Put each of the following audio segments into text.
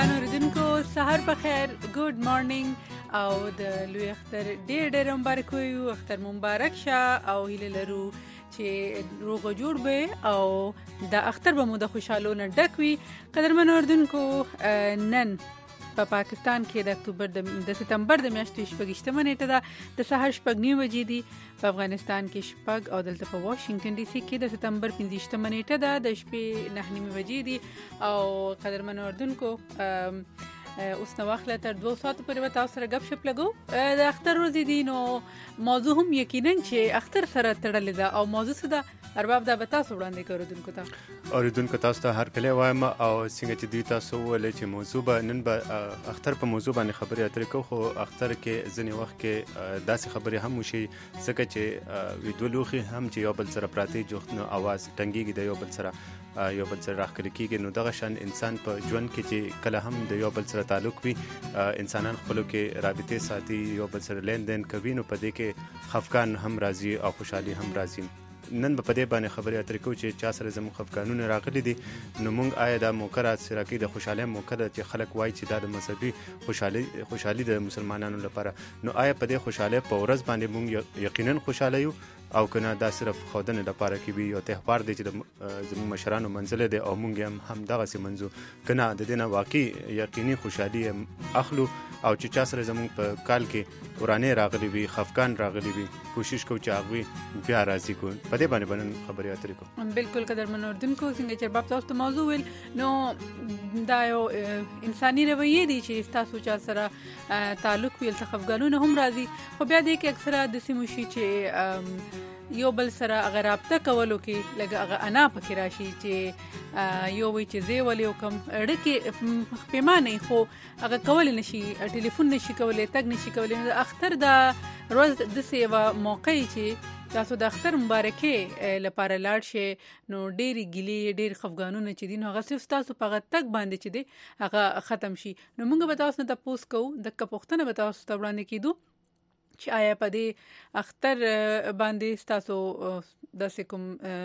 ګران اوریدونکو سحر په خیر، ګډ مارنینګ او د لوی اختر ډېر مبارک وي. اختر مبارک شه او هیله لرو چې روغ جوړ به او د اختر به مو د خوشحالو نه ډک وي. قدرمن اوریدونکو، نن په پاکستان کې د سپتمبر د میاشتې 28 نیټه ده، د سحر 9:30 بجې دي. په افغانستان کې 6 او دلته په واشنگټن ډي سي کې د سپتمبر 15 نیټه ده، د شپې 9:30 بجې دي. او قدرمن اوریدونکو، اوس نو وخت تر 2 ساعت پورې تاسو سره غب شپ لګو. د اختر ورځ دي، نو موضوع هم یقینا چې اختر سره تړلې ده او موضوع څه ده ارباب دا به تاسو وړاندې کوو اوریدونکو تاسو ته هر کله وایم او څنګه چې دوی تاسو ولې چې موضوع به نن به اختر په موضوع باندې خبرې اترې کوو. خو اختر کې ځنې وخت کې داسې خبرې هم وشي ځکه چې ویډیو لوخي هم چې یو بل سره پراته جوخت نو आवाज ټنګيږي د یو بل سره راخلي کېږي. نو دغه شان انسان په ژوند کې چې کله هم د یو بل سره تعلق وي، انسانان خپلو کې رابطې ساتي، یو بل سره لین دین کوي، نو په دې کې خفقان هم راځي او خوشحالي هم راځي. نن په دې باندې خبرې اترې کوو چې چا سره زموږ خفقانونه راغلي دي. نو موږ آیا دا موقع راځي د خوشحالۍ موقع ده چې خلک وایي چې دا د مذهبي خوشحالي د مسلمانانو لپاره. نو آیا په دې خوشحالۍ په ورځ باندې موږ یقینا خوشاله یو او کنه دا صرف خودنه لپاره کې وي یو تهوار دی چې زموږ مشرانو منځله دی او موږ هم دغه سي منځو کنه د دینه واقعي یقیني خوشحالي اخلو. او چې چا سره زموږ په کال کې ورانه راغلي وي، خفقان راغلي وي، کوشش کوو چې هغه بیا راځي کو. په دې باندې باندې خبرې اترې کوو. بالکل قدرمن اوریدونکو، څنګه چې باب تاسو موضوع ویل، نو دا یو انساني رویه دي چې تاسو چا سره تعلق ویل خفقانونه هم راځي. خو بیا دې کې اکثره د سیموشي چې یو بل سره اگر رابطه کولو کې لګه هغه انا پکې راشي چې یو وی چې زی ولې وکم اړه پیمانه خو هغه کول نشي، ټلیفون نشي کولای، تګ نشي کولای. اختر دا روز د سیوا موقع چې تاسو د اختر مبارکي لپاره لاړ شي، نو ډېری ګلې ډېر خفقانونه چې دي نو هغه صرف تاسو په تک باندې چې دی هغه ختم شي. نو موږ به تاسو نه تاسو کوو د کپختنه به تاسو ته وړاندې کیدو چې آیا په دې اختر باندې تاسو د کوم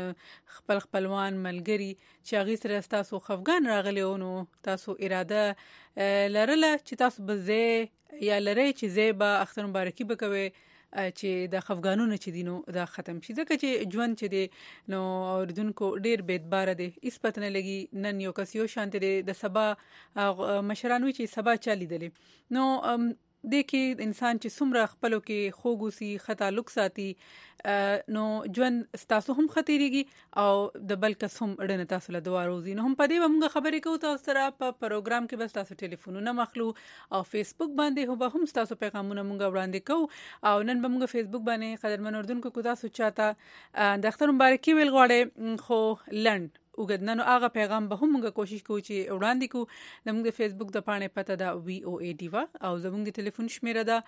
خپلوان ملګری چې هغه سره تاسو خفقان راغلی نو تاسو اراده لرله چې تاسو به یا لری چې زیبا اختر مبارکي وکوي چې د خفقانونو چې دینو دا ختم شي. ځکه چې ژوند چې دی نو اوریدونکو ډیر بیتبار دی، هیڅ پته نه لګي نن یو کس یو شانت دی د سبا مشرانوي چې سبا چالي دي. نو د کې انسان چې څومره خپلو کې خوګوسی خطالق ساتي نو ژوند تاسو هم خطرېږي او د بل کس هم اړنه تاسو له دوا روزي. نو هم په دې موږ خبرې کوو تاسو سره په پروګرام کې، بس تاسو ټلیفونونه مخلو او فیسبوک باندې هم تاسو پیغامونه موږ وړاندې کوو. او نن به موږ فیسبوک باندې قدرمن اوریدونکو کو تاسو چاته د اختر مبارکي ویل غواړي خو لند وګدننو هغه پیغام به هم موږ کوشش کوو چې وړاندې کوو. زموږ د فیسبوک د پاڼې پته ده VOA ډیوا او زموږ د ټلیفون شمیره ده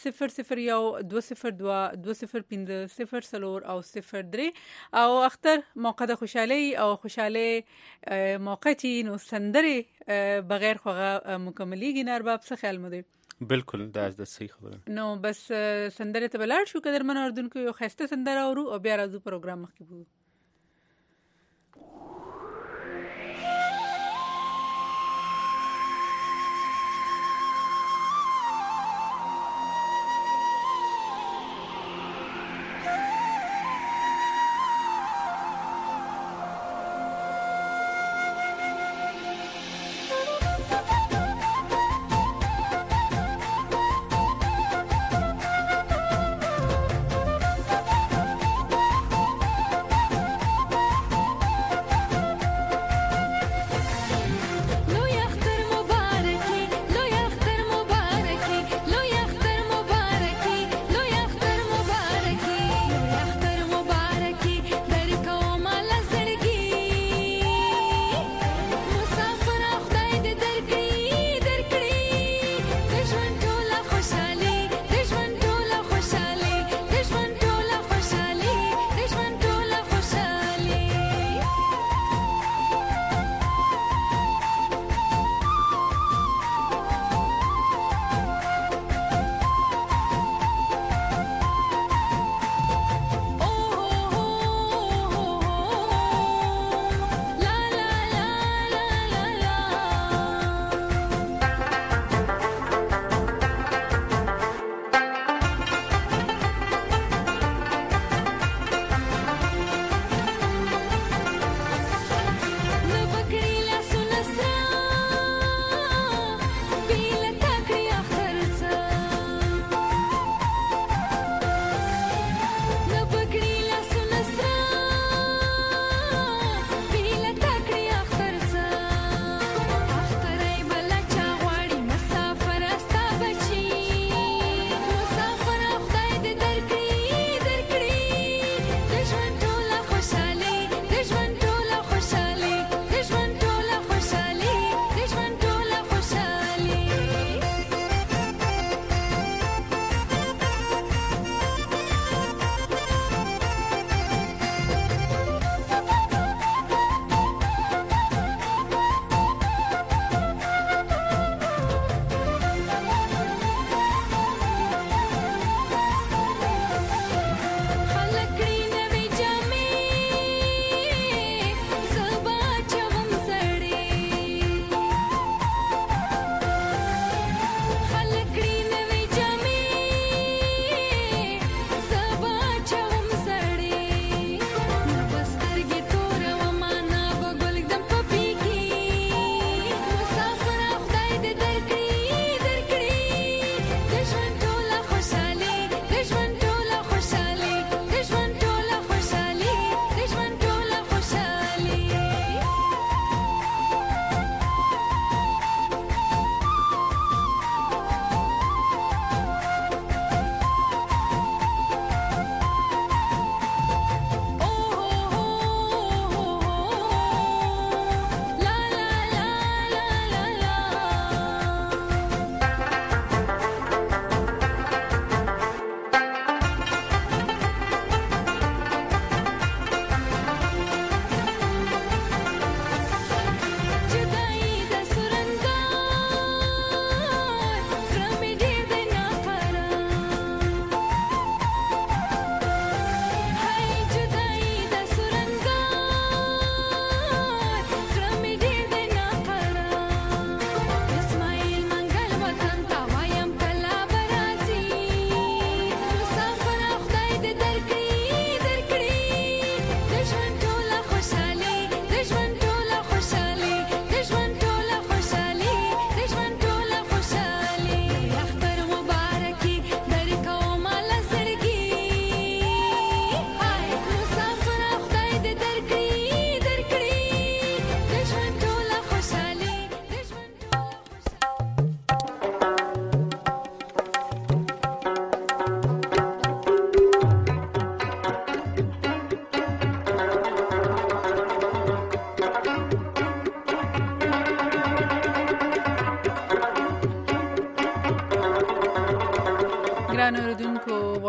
00122052050 او 03 او اختر موقع د خوشحالي او خوشحالي موقع چې نو سندره بغیر خوغه مکملېږي. نه ارباب څه خیال مو دی؟ بالکل دا د صحیح خبره. نو بس سندره ته بلار شو قدرمن اوریدونکو، یو خسته سندره اورو او بیا راځو پروګرام مخکې وو.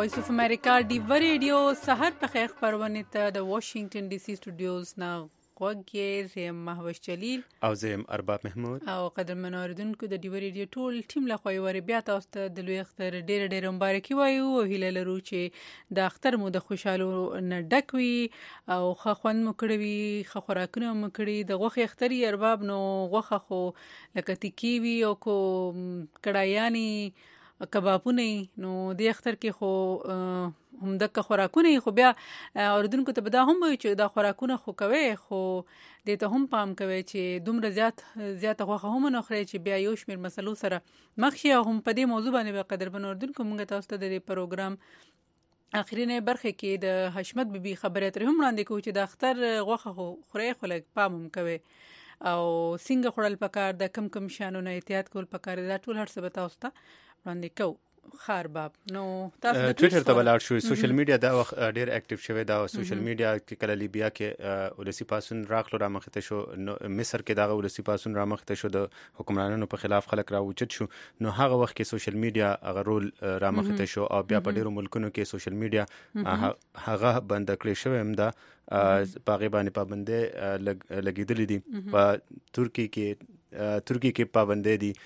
وایس اف امریکا ډیو ریډیو سحر په خیر خبرونه ته د واشنگټن ډي سي سټوډیوز نه غوږی زم محوش جلیل او زم ارباب محمود او قدرمن اوریدونکو د ډیو ریډیو ټول ټیم له خوي ور بیا تاسو ته د لوی اختر ډیر مبارکي وایو او هیله لرو چې د اختر مو د خوشالو نه ډک وي او خوند مو کړی وي خوراکونه مو کړی د غوخه اختر ارباب نو غوخه خو لکه تکی وي او کو کډایانی کبابونه نو د اختر کې خو هم د خوراکونه خو بیا اوردونکو ته به دا هم وي چې دا خوراکونه خو کوي خو د ته هم پام کوي چې دومره زیات غوښه هم نه خوري چې بیا یو شمیر مسلو سره مخشي او هم په دې موضوع باندې به قدرمن اوردونکو موږ تاسو ته د پروګرام اخرینه برخه کې د حشمت بیبي خبره تر هم وړاندې کوو چې د اختر غوښه خوري خو لږ پام هم کوي او څنګه خورل پکار د کم شانونه احتیاط کول پکار دا ټول هر څه به تاسو ته وړاندې کوو خار باب نو تاسو د ټویټر ته بلار شو سوشل میډیا دا وخت ډیر اکټیو شوی دا سوشل میډیا کې کله لیبیا کې ولسی پاسون راخلو را مخته شو نو مصر کې دا ولسی پاسون را مخته شو د حکمرانانو په خلاف خلک را وچت شو نو هغه وخت کې سوشل میډیا هغه رول را مخته شو او بیا په ډیرو ملکونو کې سوشل میډیا هغه بند کړی شو هم دا پاغه باندې پابندې لګیدلې دي په ترکی کې پابندې دي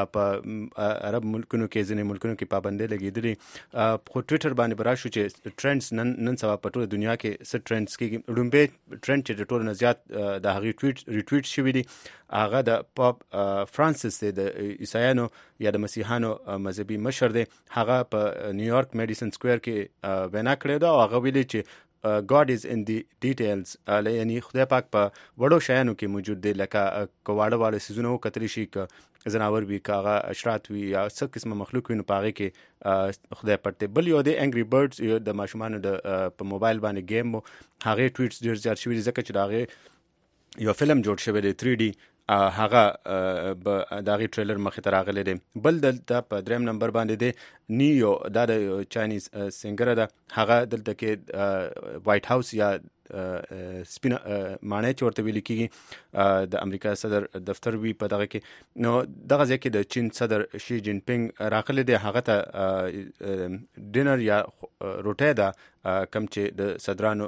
په عرب ملکونو کې ځینې ملکونو کې پابندې لګیدلې په ټویټر باندې برا شو چې ټرندز نن سبا په ټوله دنیا کې ست ټرندز کې لومبه ټرند چې ټول نه زیات د هغه ریټویټ شوی دي هغه د پاپ فرانسیس د عیسایانو یا د مسیحانو مذهبي مشر دی هغه په نیویارک میډیسن سکوير کې وینا کړې ده او هغه ویلي چې God is in the details یعنی خدای پاک په وړو شیانو کې موجود دی لکه کواړه سيزونو کتلی شي ک زناور وی کاغه اشرات وی یا څه قسمه مخلوق وي نو پاغه کې خدای پټه بل یو د انګری برډز یو د ماشومان د په موبایل باندې گیم هغه ټویټس ډیر زیات شوی ځکه چې داغه یو فلم جوړ شوی دی 3D هغه داغي ټریلر مخه تر راغلی دی بل د په دریم نمبر باندې دی نیو د چاینیز سنگر ده هغه دلته کې وایټ هاوس یا سپین معنی چورته ویل کیږي د امریکا صدر دفتر وی په دغه کې نو دغه ځکه د چین صدر شي جین پینګ راغلی دی هغه ته ډینر یا روټه ده کم چې د صدرانو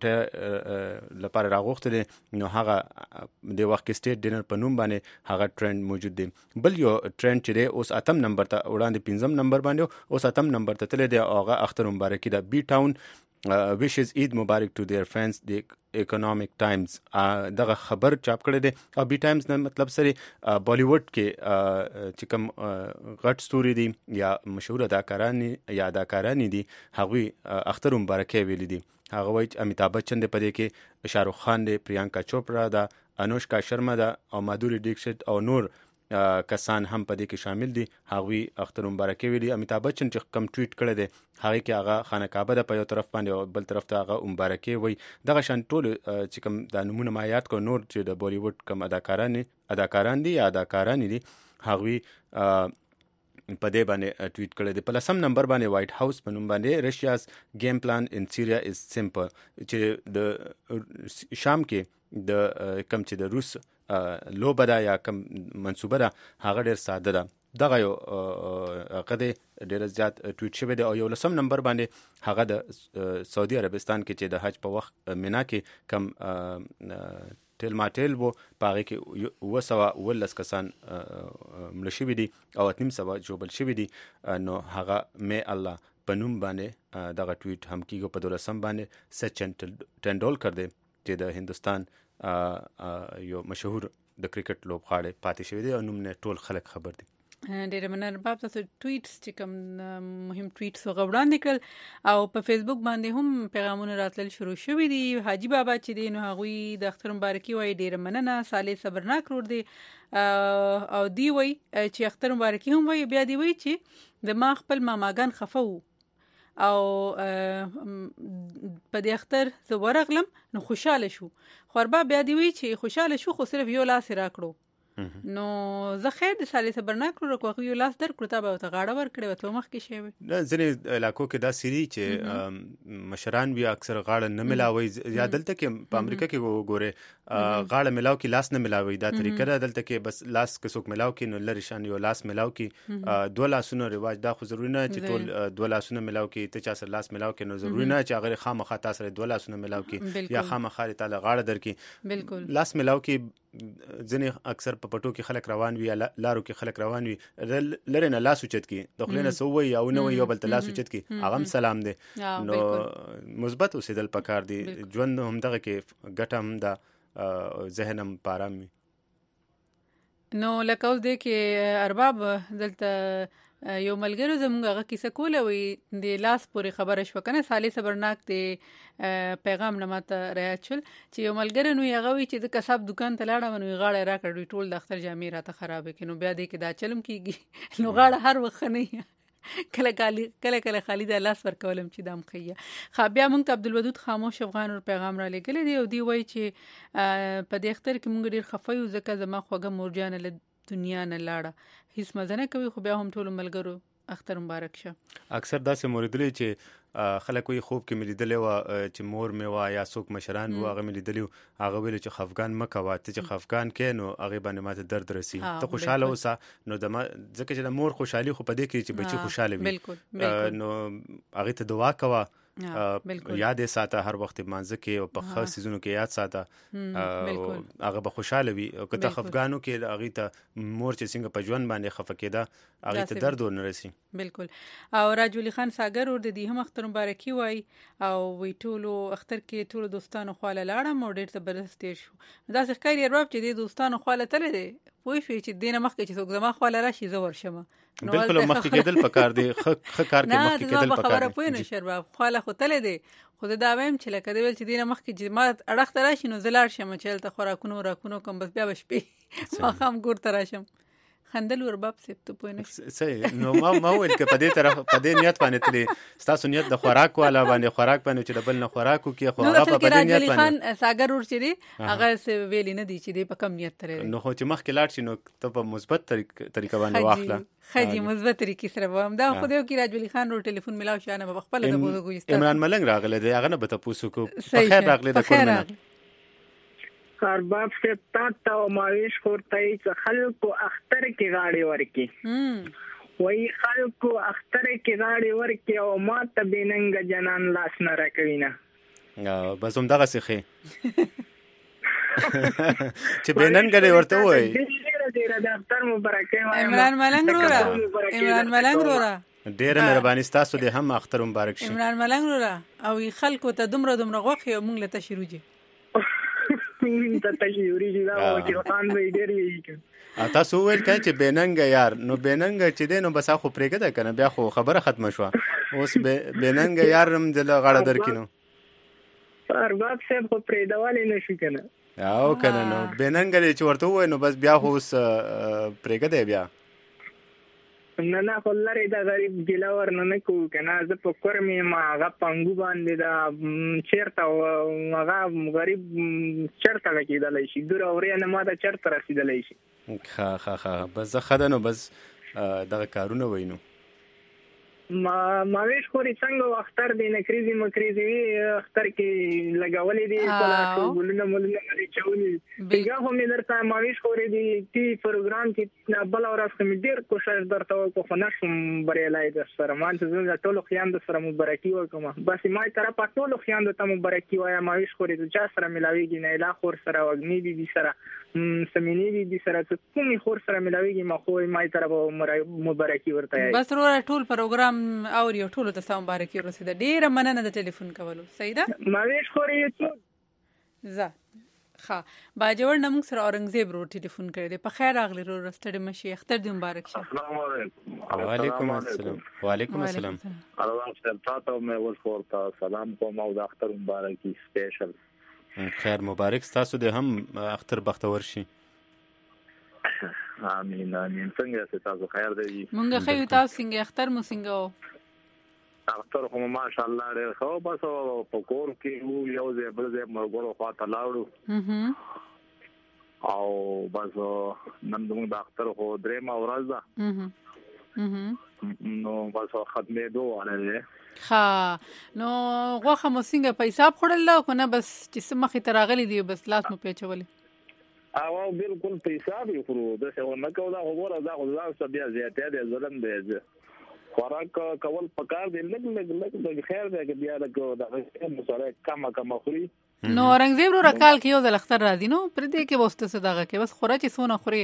روټه لپاره راغوښته دي نو هغه د وخت کې سټیټ ډینر په نوم باندې هغه ټرند موجود دی بل یو ټرند چې دی اوس اتم نمبر ته وړاندې 5م نمبر باندې اوس اتم نمبر ته تل دی هغه اختر مبارکي ده بی ټاون wishes Eid Mubarak to their friends the economic times دغه خبر چاپ کړی دی او بی ټایمز نه مطلب سره بالیووډ کې چې کوم غټ ستوري دي یا مشهور اداکاران دي هغه اختر مبارکي ویل دي هغه وایي امیتابھ بچن دی په دې کې شاهرخ خان دی پریانکا چوپړا ده انوشکا شرما ده او مادوری ډیکشت او نور کسان هم په دې کې شامل دي هغه اختر مبارکي ویلي امیتابھ بچن چې کم ټویټ کړی دی هغه کې هغه خانه کعبه د په یو طرف باندې او بل طرف ته هغه مبارکي وي دغه شان ټول چې کم د نمونه ما یاد کو نور چې د بالیووډ کم اداکاران دي یا اداکاران دي هغه په دې باندې ټویټ کړی دی په لسم نمبر باندې وایټ هاوس په نوم باندې رشیاز گیم پلان ان سیریا از سمپل چې د شام کې د کم چې د روس لوبه ده یا کم منصوبه ده هغه ډیر ساده ده دغه یو قده ډیر زیات ټویټ شوی دی او یو لسم نمبر باندې هغه د سعودي عربستان کې چې د حج په وخت مینا کې کم ټیل ماټیل وو پاره کې وسوا ولس کسان ملشي دي او 800 جوبل شوی دي نو هغه مې الله پنوم باندې دغه ټویټ هم کیږي په 12 باندې سچن ټنډولکر دی چې د هندستان یو مشهور د کرکټ لوبغاړی پاتې شوی دی او نوم نه ټول خلک خبر دي ډېر مننه باب تاسو ټویټس چې کوم مهم ټویټس وغوړاندې کړل او په فیسبوک باندې هم پیغامونه راتلل شروع شوي دي حاجی بابا چې دی نو هغوی د اختر مبارکي وایي ډېر مننه صالح صبرناک رور دی او دی وایي چې اختر مبارکي هم وایي بیا دی وایي چې د ما خپل ماماګان خفه وو او په دې اختر زه ورغلم نو خوشاله شو خوربا بیا دی وی چې خوشاله شو خو صرف یو لاس راکړو نو زه خیر د سالي صبرناک ورو کوه یو لاس در کړو تا به ته غاړه ور کړې وته مخ کې شی نه ځنې علاقو کې دا سری چې مشران بیا اکثر غاړه نه ملاوي یا دلته کې په امریکا کې وګوره غاړه ملاو کې لاس نه ملاوي دا طریقه ده دلته کې بس لاس کې څوک ملاو کې نو لری شان یو لاس ملاو کې دوه لاسونو رواج دا خو ضروري نه چې ټول دوه لاسونه ملاو کې ته چا سره لاس ملاو کې نو ضروري نه چې هغه خامخا تاسو سره دوه لاسونه ملاو کې یا خامخا تعالی غاړه درکې بالکل لاس ملاو کې ځنې اکثر په پټو کې خلک روان وي لارو کې خلک روان وي لري نه لاس اوچت کی د خلینو سووي او نو یو بل ته لاس اوچت کی هغه سلام دی نو مثبت اوسېدل پکار دی ژوند هم دغه کې ګټه هم دا ذهن هم پارام وي نو لکه اوس دی کې ارباب دلته یو ملګری زموږ هغه کیسه کوله وي د لاس پورې خبره شو کنه سالي صبرناک د پیغام نه ماته راځل چې یو ملګری نو هغه وی چې د کسب دکان ته لاړم نو غاړه راکړې ټول د اختر جامې راته خراب کینو بیا دې کې دا چلم کیږي نو غاړه هر وخت نه کله خالد لاس ورکولم چې دام خیا خا بیا مونږ عبدالودود خاموش افغان پیغام را لګل دی او دی وای چې په دې اختر کې مونږ ډیر خفایو ځکه زما خوګه مورجان له دنیا نه لاړه هیڅ مزه نه کوي خو بیا هم ټول ملګرو اختر مبارک شه اکثر داسې موریدلې چې خلک وي خوب کې ملیدلې و چې مور مې وا یا څوک مشران و هغه ملیدلې هغه ویل چې خفقان مکه وا ته چې خفقان کې نو هغه باندې ماته درد رسی ته خوشاله اوسه نو د ځکه چې د مور خوشحالي خو په دې کې چې بچي خوشاله وي نو هغه ته دعا کوه یاد ساته هر وخت مانځه کې او په خاص سيزونو کې یاد ساته هغه به خوشاله وي او کته خفقانو کې هغه ته مور چې څنګه په ژوند باندې خفه کېده هغه ته درد ورن رسي بالکل او راجولي خان ساګر ور د دې هم اختر مبارکي وای او وی ټولو اختر کې ټولو دوستانو خواله لاړم او ډېر زبردست شو دا ځکه یې رب چې د دوستانو خواله تل دي پوه شو چې دینه مخکې چې څوک زما خواله راشي زه ورشم بالکل مخکې کېدل پکار دی خ کار کې مخکې کېدل پکار دی خبره پوه نه شرباب خواله خو تل دي خو دا وایم چې لکه دی ول چې دینه مخکې چې ما اړخ ته راشي نو زلار شم چې تل خوراکونو راکونو کوم بس بیا بشپې ما خام ګور ته راشم خندل ورباب سپ ته پوه نه صحیح نو ما ویل کې په دې طرف په دې نیت باندې تلې ستاسو نیت د خوراک والا باندې خوراک باندې چې دبل نه خوراکو کې خو هغه په دې نیت باندې خان ساګر ور چي هغه ویل نه دي چې دې په کم نیت ترې نو خو چې مخکې لاړ شي نو ته په مثبت طریقه باندې واخله خجی مثبت طریقې سره وام دا خو دې کې راجولي خان رو ټلیفون ملاو شانه په خپل د بوزو ګوښته عمران ملنګ راغله دی هغه نه به تاسو کو په خیر راغله د کورونه ارباب سے تا ماویش خورتای چې خلکو اختر کې غاړي ورکی وای خلکو اختر کې غاړي ورکی او ما ته بیننګ جنان لاس نه راکوي نه بس هم دغه سخی چې بیننګ ورته وای د اختر مبارک عمران ملنګ رورا ډیره مهرباني تاسو دې هم اختر مبارک شي عمران ملنګ رورا او خلکو ته دومره غوخي او موږ له تشروجي ته تشوري دا چې خان به ډېر تاسو ویل کله چې بیننګ یار نو بیننګ چې دینو بس خو پرېګه ده کنه بیا خو خبره ختمه شو اوس بیننګ یار هم د غاړه درکینو ارباب صاحب خو پرېدوالې نشو کنه او کنه نو بیننګ چې ورته وای نو بس بیا خو اوس پرېګه ده بیا نه خلری دا غریب ګلاور نه کو کنه زه په کور مې ما هغه پنګو باندې دا چیرته هغه غریب چیرته کېدلای شي دور اورې نه ما دا چیرته رسیدلای شي خا بس خدانو بس دغه کارونه وینو ما ویش خوري څنګه اختر دی نکریزي مکریزي اختر کې لګولې دي پلاټو ګلونه مولونه لري چولې بیګه هم درته ما ویش خوري دي تی پروګرام کې بل اورس کې ډیر کوشش درته کو فنشم بریلای د سره مان ته ټول خیان د سره مبارکي وکم بس ما طرف ټول خیان ته مبارکي وایا ما ویش خوري د چا سره ملاويږي نه لا خور سره وګنی دي سره سمینی دي سره کومي خور سره ملاويږي ما خو ما طرف مبارکي ورته بس ټول پروګرام او یو ټولو ته مبارکي ورسېده ډیره مننه د ټلیفون کولو صحیح ده ما ویش خوري زه ها باجوړ نمک سره اورنګزیب رو ټلیفون کړی دی په خیر راغلی رو رستړی مشي اختر دې مبارک شه السلام علیکم وعلیکم السلام وعلیکم السلام الله ستاسو مې ورته سلام کوم او د اختر مبارکي سپیشل خیر مبارک تاسو دې هم اختر بختور شي امين څنګه تاسو خیر دی مونږ خو تاسو څنګه اختر مو څنګه اختر خو ماشاءالله ډېر خو بس په کور کې یو ځای بل ځای مرګورو خواته لاړو او بس نن موږ د اختر خو درې ما ورځ ده نو بس ختمې دوه ولې ها نو غوخه مو څنګه په حساب خورل کو نه بس چې سمخې تراغلي دی بس لاس مو پیچولې او بالکل په حساب یې خورو د څه نه کوو دا وګوره دا خو ځان څه بیا زیاتې دي ظلم دی خوراک کول پکار دی لږ خیر دی چې بیا دا مسله کم خوري نو رنگزیب رو رکال کې یو د لختر راځي نو پر دې کې وسته صدقه کې بس خوره چې سونه خوري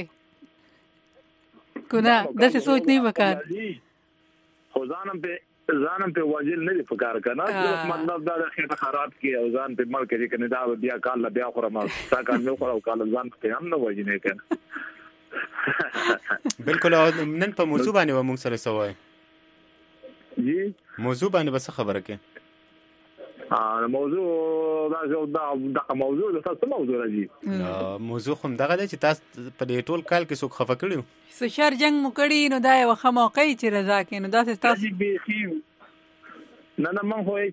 کنه داسې سوچ نه وکړ خو ځانم په واجب نه دی فکر کنه مطلب دا خیته خراب کی او ځان په ملک کې کنه دا بیا کال بیا خورم تا کال نه خورم کال ځان په هم نه واجب نه کنه بالکل نن په موضوع باندې و موږ سره سوای جی موضوع باندې بس خبره کې موضوع دا موضوع د تاسو موضوع راځي موضوع هم دغه چې تاسو په دې ټول کال کې څوک خفه کړیو سشار جنگ مو کړی نو دا یو خموقی چې رضا کې نو دا تاسو نه من هو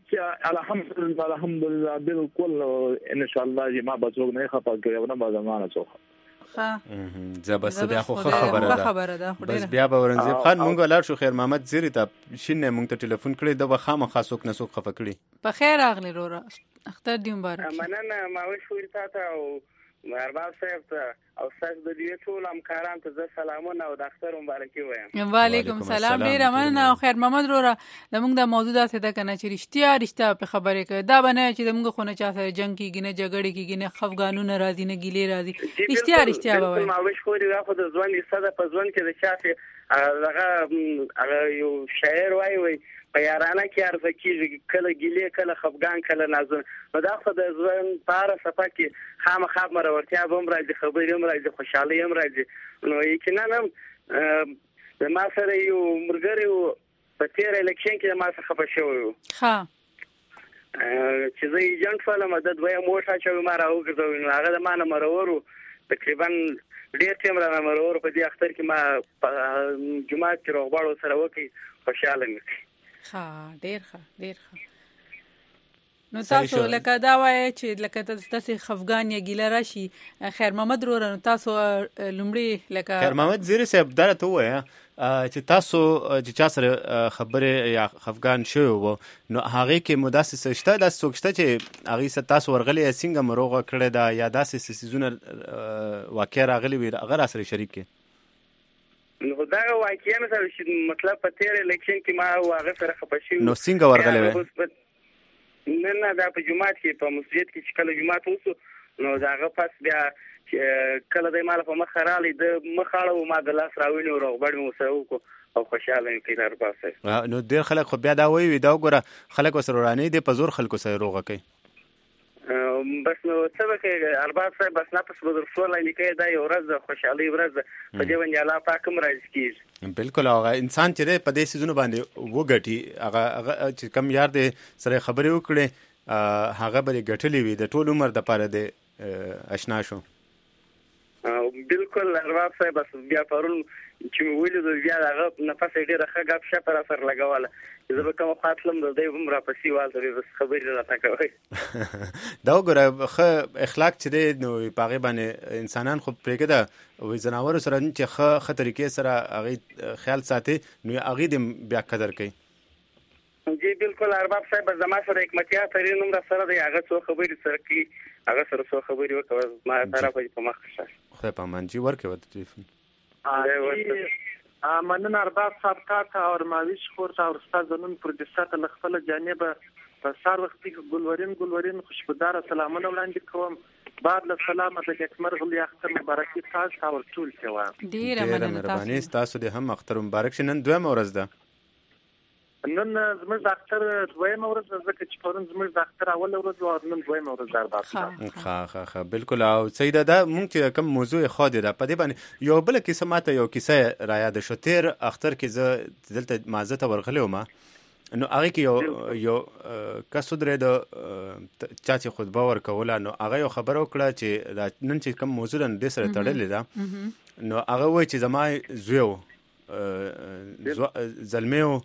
الحمدلله بالکل ان شاء الله ما بچو نه خفه کړو نه ما زمانه څوک ها زبس بیا خو خبره ده بس بیا به ورنځب خان مونږ لاړ شو خیر محمد زیری ته شینه مونږ ته ټلیفون کړی د بخامه خاصوک نه څوک خفه کړی په خیر اغلی رورا اختر دی مبارک مننه ما وشو ورته او ارباب صاحب ته او ساس د دې ټول همکاران ته زه سلامونه او د اختر مبارکي وایم وعلیکم سلام ډیر مننه او خیر محمد رورا د موږ د موضوعات ته کنه چې رښتیا په خبره کې دا بنه چې د موږ خونه چا سره جنگ کیږي نه جګړه کیږي نه خفګانونه راځي نه ګیلې راځي رښتیا به وایي ما وشو ورته د ځوان صدا په ځوان کې د شافي هغه یو شاعر وایي په یارانه کې ارزه کېږي کله ګیلې کله خفګان کله نازون نو دا خو د ځوان پاره صفه کې خامخا مرورتیا به هم راځي خبرې هم راځي خوشحالي هم راځي نو یقینا هم د ما سره یو ملګری په تېر الیکشن کې د ما څخه خفه شوی و ښه چې زه ایجنټ شولم د دویم ووټ اچوي ما راوګرځوي نو هغه د ما نه مرور و تقریبا ډېر ټیم رانه مرور په دې اختر کې ما جومات کې روغبړ سره وکړي خوشحاله مې کړي ښه ډېر ښه نو تاسو لکه دا وایي چې لکه تاسو خفګان یا ګیله راشي خیر محمد رور نو تاسو لومړی لکه خیر محمد زیری صاحب دا ته وایي چې تاسو چې چا سره خبره یا خفګان شوی وو نو هغه کې مداسس شته د سوکشته چې هغه ست تاسو ورغلی څنګه مروغه کړی دا یا داسې سيزونه واقع راغلی وي هغه سره شریک کې نو دا واقعیا مثلا مطلب په تیر الیکشن کې ما هغه سره خپه شو نو څنګه ورغلی وي نه دا په جمعات کې په مسجد کې چې کله جمعات وسو نو داغه پس بیا کله د مال په مخ رالی د مخاړه ما د لاس راوینو روغبړ مو سره وکړو او خوشاله یم کینار پاسه نو ډیر خلک خو بیا دا وایي دا وګوره خلک وسره رانی دي په زور خلکو سره روغه کوي بس نو څه وکړي ارباب صاحب بس نه پس بدر سوال لیکي دا یو ورځ خوشحالي ورځ په دې باندې الله پاک هم راځي کیږي بالکل هغه انسان چې په دې سيزونو باندې وګټي هغه چې کم یار دې سره خبرې وکړي هغه به ګټلې وي د ټول عمر د پاره دې آشنا شو بالکل ارباب صاحب بس بیا پرون چې ویلو د بیا هغه نفس ډیره ښه غاب شپه را سره لګواله زه به کوم خاطلم د دې هم را پسې والته بس خبرې راته کوي دا وګوره خو اخلاق چې دی نو پاغه باندې انسانان خو پرېګه وي زناور سره چې خه طریقې سره هغه خیال ساتي نو هغه دې بیا قدر کوي جی بالکل ارباب صاحب زما سره حکمتیا ترې نوم را سره دی هغه څو خبرې سره کی هغه سره څو خبرې وکړه ما طرف په مخ شه خدای په امان جی ورکه وته ټلیفون مننه ارباب صاحب تا او ماویش خور تا استاد زنون پروډوسر ته خپل جانب په سار وخت کې ګلورین خوشبودار سلامونه وړاندې کوم بعد له سلامه د اکمر غلی اختر مبارکي تاسو او ټول سوا ډیره مننه تاسو دې هم اختر مبارک شنن دوه ورځ ده نن زموږ د اختر دویمه ورځ ځکه چې پرون زموږ د اختر اوله ورځ او نن دویمه ورځ دربار ښه بالکل او سیده دا مونږ چې کوم موضوع خو دې په دې باندې یو بل کیسه ماته یو کیسه را یاد شو تیر اختر کې زه دلته مازه ته ورغلی وم نو هغه کې یو کس درې د چا چې خطبه ورکوله نو هغه یو خبره وکړه چې نن چې کوم موضوع دې سره تړلې ده نو هغه وایي چې زما زوی زلمیو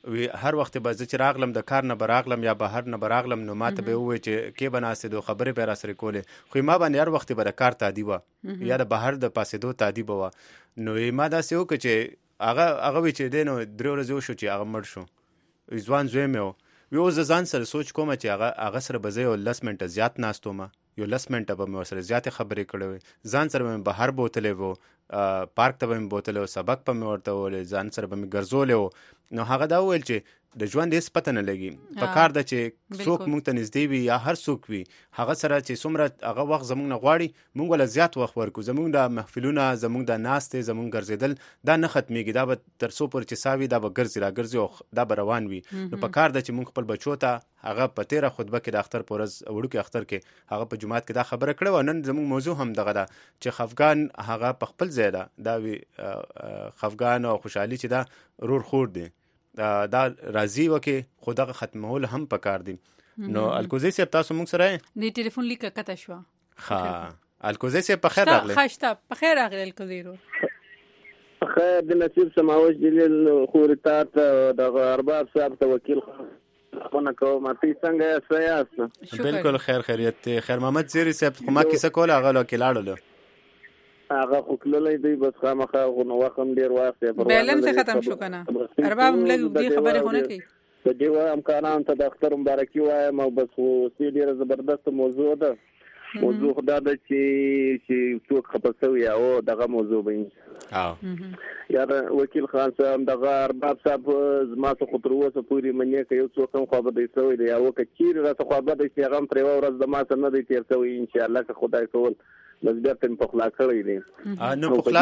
هر وخت به زه چې راغلم د کار نه به راغلم یا بهر نه به راغلم نو ما ته به ووایي چې کې به ناستېدو خبرې به یې راسره کولې خو ما باندې هر وخت به د کار تادي وه یا د بهر د پاسېدو تادي به وه نو ما داسې وکړه چې هغه وایي چې دی نو 3 ورځې وشو چې هغه مړ شو ځوان زوی مې و اوس زه ځان سره سوچ کوم چې هغه سره به زه یو 10 منټه زیات ناست وم یو 10 منټه به مې ورسره زیاتې خبرې کړې وې ځان سره به مې بهر بوتلی و پارک ته به مې بوتلی و سبق به مې ورته وویلی ځان سره به مې ګرځولی و نو هغه دا وویل چې د ژوند هېڅ پته نه لګي په کار ده چې څوک موږ ته نږدې وي یا هر څوک وي هغه سره چې څومره هغه وخت زموږ نه غواړي موږ وله زیات وخت ورکړو زموږ د محفلونه زموږ د ناستې زموږ ګرځېدل دا نه ختمېږي دا به تر څو پورې چې ساه وي دا به ګرځي راګرځي او دا به روان وي نو په کار ده چې موږ خپل بچو ته هغه په تېره خطبه کې د اختر په ورځ وړوکي اختر کې هغه په جومات کې دا خبره کړې وه نن زموږ موضوع هم دغه ده چې خفګان هغه په خپل ځای ده دا وي خفګان او خوشحالي چې دا رور خور دی دا راضي وکې خو دغه ختمول هم پکار دي نو الکوزی صاحب تاسو موږ سره د ټلیفون لیکه کته شو ښه الکوزی صاحب په خیر راغلی ښه شته په خیر راغلی الکوزی رو خیر د نصیب سماوش دلیل خورتات دغه ارباب صاحب ته وکیل خونه کوم تی څنګه سیاست بالکل خیر خیریت خیر محمد زیری صاحب خو ما کیسه کوله هغه لو کې لاړل هغه خو کللې دی بس خامخا غو نو وخت ډیر وخت په بیلنس ختم شو کنه ارباب لګ دې خبره هونه کوي په دې وایم کاران ته د اختر مبارکي وایم او بس خو سې ډیره زبردست موضوع ده موضوع دا ده چې څوک خپسوي او دغه موضوع به یار وکیل خان صاحب دغه ارباب صاحب زما څخه خطر وسه پوری منې کوي څوک هم خو به دی سوی دی او کچیر را څخه به دی چې غم پرې ورځ د ما سره نه دی تیر سوی ان شاء الله که خدای کول بس بیا تم پخلا کړی دی نو پخلا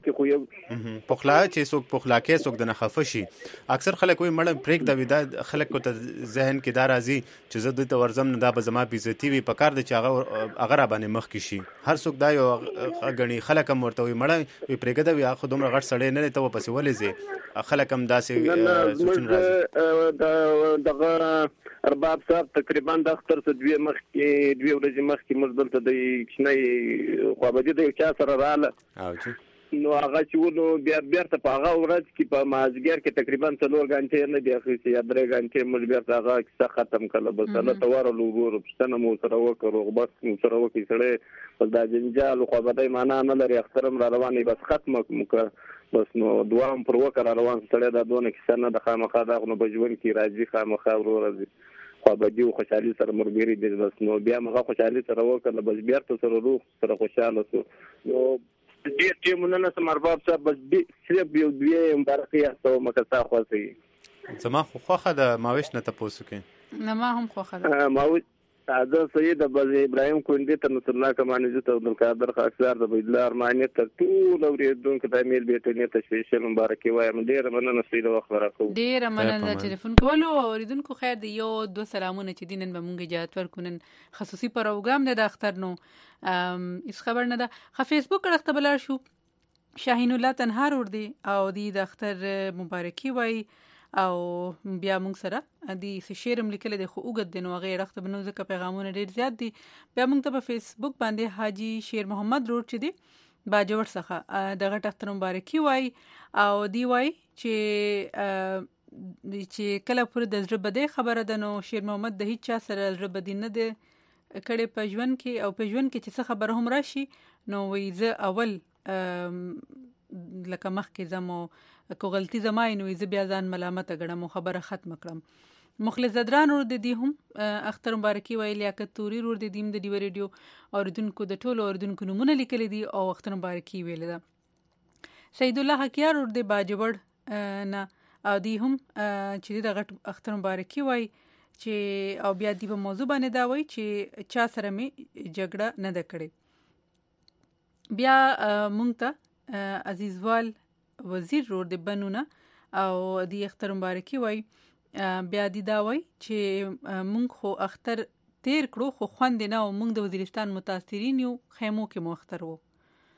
چې څوک پخلا کې څوک د نه خفه شي اکثر خلک وایي مړ پریک د ودا خلک ته ذهن کې دا راځي چې زه دوی ته ورزم نه دا به زما بیزتی وي په کار د چې هغه را باندې مخ کې شي هر څوک دا یو غني خلک هم ورته وي مړ وي پریک د وي خو دومره غټ سړی نه ته پسې ولې زی خلک هم داسې سوچونه راځي دغه ارباب صاحب تقریبا د اختر څخه 2 ورځې مخکې مزدل ته د کښنۍ خو به د چا سره رااله نو هغه چې ونو بیا بیرته په هغه ورځ کې په مازګر کې تقریبا 4 غنټې نه دی اخیستې یا 3 غنټې موږ بیرته هغه کیسه ختم کړه بس الله تورلو ګورو پښتنه مو سره وکړو بس مو سره وکړي سره په دا جنجال خو به معنا نه لري اخترم را روانې بس ختم مکه بس نو دوام پر وکړه روان سره دا دونه کیسه نه د خامخا دا نو بجون کې راځي خامخا ورورځي خو به جو خوشحالي سره مرګري دي بس نو بیا مغه خوشحالي سره وکړه بس بیرته سره روح سره خوشاله سو نو دې ټیمونه نه سمرباب صاحب بس دې صرف یو دوی مبارکي تاسو مکه خوښي زما خوخه د ماوش نه تاسو کې نه ما هم خوخه ده ماوش تازه سید ابو ابراهيم کوندې ته نصر الله کمانې ته عبدالقادر خاصار د بيدلا ارمانه ته ټول اوریدونکو ته میل بیٹنه ته سپیشل مبارکي وایم ډیر مننه سید وخت راکو ډیر مننه ټلیفون کولو اوریدونکو خیر دی یو دو سلامونه چې دینن به مونږه اجازه ورکونن خصوصي پروګرام د اختر نو اس خبر نه ده خ فیسبوک راخته بلار شو شاهین الله تنهار ور دی او دی د اختر مبارکي وای او بیا موږ سره د شیرم لیکل د خو وګد دین او غیر وخت بنو ځکه پیغامونه ډیر زیات دي بیا موږ ته په فیسبوک باندې حاجی شیر محمد روډ چي دي باجوړ څخه دغه اختر مبارکي وای او دی وای چې کله پر د زړه بده خبره ده نو شیر محمد د هیڅ چا سره زړه بده نه ده کړي په ژوند کې او په ژوند کې چې څه خبره هم راشي نو وی زه اول لکه مخکې زمو کو غلطی زمای نو زه بیا ځان ملامت غړم خبره ختم کړم مخلص زدران ور د دې هم اختر مبارکي ویل لیاقت توري ور د دیم د دیو ریډیو اوردونکو د ټولو اوردونکو نمونه لیکل دي او اختر مبارکي ویل ده سید الله حکیار ور د باجوړ نه او دی هم چې د غټ اختر مبارکي وای چې او بیا دی په موضوع باندې دا وای چې چا سره می جګړه نه ده کړې بیا مونږ ته عزیزوال وزیر روډ د بنونه او د اختر مبارکي وای بیا دی دا وای چې مونږ خو اختر تیر کړو خو خوند نه او مونږ د وزیرستان متاثرین یو خیمو کې مو اختر وو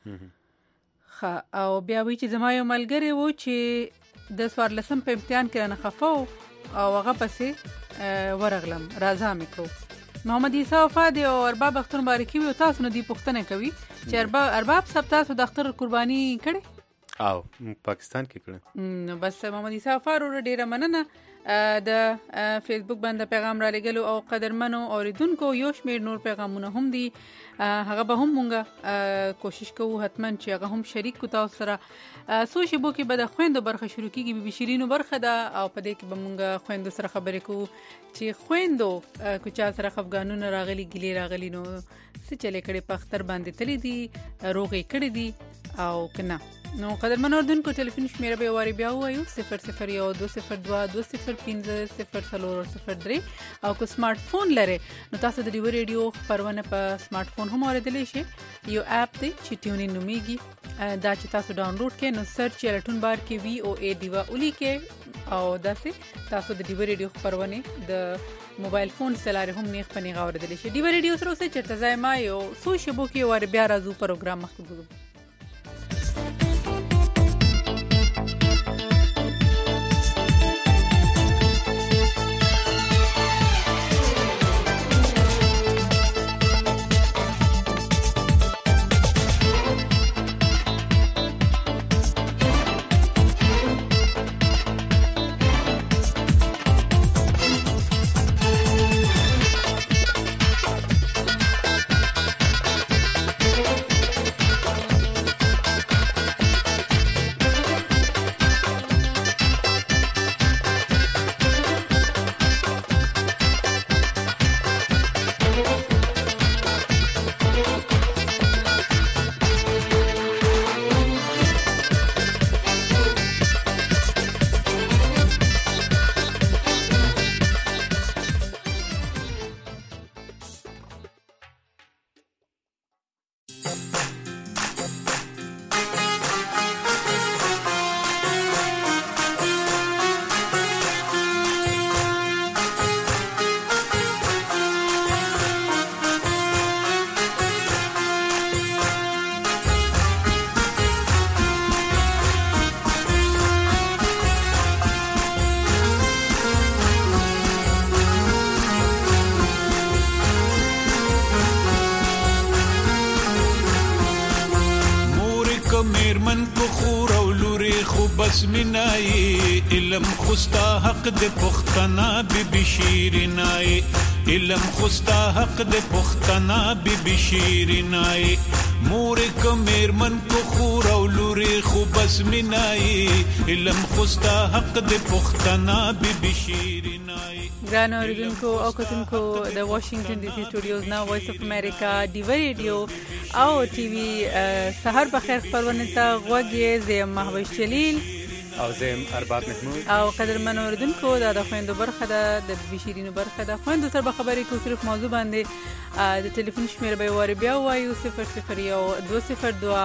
او بیا وای چې زما یو ملګری وو چې د 14 په امتحان کې نه خفاو او هغه پسې ورغلم راځه مې کو محمد عیسی وفادي او ارباب اختر مبارکي وي تاسو نه دی پوښتنه کوي چې ارباب سب تاسو د اختر قرباني کړي او پاکستان کې کړه نو بس محمد عیسی فارور ډیره مننه د فیسبوک باندې پیغام را لګلو او قدرمنو اوریدونکو یو شمیر نور پیغامونه هم دي هغه به هم مونږه کوشش کوو حتما چې هغه هم شریک کو تاسو سره سو شبو کې به د خويندو برخه شروع کیږي به شیرینو برخه ده او په دې کې به مونږه خويندو سره خبرې کوو چې خويندو کوچا سره افغانونو راغلي ګلی راغلي نو څه چلې کړي په اختر باندې تللی دي روغې کړي دي او کنه نو قدرمن اوردونکو ټلیفون شمیره به واری بیا وایو 001 202 205 003 او کو سمارټ فون لري نو تاسو د ډیو ریډیو خبرونه په سمارټ فون هم اوریدلی شئ یو اپ دی چې ټیونین نومیږي دا چې تاسو ډاونلوډ کړئ نو سرچ یې لټون بار کې VOA دیوا اولی کې او داسې تاسو د ډیو ریډیو خبرونه د موبایل فون سره هم نیخ پنی اوریدلی شئ ډیو ریډیو سره څه چرته ځای ما یو سو شبو کې واری بیا راځو پروګرام مخکې بس منای علم خوستا حق د پختنا بی شیرینای علم خوستا حق د پختنا بی شیرینای مور کمر من کو خور او لوري خو بس منای علم خوستا حق د پختنا بی شیرینای ګران اوریدونکو او کتونکو د واشنگټن ډي سي سټوډیوز نا وایس اف امریکا ډیو ریډیو او ټي وي سحر بخیر خبرونه ته غوږی زم محبوب جلیل او زم ارباب محمود او قدرمن اوریدونکو د خويندو برخه د بشیرینو برخه د خويندو سره خبرې کو صرف موضوع باندې د ټلیفون شمیره به واری بیا وایو 001 202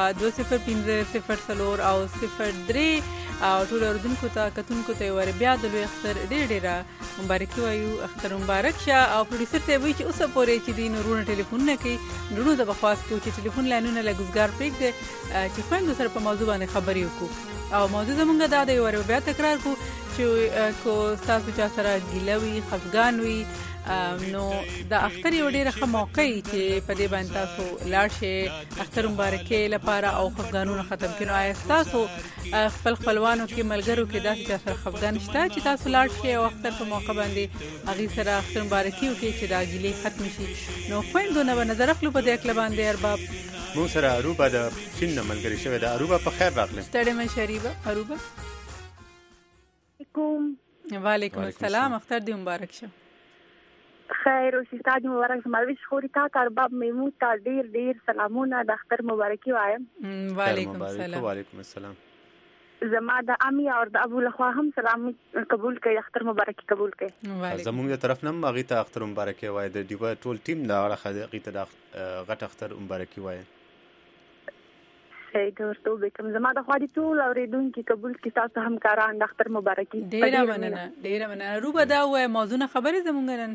205 او 03 او ټول اوریدونکو ته کتونکو ته واری بیا د لوی اختر ډېر مبارک وایو اختر مبارک شه او پروډوسر ته وایي چې اوسه پورې چې دین ورونه ټلیفون نه کوي ورونو د بخواست کوي چې ټلیفون لاینونه لګزګار پرېږدي چې خويندو سره په موضوع باندې خبرې وکړو او موضوع زمونږ دا دی ور بیا تکرار کو چې کو تاسو چا سره ګیلوي خفګان وي نو د اختر یو ډیره ښه موقع چې په دې باندې تاسو لاړ شئ اختر مبارکي لپاره او خفګانونه ختم کړئ آیا تاسو خپل خپلوانو کې ملګرو کې داسې چا سره خفګان شته چې تاسو لاړ شئ او اختر په موقع باندې هغه سره اختر مبارکي وکړي چې دا ګیلې ختم شي نو خويندو نه نظر خپل په دې اکل باندې ارباب مو سره اروبا د چین ملګری شوی د اروبا په خیر راغله ستړي مې شریبه اروبا وعلیکم السلام اختر دی مبارک شه خیر او ستاسو مبارک مالوش خوري تا ارباب میمون تا ډیر سلامونه د اختر مبارکي وایم وعلیکم السلام وعلیکم السلام زما د امی او د ابو لخوا هم سلام قبول کړئ اختر مبارکي قبول کړئ زموږ طرف نم هغه ته اختر مبارکي وای د دیو ټول ټیم دا هغه ته غټ اختر مبارکي وای صحیح ورته به کوم زما د خوا دي ټول اوریدونکو قبول کی تاسو همکاران د اختر مبارکي ډیره مننه روبه دا وای موضوع خبرې زمونږ نن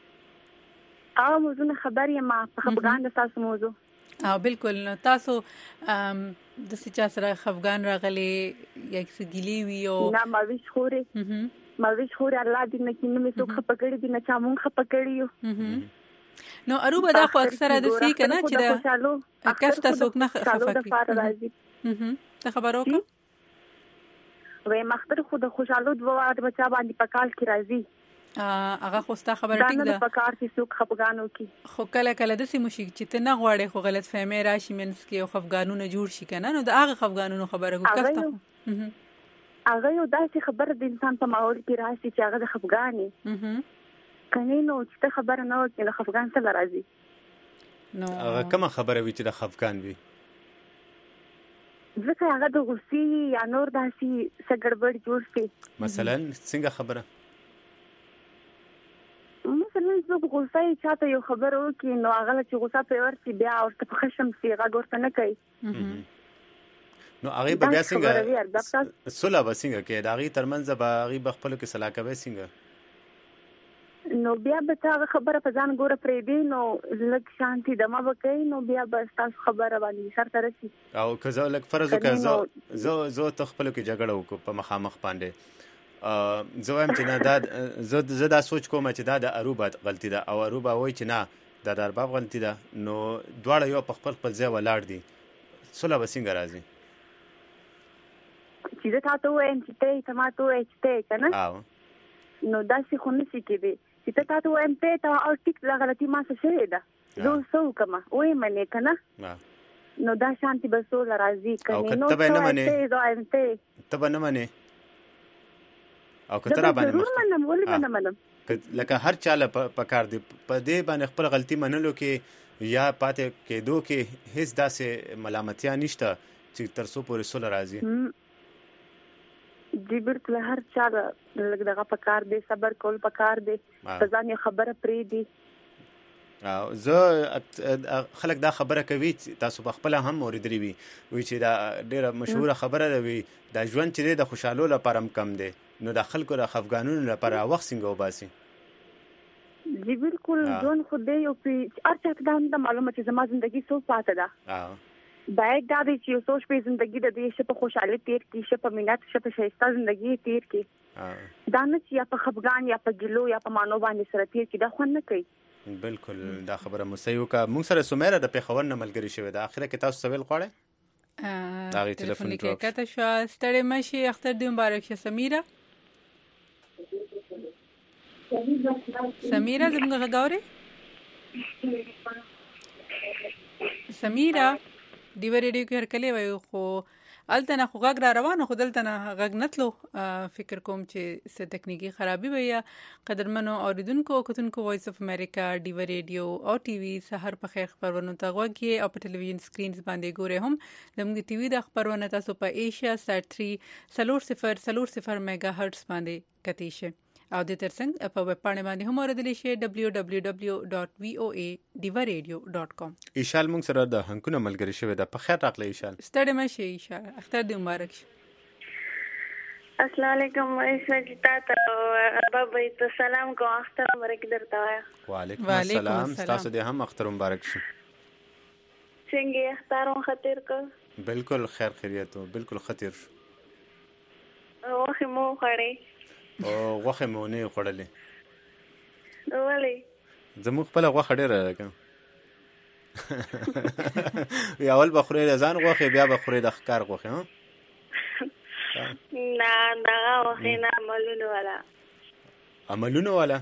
موضوع خبرې ما په خبرګان د تاسو موضوع بالکل نو تاسو د سچا سره خفګان راغلي یا څه ګیلی وی او نه مالوش خوري الله دې نه کینې مې څوک خپګړي دي نه چا مونږ خپګړیو نو اروبا دا خو اکثره د سی کنه چې دا کسته څوک نه خفګي ته خبرو کا وای مختر خو د خوشاله دوه بچا باندې په کال کې راځي هغه خو ستا خبره ټیک ده په کار کې څوک خفګانو کې خو کله کله د سیمو شي چې ته نه غواړې خو غلط فهمي راشي منس کې او خفګانونه جوړ شي کنه نو د هغه خفګانونو خبره کو کسته هغه یو داسې خبره د انسان په ماحول کې راشي چې هغه د خفګانې کني نو چې خبره نه وکړي د خفګان څخه راځي نو هغه کومه خبره وي چې د خفګان وي ځکه هغه د غوسې یا نور داسې څه ګډوډ جوړ شي مثلا څنګه خبره مثلا زه غوسه چاته یو خبر وکړي نو هغه چې غوسه په ورسي بیا ورته په خشم سي هغه ورته نه کوي نو هغه بیا څنګه سولا وسنګ کې دا غي ترمنځ به غي بخپل کې صلاح کوي څنګه نو بیا به هغه خبره په ځان ګوره پرې دی نو لږ شانتي دمه وکړي نو بیا به تاسو خبره باندې سر ترسي او که زه لږ فرض وکړم زه تخپل کې جګړه وکړم په مخامخ باندې زه وایم چې نه زه دا سوچ کوم چې دا د اروبا غلطي ده او اروبا وایي چې نه دا د ارباب غلطي ده نو دواړه یو په خپل ځای ولاړ دي سوله به څنګه راځي چې زه تاسو وایم چې ته ما ته وایې چې ته که نه نو داسې خو نشي کېدی چې ته تاسو وایم ته او ټیک دا غلطي ما څه شوې ده زه څه وکړم وایې منې که نه نو دا شانتي به سوله راځي که ته به نه منې ته به نه منې او کتره باندې لکه هر چاله په کار دی په دې باندې خپل غلطي منلو کې یا پاتې کېدو کې هیڅ داسې ملامتیا نشته چې تر څو پورې سوله راځي جی بالکل هر چاله لکه دغه په کار دی صبر کول په کار دی په ځان خبره پرې دی زه خلک دا خبره کوي تاسو په خپل هم اوریدلی وي چې دا ډیره مشهوره خبره ده وي دا ژوند چې د خوشحالو لپاره کم دی نو د خلکو د خفګانونو لپاره وخت څنګه وباسي جی بالکل ژوند خو دی او په هر چا ته دا معلومه چې زما ژوندۍ څو پاته ده باید دا دی چې یو څو شپې ژوندۍ د دې شپه خوشحالي تیر کړي شپه مینت شپه ښایسته ژوندۍ تیر کړي دا نه چې یا په خفګان یا په ګیلو یا په مانو باندې سره تیر کړي دا خوند نه کوي بالکل دا خبره مسیو کا موږ سره سمیره د پیښور نه ملګری شوی د اخره کې تاسو سوال غواړئ دا غي ټلیفون کې کته شو ستړي مشي اختر دی مبارک شه سمیره زموږ غاوري سمیره دی ریډیو کې هر کله وای خو الته خو غږ را روانه خو دلته نه غږ نتلو فکر کوم چې څه تکنیکی خرابي وي قدرمنو اوریدونکو کتونکو وایس اف امریکا دی ریډیو او ټي وي سحر په خیر خبرونه ته غوږی او په ټلویزیون سکرینز باندې ګورئ هم زموږ ټي وي د خبرونه تاسو په ایشیا سات 3 میگا هرتز باندې کتی شي او د ترڅنګ په ویب پاڼه باندې هم اوریدلی شئ www.voa.divaradio.com ایشال موږ سره د هنکونه ملګری شوی د په خیر راغلی ایشال ستړي مشي ایشال اختر دی مبارک السلام علیکم ایشا ته بابا ته سلام کوم اختر مبارک درته وعلیکم السلام تاسو دې هم اختر مبارک شي څنګه اختر خطر کو بالکل خیر خیریت بالکل خطر او مو خړې او غوخه مو نه خړلې ولې زموږ خپل غوخه ډیره راکم یا اول بخوري ځان غوخه بیا بخوري د ښکار غوخه ها نه دا غوخه نه عملونه والا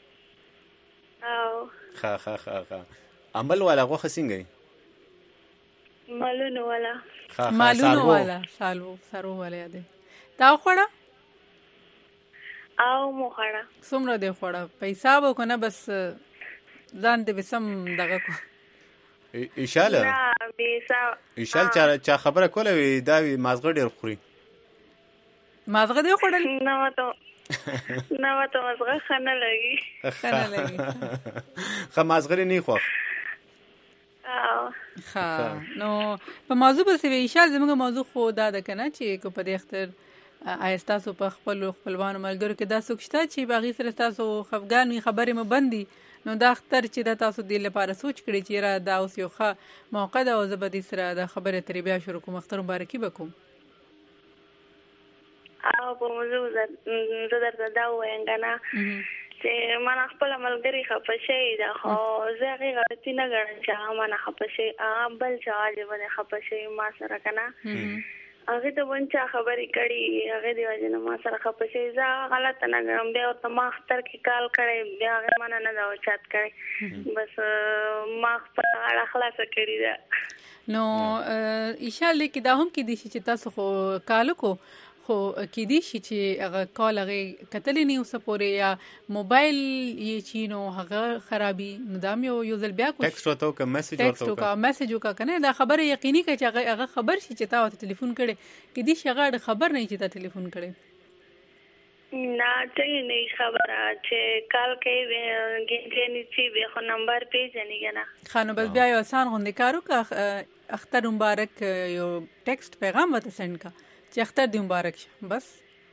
او خا عمل والا غوخه څنګه مالونه والا سالو والا دی تا خوړه او مخړه څومره دی خوړه پیسې به کنه بس ځان دې بسم دغه کو ایشاله ایشال چا خبره کوله وی دا مازغه ډیر خوري مازغه دی خوړل نه وته مازغه خنه لګي مازغه نه خو نو په موضوع به سوي ایشال زموږ موضوع خو دا ده کنه چې کو په دې اختر آیستاسو په خپلوانو ملګرو کې دا څوک شته چې باغی سره تاسو خفګان خبرې مبندي نو دا اختر چې دا تاسو د لپاره سوچ کړی چې را دا اوس یو ښه موقع ده او زبدي سره د خبره ترې بیا شروع کوم اختر مبارکي وکوم او په موضوع زه درته دا وایم کنه چې ما خپل ملګری خپه شي دا خو زه هغه غلطي نه ګڼم چې ما نه خپه شي بل چا دې باندې خپه شي ما سره کنه هغه ته ونچا خبرې کړي هغه دی وجه نه ما سره خپشه ځا غلط نه غم بیا ته ما اختر کې کال کړي بیا هغه من نه دا چات کړي بس ما خپل اخلاص کړی دا نو ان شاء الله کې دا هم کې دي چې تاسو خو کال کو خو کې دي چې هغه کال هغه کتلې نه اوسه پورې یا موبایل یې چینو هغه خرابي ندام یو ځل بیا کو ټیکسټ ورته کا میسج وکا کنه دا خبره یقیني کړه چې هغه خبر شي چې تا ته ټلیفون کړي کې دي شغه خبر نه چې تا ټلیفون کړي نه ته نه خبره چې کال کې ګینګنی چې به خو نمبر پیژنې کنه خانو بس بیا یو آسان غونډه کارو کا اختر مبارک یو ټیکسټ پیغام وته سند کا چې اختر دې مبارک شه بس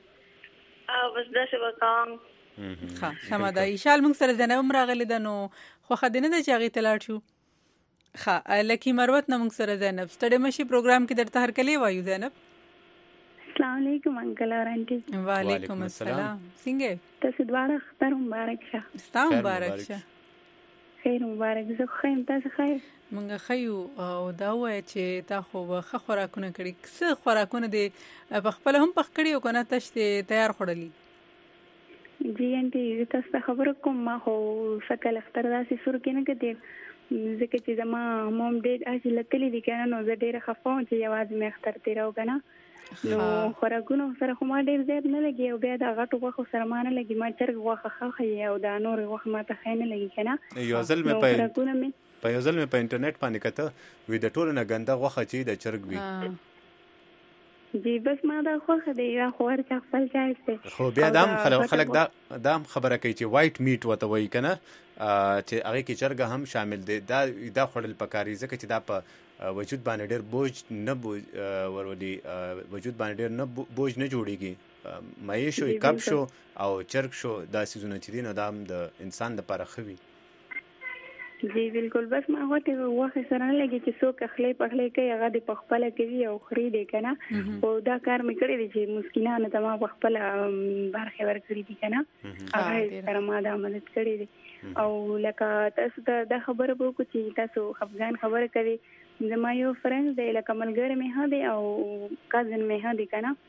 بس دا څه وکم ها سم ده ان شاء الله موږ سره زنه راغلی ده نو خو خدینه د چاغي تلاړ شو ها لکی مروت نه موږ سره زینب ستړي مشي پروګرام کې درته هر کلی وایو زینب السلام علیکم انکل اور انټي وعلیکم السلام څنګه تاسو دواړه اختر مبارک شه ستا مبارک شه خیر مبارک زه خیم تاسو خیر مونږ خیو او دا وای چې تا خو ښه خوراکونه کړي څه خوراکونه دي په خپل هم پخ کړي او کنه تاسو تیار خړلې جی انټي تاسو خبر کوم ما خو سکل اختر داسې سور کې نه کړي ځکه چې زما موم ډېر اجل تللی دي کنه نو زه ډېر خفاو چې یوازې مې اختر تیراو کنه نو خوراکونه سره خو ما ډېر زیات نه لګي او بیا دا غټو غوښه سره ما نه لګي ما چرګ غوښه خاخې او دا نور غوښه ما ته خاینه لګي کنه یو ځل مې په یو ځل مې په انټرنیټ باندې کته وې د ټولو نه ګنده غوښه چې د چرګ وي جی بس ما دا خوښه دی یا خور چا خپل چایسته خو بیا دام خلک دا خبره کوي چې وایټ میټ وته وای کنه چې هغه کې چرګ هم شامل دي دا خړل پکاري ځکه چې دا په وجود باندې ډېر بوج نه ورولي وجود باندې ډېر نه بوج نه جوړيږي مې شو کب شو او چرګ شو دا سيزونه چې دي نو دا د انسان لپاره خوي جی بالکل بس ما غوته وخت سره نه لګي چې څوک خلې پخلې کوي هغه د پخپله کوي او خري دی کنه او دا کار مې کړی دی چې مسکینانه ته ما پخپله برخه ورکړي دي کنه هغه سره ما دا مدد کړی دی او لکه تاسو دا خبره وکړو چې تاسو افغان خبره کوي زما یو فرند دی لکه ملګری مې ها دی او کازن مې ها دی کنه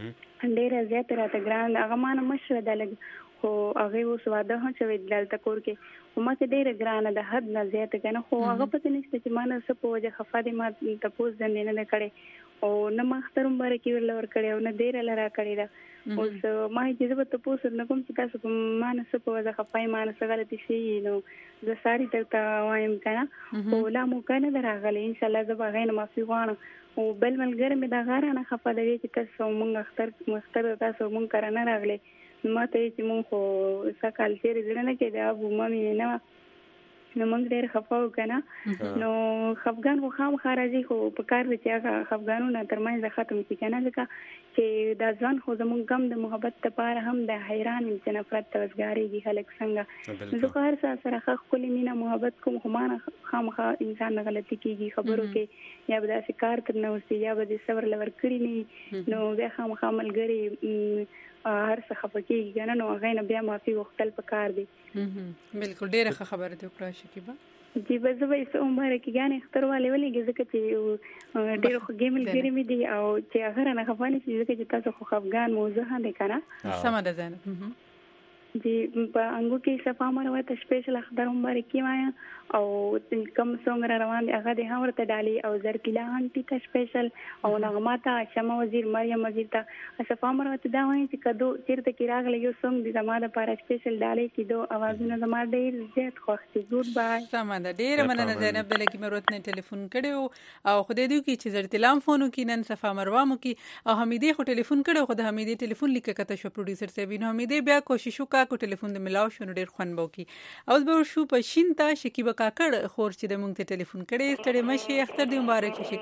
ډېر زیات راته ګران هغه ما نه مشره ده لګ خو هغه اوس واده هم چې دلته کور کې ومه ته ډېر ګرانه د حد نه زیات کنه خو هغه پته نشته چې ما نه څه په وجه خفا دي ما تاسو ځنه نه کړي او نه ما اختر مبارک ورل ور کړی او نه ډېر لرا کړی دا اوس ما چې زه په تاسو نه کوم چې تاسو ما نه څه په وجه خفای ما نه څه غلطي شي نو زه ساري درته وایم کنه او لا مو کنه دراغله ان شاء الله زه به غوښنه معافي غواړم او بل ملګری مې دا غاره نه خفا دی چې تاسو مونږ اختر تاسو مونږ کرانه راغله ما ته چې مونږ خو سکال چیرې ځنه نه کې دا ابو مامي نه نو مونږ ډېر خفاو کنه نو خفګان خو خام خارجي خو په کار دي چې هغه خفګانونه ترمنځ ختم شي کنه ځکه چې دا ځان خو زمونږ کم د محبت لپاره هم د حیران چې نفرت توسګاریږي خلک څنګه زه خو هر سره خخ کلی مینا محبت کوم خو ما خامخا انسان غلطي کیږي خبرو کې یا به داسې کار تر نه وسی یا به صبر لور کړی نه نو بیا خامخا ملګری هر څه خفقېږي کنه نو هغه نه بیا معافي وختل پکار دي بالکل ډېره خبره ده کړه شکیبا جی بس به عمر کې غانې اختر والے ولې ځکه چې ډېر خو ګیمل ګری مې دي او چې هغه نه خفانه چې ځکه چې تاسو خو افغان موضوع هم ده کنه سم ده زینب جی په انګو کې صفه مروه سپیشل اختر مبارک وایا او کم څنګه روان هغه د هورته ډالي او زرکیلا انټی ته سپیشل او نغماته شمه وزیر مریم وزیر ته صفه مروه دا وایي چې کدو چیرته کې راغلی یو څنګه د زماده لپاره سپیشل ډالي چې دو اوازونه زماده ډیر زیات خوښ دي ګډ بای سمه ده ډیر مننه زینب د لکی مروت نه ټلیفون کړو او خدای دې کی چې زرتلام فونو کې نن صفه مروه مو کې او حمیدې خو ټلیفون کړو خو د حمیدې ټلیفون لیکه کته شو پروډوسر سی وینو حمیدې بیا کوشش وکړه کو ټلیفون د ملاو شو ډیر خوان بو کی او به شو په شینتا شکیبه کاکړ خور چې د مونږ ته ټلیفون کړي ستړي مشي اختر دې مبارک شي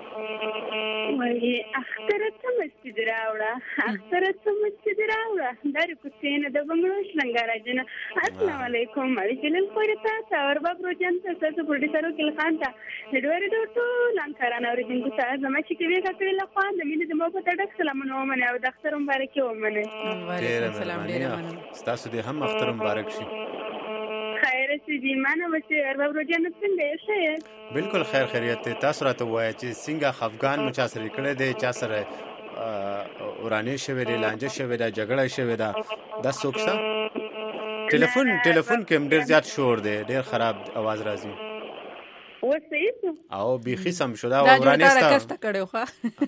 شکیبه وای اختر ته مسجد راوړه اختر ته مسجد راوړه در کوڅې د بنگړو شلنګارا جن السلام علیکم علیکم پرتا اور بابرو جن تاسو پروډوسر کې خان ته ډېر ډېر لانکارانه ورجن کو تاسو زما چې کې کتل له خوا د مینې د مو په تډک سلامونه ومنه او د اختر مبارک ومنه وعلیکم السلام ډېر مننه تاسو دې هم اختر مبارک شي خیر رسیدي مانه چې ارباب روجانه څنګه یې؟ بالکل خیر خیریت تاسو راته وایي چې څنګه خفګان مو چا سره کړی دی، چا سره ورانې شوې دی، لانجه شوې ده، جګړه شوې ده، دا څوک شته؟ ټلیفون کې هم ډېر زیات شور دی، ډېر خراب आवाज راځي. اوس صحیح شو؟ او بیخي سم شو. دا ورانې ستا کسته کړو ښه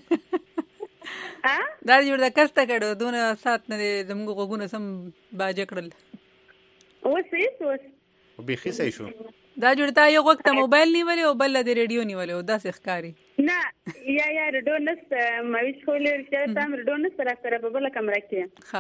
دا جوړ د کسته کړو دونه سات نه زموږ غوږونه سم باجه کړل. اوس صحیح شو؟ بیخي صحیح شو. دا جوړ تا یو وخت موبایل نیولې او بل د ریډیو نیولې او داسې ښکاری نه یا ریډیو نشته مې خولې چې تام ریډیو نشته راځره په بل کمره کې. ها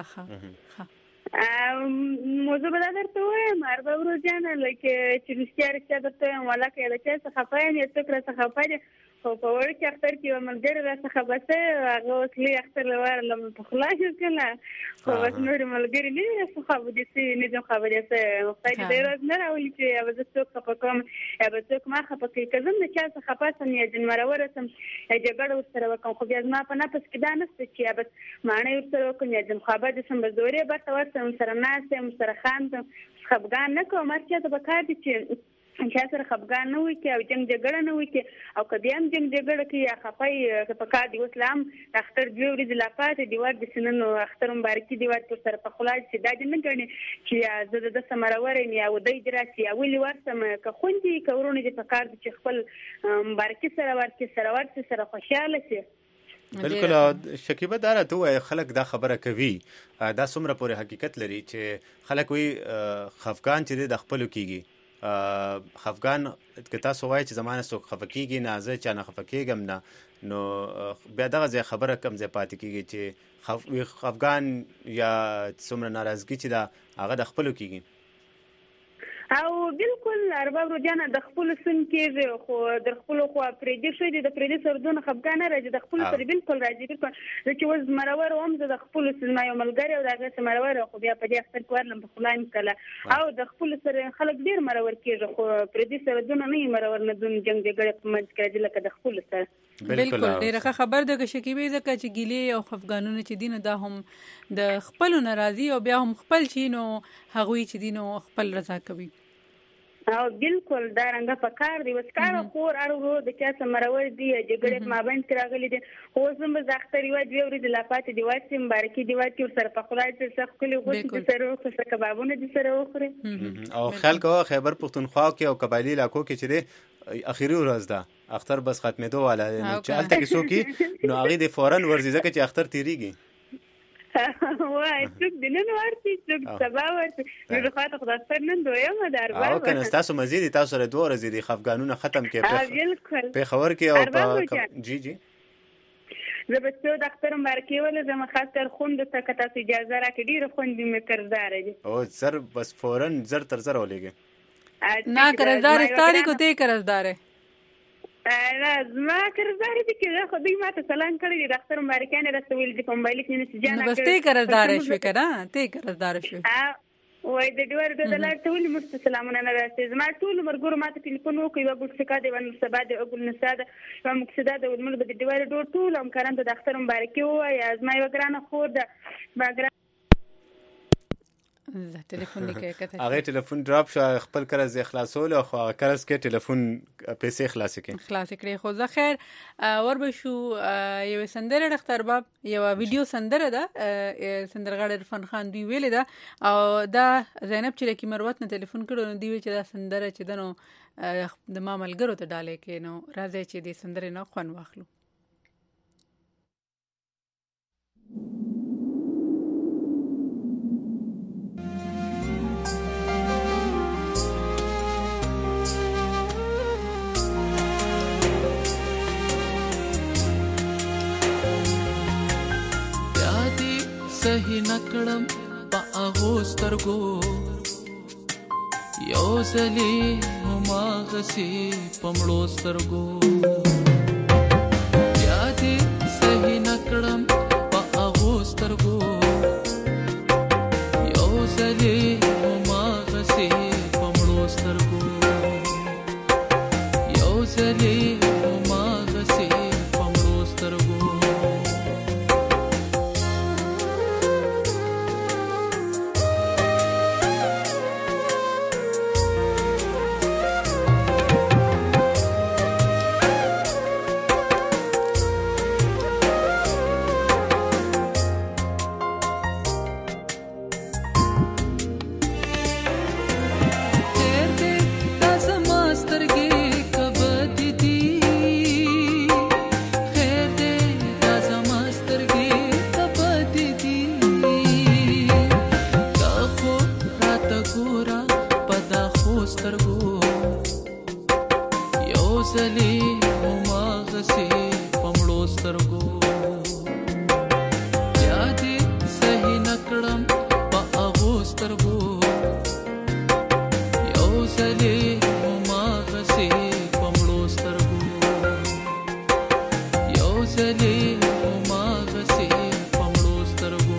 موضوع به درته وایم ارباب روجانه لکه چې رښتیا درته وایم ولکه د چا څخه خفای نه تکړه څخه خفای خو په وړ کې اختر کې ملګری را څخه بسه هغه وسلې اختر لوار لم په خلاص کله خو بس نور ملګری نه څخه بده سي نه ځم خبرې سه مختلف دی روز نه راولي چې اوبه څوک په کوم اوبه څوک ما خپه کې کزم نه چا څخه پاسه نه جن مرور سم جګړه ورسره وکم خو بیا ما په نفس کې دا نشته چې بس مانه ورسره وکم یا جن خبره سم بزوري برته ورسره سره ناسه سره خان خفګان نه کوم چې ته بکار دي چې سره خفګان نه وي کې او جنگ جګړه نه وي کې او کدی هم جنگ جګړه کې یا خپای په کار دی اسلام اختر دی ورځ لا پاتې دی ور د سننو اختر مبارکي دی ور پر سره په خلاص چې دا جن نه غني چې زه د سمرور نه او د دراسي او ویل ورسم که خوندي کورونه دي په کار دي چې خپل مبارکي سره ورته سره خوشاله شي. بالکل شکیبه داره تو خلک دا خبره کوي دا څومره پورې حقیقت لري چې خلک وي خفګان چې د خپلو کیږي خفګان که تاسو وایي چې زمانه څوک خفه کیږي نه زه چا نه خفه کیږم نه نو بیا دغه ځای خبره کم ځای پاتې کیږي چې خفګان یا څومره ناراضګي چې دا هغه د خپلو کیږي او بالکل ارباب روجانه د خپل سن کې خو د خپل خو پرېدي شوی د پرېدي سردون خفګان راځي د خپل پر بالکل راځي بالکل چې وز مرور هم د خپل سن ما یو ملګری او دغه مرور خو بیا په دې اختر کورلم په خلایم کله او د خپل سره خلک ډیر مرور کېږي خو پرېدي سردون نه مرور نه دون جنگ جګړه په منځ کې راځي لکه د خپل سره بالکل ډیره خبر ده که شکیبه ځکه چې ګیلې او خفګانونه چې دینه دا هم د خپل ناراضي او بیا هم خپل چینو هغوی چې دینو خپل رضا کوي او بالکل دا رنګه پکار دی وسکاره خور اړو د چا سمرور دی جګړه مابین راغلي دي خو زم به زختري و دی ورځ لا پاتې دی وای چې مبارکي دی وای چې سره په خلای چې څخه کلی غوښتي سره څه کبابونه دي سره وخوري او خلکو خیبر پختونخوا کې او قبایلی علاقو کې چې اخیری ورځ ده اختر بس ختمېدو والا نو چې الته کې څوک نو هغه د فورن ورځي ځکه چې اختر تیریږي وای څوک دنن ورتي څوک سبا ورتي نو خاطر خدای سره نن دویم دربار او کنه تاسو مزید تاسو سره دوه ورځې دي خفګانونه ختم کې په خبر کې او جی زه به څو دفتر مارکې ول زما خاطر خوند ته کته اجازه راکړي ډیر خوند می کردار دي او زر بس فورن زر تر زر ولېږي نه قرضدار ستاري کو ته قرضدار نه زما قرضدار دي چې خو دې ماته سلام کړی د دفتر مارکانه رسول دي په موبایل کې نه سجانه بس ته قرضدار شو کنه ته قرضدار شو وای د ډور د دلار ټول مستسلامونه نه راځي زما ټول مرګور ماته ټلیفون وکي و ګل څخه دی ون سبا د ګل نساده و مقصده د ولمل د ډور ټول هم کاران د دفتر مبارکي وای ازما یو ګرانه خور د باګرام زه ټلیفون لیکه کته هغه ټلیفون ډراپ شو خپل قرض اخلاصول او خو قرض کې ټلیفون پیسې خلاص کړي خو زه خیر ور به شو یو سندره ډختر باب یو ویډیو سندره ده سندرغاړ عرفان خان دی ویل ده او دا زینب چې کی مروت نه ټلیفون کړو دی چې دا سندره چې دنو د ما ملګرو ته ډالې کې نو راځي چې دې سندره نه خوان واخلو सही नकड़म पा سترګو یو ځلې هما غسي پمړو سترګو یادې صحیح نکړم په هغو سترګو یو ځلې هما غسي پمړو سترګو یو ځلې هما غسي پمړو سترګو زلې هماغسې په مړو سترګو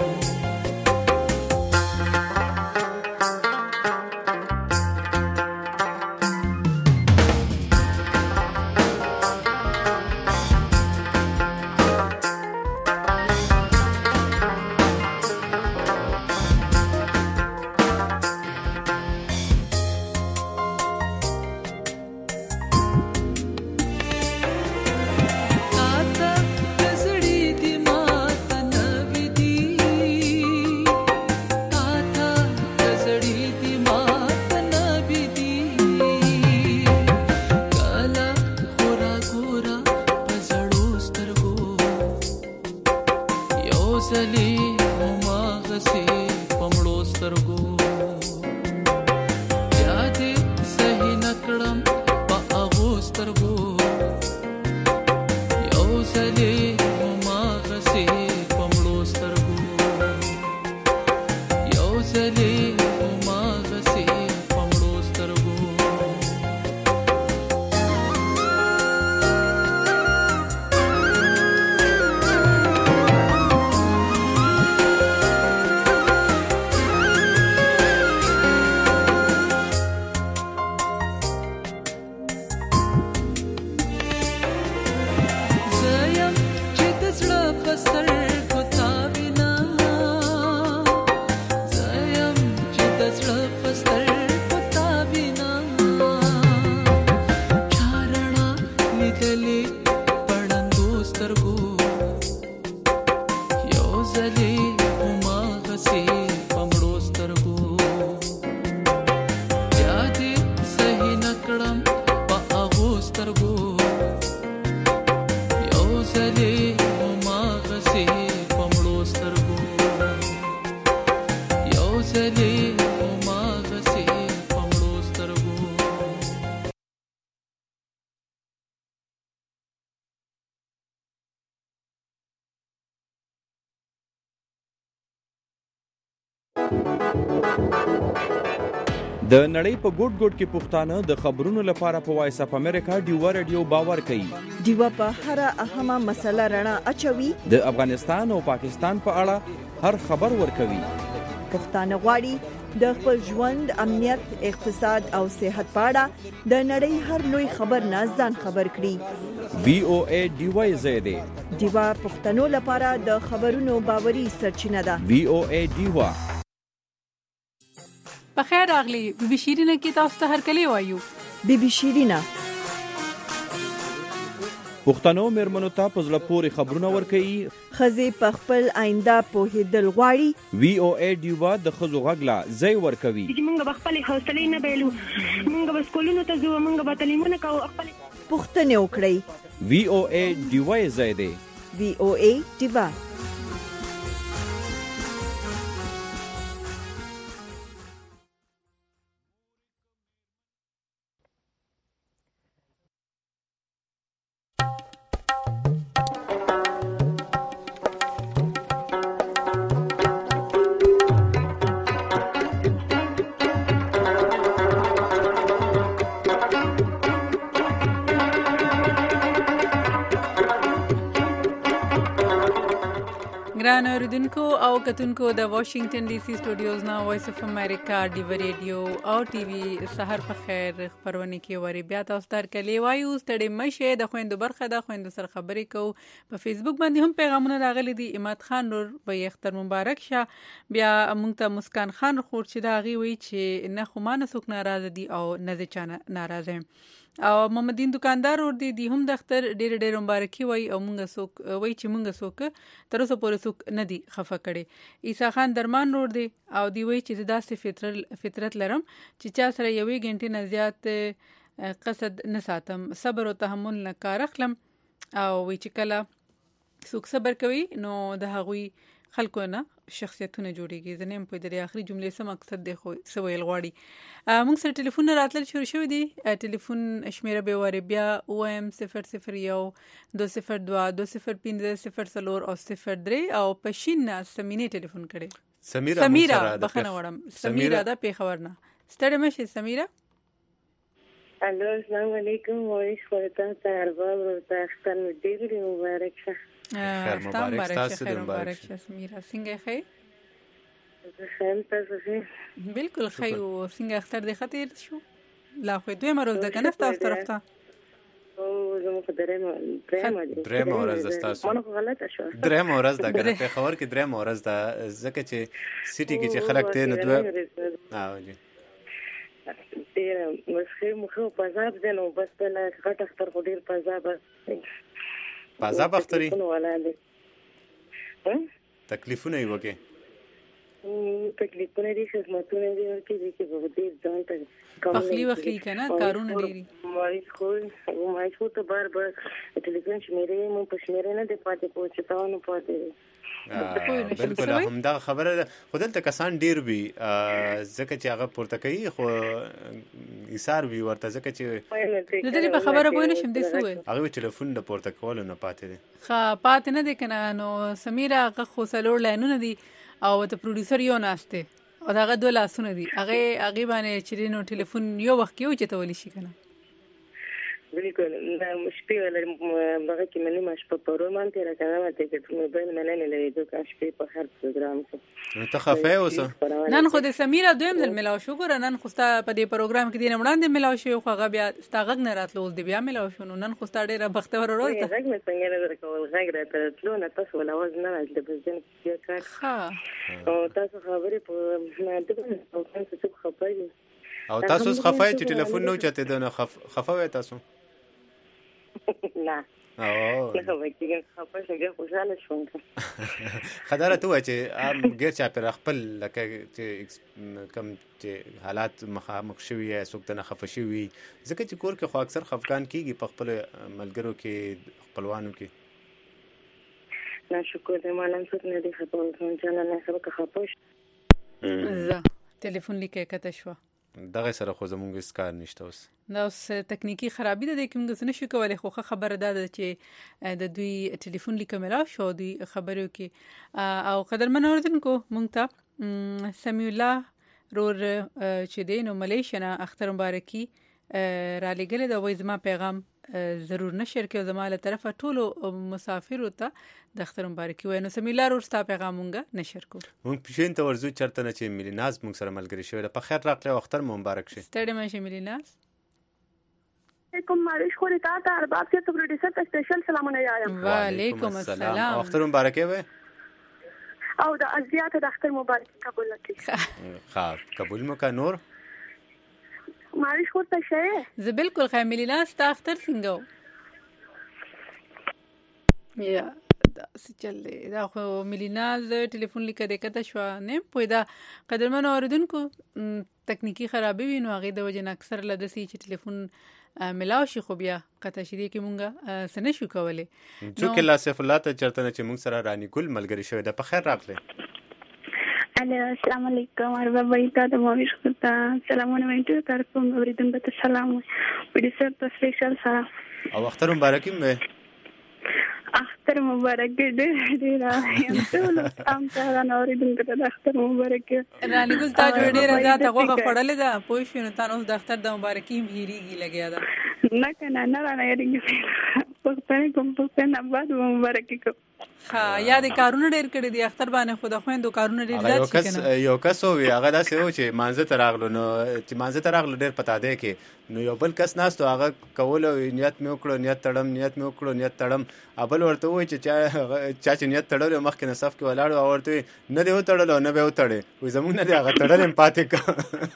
د نړۍ په ګوټ ګوټ کې پښتانه د خبرونو لپاره په وایس اپ امریکا ډیوا رادیو باور کوي. ډیوا په هر اهمه مسله رڼا اچوي. د افغانستان او پاکستان په اړه هر خبر ورکوي. پښتانه غواړي د خپل ژوند، امنیت، اقتصاد او صحت په اړه د نړۍ هر لوی خبر نه ځان خبر کړي. VOA ډیوا زیاده ډیوا پښتنو لپاره د خبرونو باوري سرچینه ده. VOA ډیوا. په خیر راغلی بی بی شیرینه کې تاسو ته هرکلی وایو. بی بی شیرینه پښتنو مېرمنو ته په زړه پورې خبرونه ورکوي. ښځې په خپل آینده پوهېدل غواړي. VOA ډیوا د ښځو غږ لا ځای ورکوي. موږ به خپلې حوصلې نه بایلو، موږ به سکولونو ته ځو، موږ به تعلیمونه کوو، خپلې پوښتنې وکړئ. VOA ډیوا ځای دی. VOA ډیوا. ګران اوریدونکو او کتونکو د واشنگټن ډي سي سټوډیوز نه وایس اف امریکا ډیوا ریډیو او ټي وي سحر په خیر خبرونه کې وری بیا تاسو ته کلی وایو. ستړي مشه د خويندو برخه د خويندو سره خبرې کو. په فیسبوک باندې هم پیغامونه راغلي دي. اماد خان نور به اختر مبارک شه. بیا مونږ ته مسکان خان خور چې دا غي وی چې نه خو مان سوک ناراضه دي او نه ځ چانه ناراضه او محمدین دکاندار ور دي هم د اختر ډېر مبارکي وای او مونږ سوک وای چې مونږ سوک تر اوسه پورې سوک نه دي خفه کړي. عیسی خان درمان ور دي او دی وای چې داسې فطرت لرم چې چا سره یوې غنټې نه زیات قصد نه ساتم، صبر او تحمل نه کار اخلم او وای چې کله سوک صبر کوي نو د هغوی خلکو نه شخصیتونه جوړیږي. زنیم په دې اخري جملې سم مقصد دی خو سویل غواړي. موږ سره ټلیفون راتلل شروع شوی دی. ټلیفون شمیره به وری بیا OM 001 202 205 او 03 او پښین سمینه ټلیفون کړي. سمیره بخنه وړم. سمیره دا په خبر نه ستړي مشه. سمیره الو السلام علیکم وایش خورتا ارباب ورته اختر ډیر مبارک شه خیر مبارک شه سمیرا څنګه ښه خیر تاسو ښه بالکل ښه او څنګه اختر د خطر شو لا خو دوی مرول ده کنه تاسو طرف ته او زموږ درېم ورځ تاسو مونږ غلطه شو درېم ورځ ده کنه په خبر کې درېم ورځ ده ځکه چې سیټي کې چې خلک ته نه دوه جی ډیر مسخه مخه پزاب ده نو بس په غټ اختر خو ډیر پزاب اختري تکلیفونه یې وکي تکلیفونه دي خدمتونه دي چې په دې ځان ته اخلي کنه کارونه ډیری ما ته بار ټلیفون شمیرې مون په شمیرې نه دی پاتې پوښتنه پاتې بالکل همدا خبره خودلته کسان ډیر وي ځکه چې هغه پورته کوي خو ایثار وي ورته ځکه چې د دې په خبره پوه نشم د سوې هغه ټلیفون د پورته کول نه پاتې دي پاتې نه دي کنه نو سمیرا هغه خو سلور لاینونه دي او د پروډوسر یو ناشته او هغه دوه لاسونه دي هغه باندې چې نو ټلیفون یو وخت یو چتولی شي کنه بالکل دا مشپې ولا هغه کې منی مش په پرومان تیر کنه ماته کې موبایل منه نه لري دوه شپې په هر پروګرام کې ته خفه اوسه نن خو د سمیرا دویم ځل ملاو شو ګور نن خو ستا په دې پروګرام کې دینه وړاندې ملاو شو خو هغه بیا ستاغه نه راتلو دی بیا ملاو شو نن خو ستا ډیره بختور ورځ ده هغه مې څنګه نه درکول غږ راته نو تاسو ولا وځ نه راځي د بزن کې کار او تاسو خبرې په نه د تاسو خبرې او تاسو خفای چې ټلیفون نو چته ده خفای تاسو نه نه وایي خپل څنګه خوشاله شوم خدای ته چې غیر چا پر خپل لکه چې کم چې حالات مخامخ شوی یا څوک ته خفه شوی ځکه چې کور کې خو اکثر خفقان کیږي په خپل ملګرو کې خپلوانو کې نه شکر دې مالم څه نه دي خپل ځان نه خپه زه ټلیفون لیکه کته شو دغه سره خو زمونږ اسکار نشته اوس دا اوس تکنیکی خرابې ده کوم څه نشو کولای خو خبره ده چې د دوی ټلیفون لیکملا شو دوی خبرو کې او قدرمن اوردونکو مونږ ته سمیع الله رور چې دینو ملیشیا اختر مبارکي را لګل د وای زما پیغام ضرور نشر کې زماله طرفه ټول مسافر وته د اختر مبارکي وای نو سمیع الله رور ستا پیغام مونږ نشر کو مونږ پښین ته ورزو چرته نه چې ملیناز مونږ سره ملګری شوی په خیر راغله اختر مبارک شه ستړي مشه ملیناز علیکم معلش خو تا ارباب سے پروډوسر ته سپیشل سلامونه یایم وعلیکم السلام اختر مبارک وي او د ازیات د اختر مبارک قبول کړي قبول مکا نور معلش خو ته شه زه بالکل خیر ملیناز تا اختر څنګه یا دا چلې دا خو ملیناز ټلیفون لیکه د کته شو نه پوهدا قدرمن اوردونکو تکنیکی خرابې وینو هغه د وجه اکثر لدسي چې ټلیفون ملاو شي خو بیا قطع شې کې مونږه سن شو کولې چې کله سیف الله ته چرته چې مونږ سره رانی ګل ملګری شوی د په خیر راغله السلام علیکم ارباب بایتا د موږ خدای سلامونه وینټو تاسو اوریدم به سلام پروډوسر ته سپیشل سلام او اختر مبارک مې اختر مبارک دې یم ټول ام ته اوریدم ته اختر مبارک رانی ګل تا جوړ ډیر زیاته غوغه خړلې ده پوه شو نو تاسو د اختر د مبارکي هیریږي لګیا ده نه کنه نه یریږي پښتنه کوم پښتنه بعد مبارکي کو ها یاد کارونه ډیر کړی دي اختر باندې خود خويندو کارونه ډیر زیات شي کنه یو کس وی هغه داسې و چې مانزه تراغلو نو چې مانزه تراغلو ډیر پتا دی کې نو یو بل کس ناستو هغه کول نیت مې وکړو نیت تړم ابل ورته وای چې چا چې نیت تړلو مخکې نه صف کې ولاړو او ورته نه دی وتړلو نه به وتړې وې زمونږ نه دی هغه تړلم پاتې کا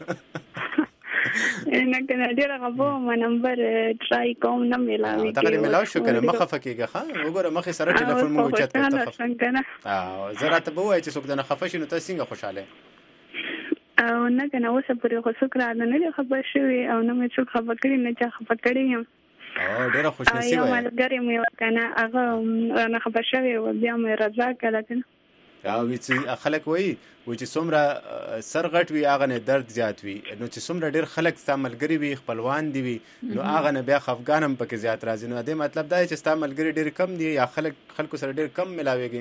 نه کنه ډیر غوو ما نمبر ټرای کوم نه ملاوي دا غلی ملاو شو کنه مخه فکیږه ها وګوره مخه سره ټلیفون مو چت ته زرا ته بوای چې څوک د خفه شنو ته څنګه خوشاله او نه کنه اوسه پرې خو څوک را نه خبر شوی او نه مې څوک خبر کړی نه چا خبر کړی یم او ډیر خوش نصیب یو ملګری مې وکنه هغه نه خبر شوی و بیا مې رضا کړه او چې خلک وایي چې څومره سر غټ وي هغه نه درد زیات وي نو چې څومره ډیر خلک ستا ملګری وي خپلوان دي وي نو هغه نه بیا خفګانم پکې زیات راځي نو دې مطلب دا چې ستا ملګری ډیر کم دي یا خلکو سره ډیر کم ملاويږي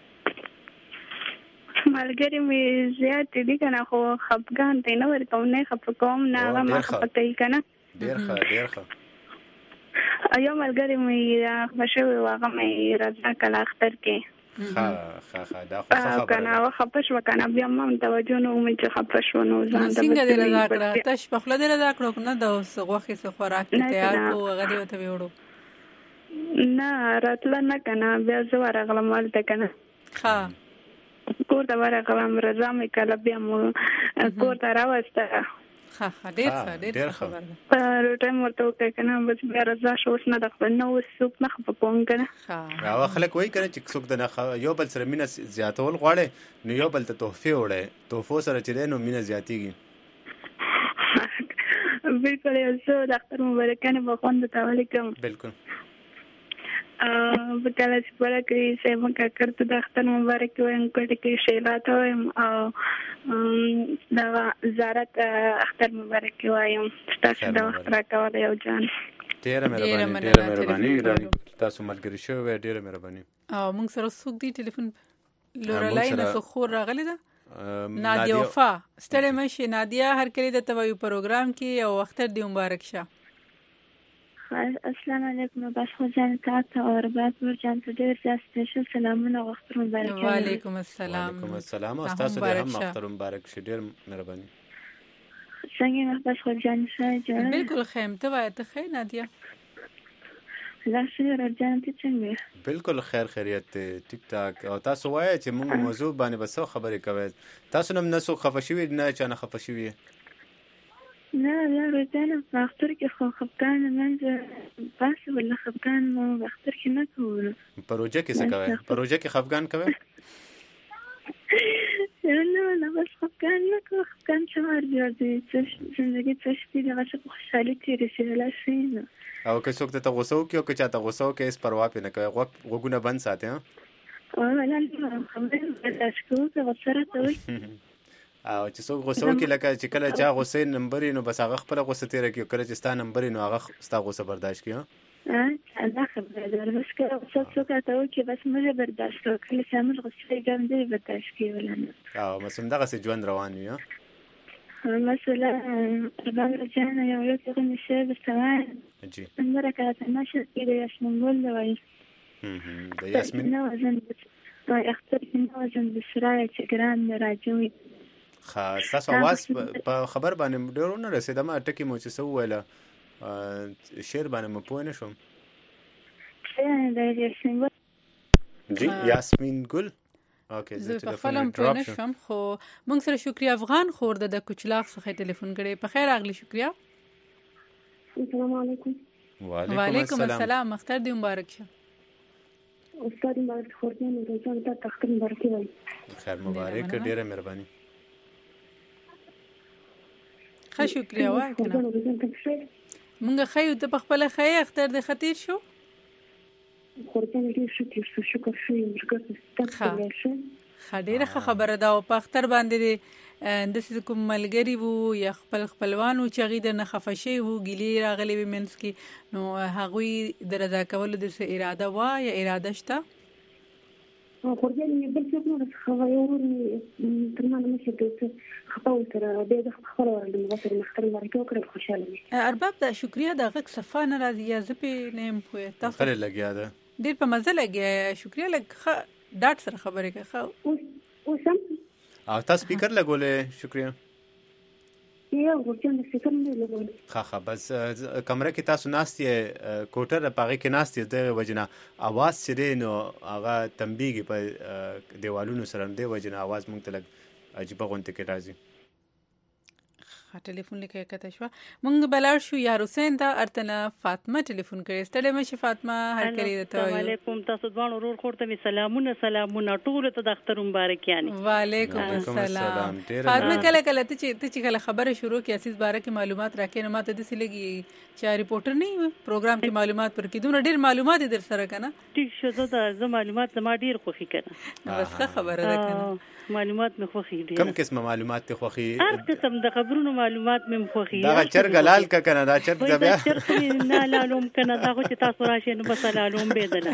ملګری مې زیات دي کنه خو خفګان ته نه ورته نه خفقوم نه هغه ما خپتای کنه ډیر ښه یو ملګری مې خپشوي هغه مې رضا کله اختر کې دا خو خبره کنه خپش وکنه بیا مم توجه نو مې چې خپش ونه ځان د څنګه دې رضا کړه تاسو په خپل دې رضا کړو نه د غوښې څخه خوراک تیار کو هغه دې وته وړو نه راتله نه کنه بیا زه ورغلم ولته کنه کور ته ورغلم رضا مې کله بیا مو کور ته راوسته ډېر ښه روټه مرته وکړه کنه بس بیا رضا شو اوس نه د خپل نو څوک نه خپه کوم کنه او خلک وایي کنه چې څوک د یو بل سره مینه زیاتول غواړي نو یو بل ته تحفې وړي تحفو سره چې نو مینه زیاتیږي بالکل زه د اختر مبارکانه په خوند ته ولیکم بالکل بکله چې پره کې سیمه کړته د اختر مبارک وایم کړه کې شیلا ته وایم او دا زارت اختر مبارک وایم تاسو د وخت راکول یو جان ډیره مهرباني تاسو ملګری شو ډیره مهرباني او موږ سره څوک دی ټلیفون لورلای نه خور راغلی ده نادیا وفا ستړی مشي نادیا هر کله د توي پروګرام کې او اختر دی مبارک شه السلام علیکم بس خو جان تاسو او ربات ور جان ته ډیر سپیشل سلامونه وختر مبارک وعلیکم السلام او تاسو ته هم وختر مبارک شه ډیر مهرباني څنګه بس خو جان شه بالکل خیم ته وای ته خیر نادیا لا شهر جان ته څنګه بالکل خیریت ټیک ټاک او تاسو وای چې موږ موضوع باندې بس خبرې کوي تاسو نم نسو خفشوي نه چانه خفشوي نه رجاله په اختر کې خو خپګان منځه بس ولا خپګان مو اختر کې نه کوو پروژه کې څه کوي پروژه کې خپګان کوي نه بس خپګان نه کوو خپګان چې ورځي ژوندۍ څه شي دغه څه خوشحالي تیرې شي لاسي او که څوک ته غوسه وکي او که چاته غوسه وکي هیڅ پروا نه کوي غوګونه بند ساتي ها نه خبره تاسو ته وسره ته وي او چې څوک غوسه وکي لکه چې کله چا غوسه نمبر نو بس هغه خپل غوسه تیر کوي کله چې ستا نمبر نو هغه ستا غوسه برداشت کوي دا خبره ده بس که څوک ته وکي بس موږ برداشت کوو کله چې موږ غوسه ګرځي برداشت کوي ولنه او مثلا دغه څه ژوند روان وي مثلا ربنا رجعنا يا ولد غني الشاب السواعد جي المركة ماشي كده ياسمين ولا وي ياسمين نوزن اختار نوزن بسرعة جرام راجوي خاص اواز په خبر باندې ډیرونه رسیدم ټکی مو چې سو ویله شعر باندې مو پوه نه شوم جی یاسمین ګل اوکې زه په فلم پوه نه شوم خو موږ سره شکریا افغان خور د کوچلاغ څخه ټلیفون کړي په خیر اغلی شکریا السلام علیکم وعلیکم السلام اختر دی مبارک شه استاد مبارک خورتنه روزانه ته اختر مبارک وای خیر مبارک ډیره مهرباني ښه شکریا وای کنه مونږ خیو ته په خپل خی اختر د خطیر شو خورتنه ډیر شکر شو ډیره خبره ده او په اختر باندې د کوم ملګری وو یا خپلوان وو چې غي د نه خفشي وو ګلی راغلی ومنس کې نو هغوی د رضا کولو د اراده وا یا اراده شته خورتنه بل څه نو خو یو ترمنه مشه د خپل تر د خپل ورته مغفر مختار مرکو کړ خوشاله ارباب د شکریا د غک صفه ناراضي یا زپې نیم پوهه تاسو خپل لګیا ده ډیر په مزه لګیا شکریا لګ ډاټ سره خبرې کوي اوسم او تاسو سپیکر لګولې شکریا یو ورته د سپیکر نه لګولې ښه بس کمره کې تاسو ناستې کوټر پاغه کې ناستې د وجنه आवाज سره نو هغه تنبیه په دیوالونو سره د وجنه आवाज مونږ ته لګ عجیب غونته کې راځي ټلیفون لیکه کته شو مونږ بلار شو یا حسین دا ارتنه فاطمه ټلیفون کړي ستړي مشه فاطمه هر کړي ته السلام علیکم تاسو دوه ورور خورته می سلامونه ټول ته د اختر مبارک یاني وعلیکم السلام فاطمه کله ته کله خبره شروع کی اساس باره کې معلومات راکې نه ماته د سلګي چې ریپورټر نه پروګرام کې معلومات پر کې دوه ډیر معلومات در سره کنه ټیک شو زه معلومات ما ډیر خوخي کنه بس خبره ده کنه معلومات مې خوخي دي کوم قسم معلومات ته خوخي هر قسم د خبرونو معلومات مې خوښي دا چرګ لال کا کنه دا چرګ بیا چرګ نه لالوم کنه دا خو چې تاسو راشئ نو بس لالوم به دله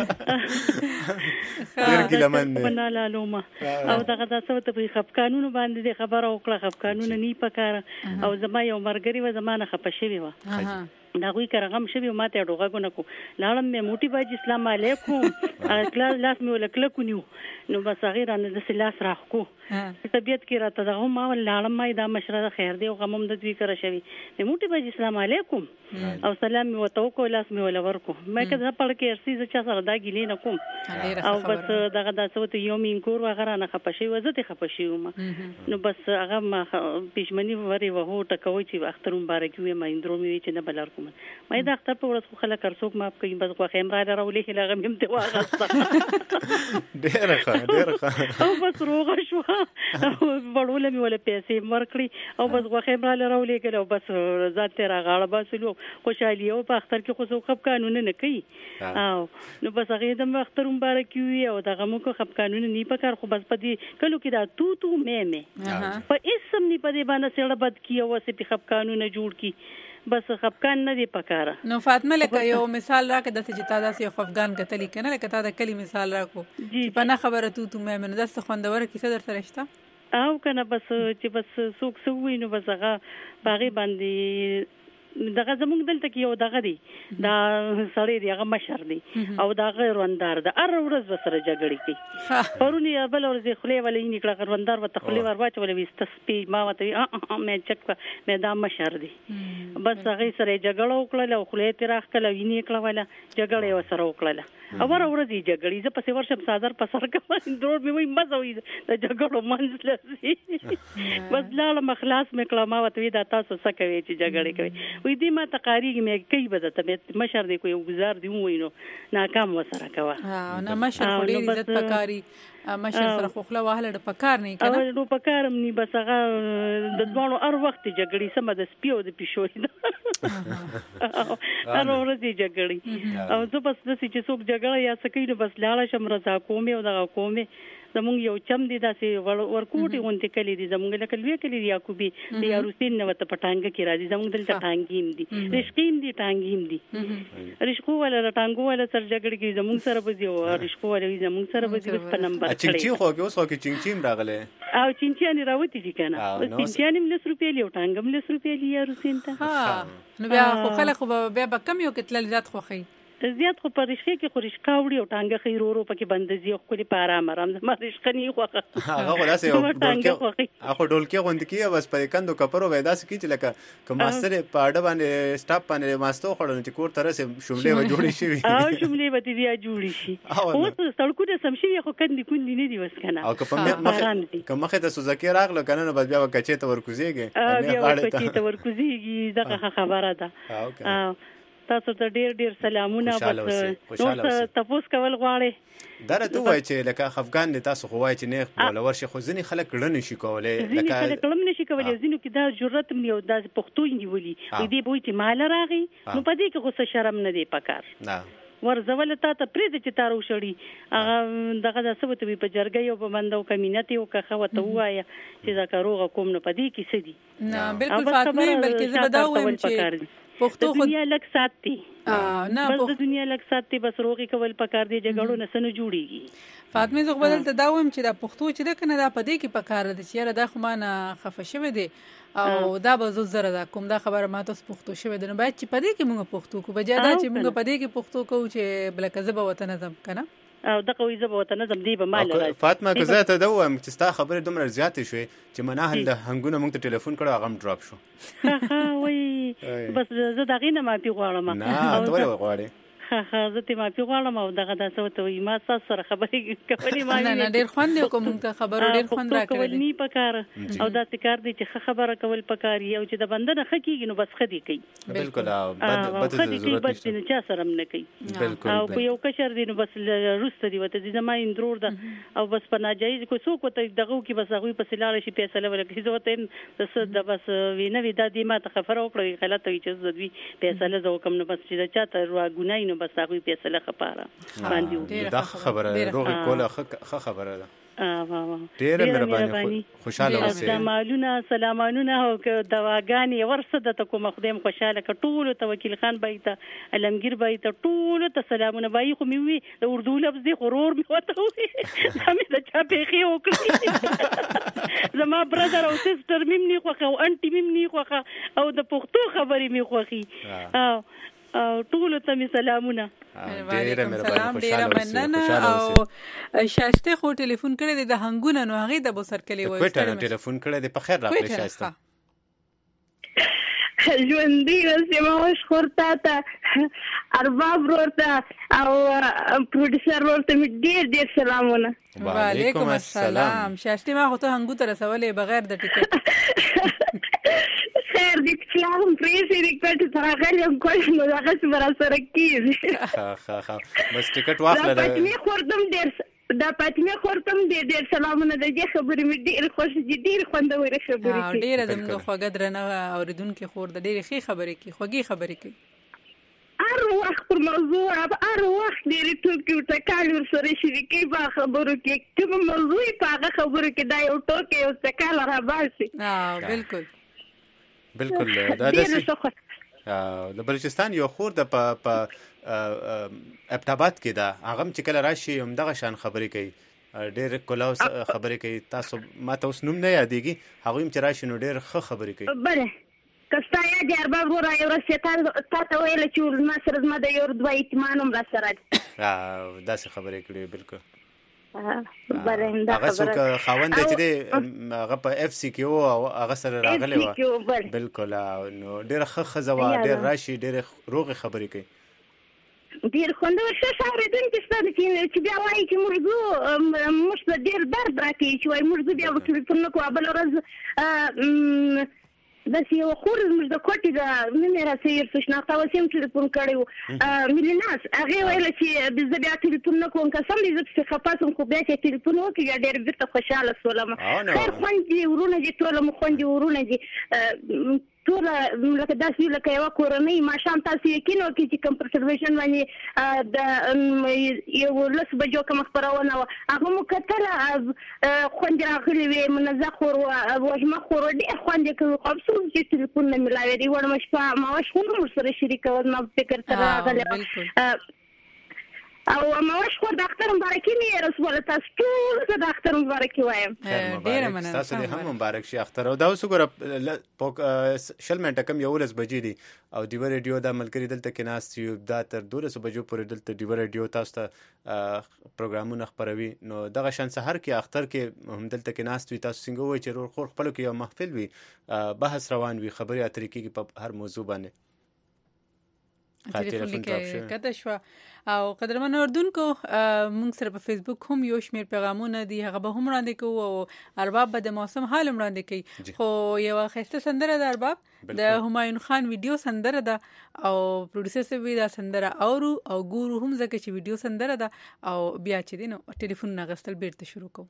چرګ لمن نه لالوم او دغه تاسو ته په خفقانونو باندې خبره وکړه خفقانونه نه پکاره او زما یو مرګري و زمانه خپشوي و دا غوي کرغم شوی ماته ډوغه کو لاړم مې موټي باج السلام علیکم لاس مې ولکل کو نیو نو بس غیر ان د سلاس راخو طبيعت کې راته دا ما لاړم ما دا مشره خیر دی او غمم د دوی کړه شوی مې موټي باج السلام علیکم او سلام مې وته کو لاس مې ول ورکو مې کله پړ کې ارسي چې سره دا ګیلې نه کوم او بس دغه داسو ته یو مين کور وغیرہ نه خپشي وزته خپشي ما نو بس هغه ما پښمنی وری وهو ټکوي چې اختر مبارک وي ما اندرو مې چې نه بلار کوم ما دا اختر په ورځ خو خلک ارڅوک ماپ کوي بس خو خیمرا راولې لغه مم ته واغسته ډېر ښه او بس روغ شو وړول مې ول پیسې مرکړي او بس خو خیمرا راولې کړه او بس ذات را غاړه باسلو خوشالي او په اختر کې خو خپ قانون نه کوي او نو بس هغه د اختر مبارک وي او دغه مو خپ قانون نه پکار خو بس پدې کلو کې دا تو مې په اسم نه پدې باندې سره بد کی او سه په خپ قانون جوړ کی بس خفقان نه دی پکاره نو فاطمه لکه یو مثال راکړه د چې تاسو یو خفقان کتلی کنه لکه تا د کلی مثال راکو په نه خبره تو مې منو داسه خوندور کیسه در سره شته او کنه بس چې بس سوق سوي نو بس هغه باغی باندې دغه زمونږ دلته کې یو دغه دی دا سړی دی هغه مشر دی او دا غیر وندار د ار ورځ وسره جګړې کوي پرونی بل ورځ خلې ولې نکړه غروندار وته خلې ورواچ ولې وستسپی ما وته مې چک مې دا مشر دی بس هغه سره جګړه وکړه او خلې تراخ کله ویني کړه ولا جګړه وسره وکړه او ورځ جګړې ز پسې ورشم صادر پسر کوم درو مې وای مزه وي د جګړو منځ لسی بس لاله مخلاص مې کړه ما وته دا تاسو سکوي چې جګړې کوي وې دې ما تقاریږي مې کوي بده ته مشر دی کوي گزار دی وینو ناکام وسره کوا نه مشر خو ډېر عزت پکاري مشر سره خو خلا واهله د پکار نه کنه او نو پکارم ني بس هغه د دوانو هر وخت جګړې سم د سپیو د پښوی هر ورځ جګړې او زه بس د چې څوک جګړه یا سکه نو بس لاړه شم رضا کومه او دغه کومه زمونږ یو چم دي داسې ورکوټي غونډې کلی دي زمونږ لکه لوی کلی دی یعقوبي د یاروسین نو ته پټانګه کې راځي زمونږ دلته ټانګیم دي رشقیم دي ټانګیم دي رشقو ولا ټانګو ولا سر جګړه کې زمونږ سره بځي او رشقو ولا زمونږ سره بځي په نمبر چینچی خو کې اوس خو کې چینچیم راغله او چینچانی راوتی دي کنه چینچانی مل روپیه لیو ټانګم ل روپیه لی یاروسین ته ها نو بیا خو خلک بیا کم یو کتل زیات خوخي زیات خو پرشخه کې خورش کاوړي او ټانګه خیرورو پکې بندزي خو کلی په آرام ما رشخنی خوخه هغه خلاص یو ډولکه اخو ډولکه غوند کیه بس په کندو کپرو وای داس کی چې لکه کوم ماستر په اډه باندې سټاپ باندې ماستو خړل چې کور تر سه شوملې و جوړی شي او شوملې به دې جوړی شي او سړکو د سمشي خو کندې کندې نه دی وس کنه او کوم مخه ته سوزکی راغله کنه نو بس بیا وکچې ته ورکوزیږي بیا وکچې ته ورکوزیږي دغه خبره ده تاسو ته ډیر سلامونه بس نو تاسو کول غواړي درته وای چې لکه افغان دي تاسو خو وای چې نه بوله ورشي خو ځنی خلک لړن شي کولای لکه خلک لړن نشي کولای ځینو کې دا جرأت مې او د پښتو نیولې دې بوې چې مال راغی نو پدې کې غوسه شرم نه دی پکار نه ورزول تا ته پرې چې تارو شړی دغه د سبت په جرګي او په بندو کمینټي او که وته وایا چې دا کاروغه کوم نه پدې کې سدي نه بالکل فاطمه بلکې زه بداوم چې پښتو خو دنیا لک ساتي نه بس د دنیا لک ساتي بس روغي کول پکار دی جګړو نه سن جوړيږي فاطمه زه بدل ته داوم چې دا پښتو چې د کنه دا پدې کې پکار دي چې را د خو ما نه خفه شوه دي او دا به زره دا کوم دا خبره ما تاسو پښتو شوه دي نو باید چې پدې کې موږ پښتو کو بجاده چې موږ پدې کې پښتو کو چې بلکې زبه وطن نظم کنه او دغه وې زبه وطن نظم دی به مال راځي فاطمه که زه ته دوم چې ستا خبره دومره زیاتې شوې چې مناهل د هنګونه موږ ته ټلیفون کړو هغه ډراپ شو وای بس زه دغه نه ماتي غواړم نه ته غواړې زه ته معافي غواړم او دغه تاسو ته ما تاسو سره خبرې کولې ما نه ډېر خوند کوم ته خبرو ډېر خوند راکړل نی پکاره او دا کار دي چې خبره کول پکاري او چې د بندنه خکېږي نو بس خدي کوي بالکل خدي کوي بس نه چا سره نه کوي او یو کشر دي نو بس روسته دی وته د ما اندرور ده او بس په ناجایز کو څوک وته دغه کې بس هغه په سلاله شي پیسې ولکه زه وته د بس وینه ودا دي ما ته خبره وکړه غلط وي چې زدوی پیسې له زو کم نو بس چې چا ته ګناي بس هغه پیسې له خبره باندې دا خبره روغي کوله خبره ده ډېر مهرباني خوشاله اوسئ مالونه سلامانونه او دواګانې ورسره د کوم خدایم خوشاله کټول ته وکیل خان بای ته علمگیر بای ته ټول ته سلامونه بای خو مې وی د اردو لفظ دی غرور مې وته وی همې د چا پیخي وکړي زما برادر او سیستر مې نه خوخه او انټي مې نه خوخه او د پښتو خبرې مې خوخي ټول ته می سلامونه. وعلیکم السلام. ډیره مننه. او شایسته خو ټلیفون کړی د هنګونه نو هغه د بوسر کلی وای ټلیفون کړی د په خیر راغلی شایسته ژوندۍ اوسې ما مشکور تا ارباب ورته او پروډوسر ورته می ډیر سلامونه. وعلیکم السلام. شایسته ما خو ته هنګو ته رسولې بغیر د ټیکټ خیر دې کلام پریسي ریکټ تراغلم کوم نو هغه سره سره کیږي. بس ټیکټ واخله دا پاتمه خورتم ډیر سلامونه د دې خبرې مې ډیر خوښ دي ډیر خوندورې خبرې دي ډیر زموږ خوګه درنه اوریدونکو خور د ډیر ښه خبرې کی خوږی خبرې کی هر وخت پر موضوع هر وخت ډیر ټوکی ټکال سره شریکي په خبرو کې کوم موضوع په هغه خبرو کې دا یو ټوکی او ټکال را باسي. بالکل دا د بلوچستان یو خور د په ابتابات کې دا هغه چې کله راشي هم دغه شان خبرې کوي ډېر کلاوس خبرې کوي. تاسو ما ته اوس نوم نه یادېږي هغوی هم چې راشي نو ډېر ښه خبرې کوي. بله کستا یاد یې ارباب ورا یو ورځ تا ته ویله چې ما سره زما د یو دوه اطمینان هم راسره دي. داسې خبرې کړې بالکل. هغه څوک خاوند دی چې هغه په اف سی کې و او هغه سره راغلی و بالکل نو ډېره ښه ښځه وه ډېر راشي ډېرې روغې خبرې کوي. ډېر خوندور ښه اورېدونکي شته چې بیا وایي چې موږ ته ډېر درد راکوي چې وایي موږ بیا ټلیفون نه کوو بله ورځ داسې یو خور زموږ د کوټې د مینې راسې یو شناخته وسې هم ټلیفون کړی و میلیناس هغې ویله چې زه بیا ټلیفون نه کوم قسم دی زه پسې خفه شوم خو بیا چې ټلیفون وکړي بیا ډېر بېرته خوشحاله شولم. خیر خوند دي ورونه دي ټوله مو خوند دي ورونه دي ټوله لکه داسې لکه یوه کورنۍ ماښام تاسو یقین وکړئ چې کوم پر ټلویزیون باندې د یو 10 بجو کومه خپرونه وه هغه مو کتله خوند راغلی وې منزه خور وه وژمه خور وه ډېر خوند یې کوي خو افسوس چې ټلیفون نه میلاوې دی وړمه شپه ماوش خور هم ورسره شریکه وه زما فکر ته راغلی او ماوش خور د اختر مبارکي مې یې رسوله تاسو ټول زه د اختر مبارکي وایم. ډېره مننه. تاسو دې هم مبارک شي اختر. او دا اوس وګوره 20 منټه کم 11 بجې دي او ډیوه ریډیو دا ملګري دلته کې ناست یو دا تر 12 بجو پورې دلته ډیوه ریډیو تاسو ته پروګرامونه خپروي نو دغه شان سحر کې اختر کې هم دلته کې ناست وي تاسو څنګه وایي چې خور خپلو کې یو محفل وي بحث روان وي خبرې اترې کېږي په هر موضوع باندې. ټلیفون کې کته شو او قدرمن اردوونکو موږ سره په فیسبوک هم یو شمیر پیغامونه دي هغه به هم وړاندې کوو او ارباب به د موسم حال وړاندې کوي خو یو ښایسته سندره ده ارباب د همایون خان ویډیو سندره ده او پروډوسر سوي دا سندره اورو او ګورو هم ځکه چې ویډیو سندره ده او بیا چې دینو ټلیفون نغستل بیرته شروع کوو.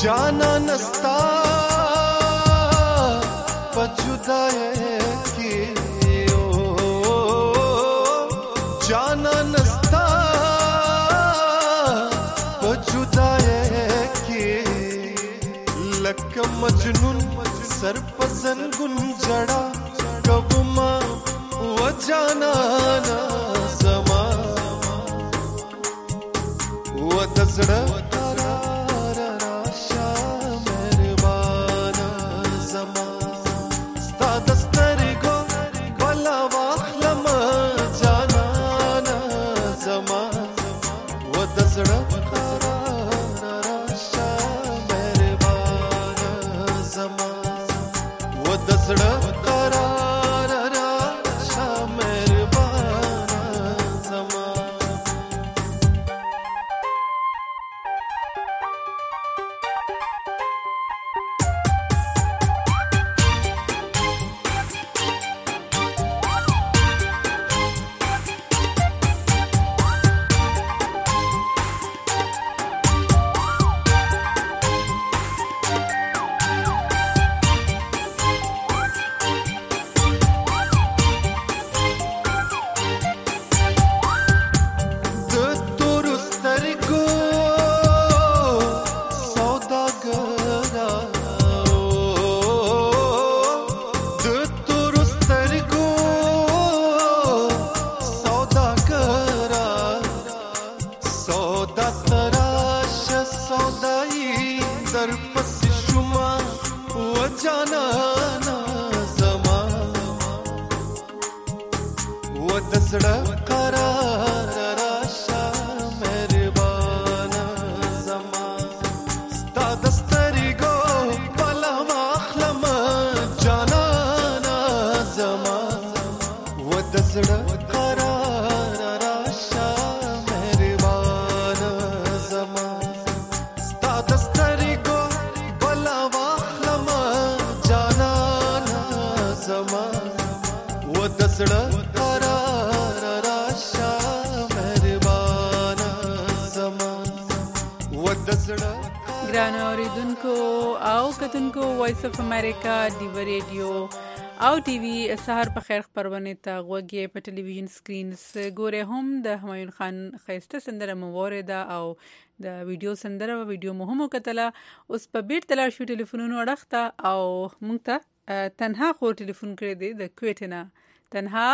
जाना नस्ता पजुदाए की जाना नस्ता पजुदाए की लक मजनून सर पसन गुंजड़ा कबुमा वो जाना ना समा वो दसड़ा ګران اوریدونکو او کتونکو وایس اف امریکا دی ریډیو او ټي وي سهار په خیر خبرونه ته غوږی په ټلویزیون سکرین ګوره هم د همایون خان خیسته سندره مورده او د ویډیو سندره او ویډیو مهمه کتله اوس په بیت تل شو ټلیفونونو اړخته او مونږ ته تنها خو ټلیفون کړی دی د کویټنا تنها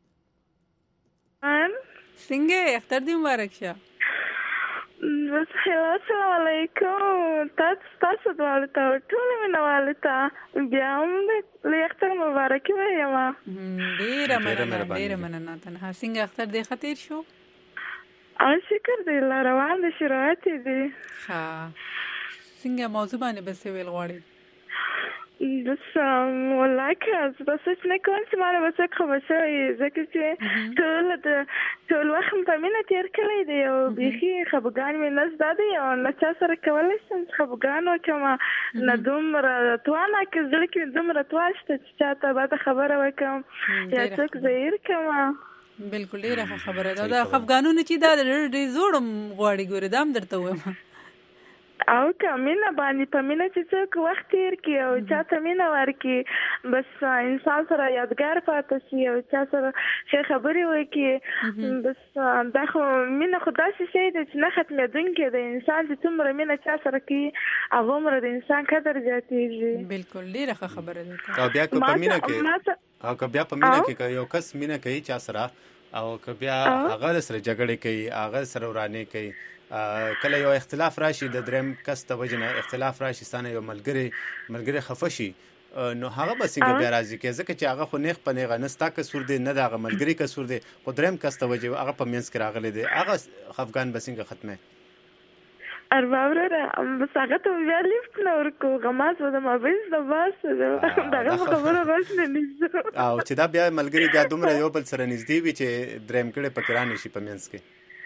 څنګه اختر دی مبارک شه بس السلام علیکم تاسو دواړو ته ټول مینوالو ته بیا هم د اختر مبارک وایم ډیره مننه تنها څنګه اختر دی خطر شو شکر دی الله روان دي شروعات دي ها څنګه موضوع باندې بس ویل غواړي بس والله که بس نه کوم چې مانه بس خبر شوی ځکه چې ټول وخت په مینه تیر کړی دی او بيخي خبرګان مې نه زده دی او نه چا سره کولی شم خبرګان وکړم نه دومره توانه کې زړه کې دومره تواشته چې چاته به خبره وکړم یا څوک زهیر کړم بالکل ډیره خبره ده دا خفګانونه چې دا ډېر زوړم غواړي ګوره دام درته وایم او که مینه باندې په مینه چې څوک وخت تیر کړي او چاته مینه ورکړي بس انسان سره یادګار پاتې شي او چا سره ښه خبرې وکړي بس دا خو مینه خو داسې شی دی چې نه ختمېدونکی دی انسان چې څومره مینه چا سره کوي هغومره د انسان قدر زیاتېږي بالکل ډېره ښه خبره ده او بیا که په مینه کې یو کس مینه کوي چا سره او که بیا هغه سره جګړې کوي هغه سره ورانې کوي کله یو اختلاف راشي د دریم کس ته وجنه اختلاف راشي ستانه یو ملګری خفه شي نو هغه به څنګه بیا راځي کې ځکه چې هغه خو نیغ په نیغه نستا کسور دی نه دغه ملګری کسور دی خو دریم کس ته وجه هغه په مینس کې راغلی دی هغه خفګان به څنګه ختمه اربابره بس هغه ته بیا لیفت نه ورکو غماز و د مابیز د باس دغه خبره غوښ نه نیسو او چې دا بیا ملګری بیا دومره یو بل سره نږدې وي چې دریم کړي پکرانه شي په مینس کې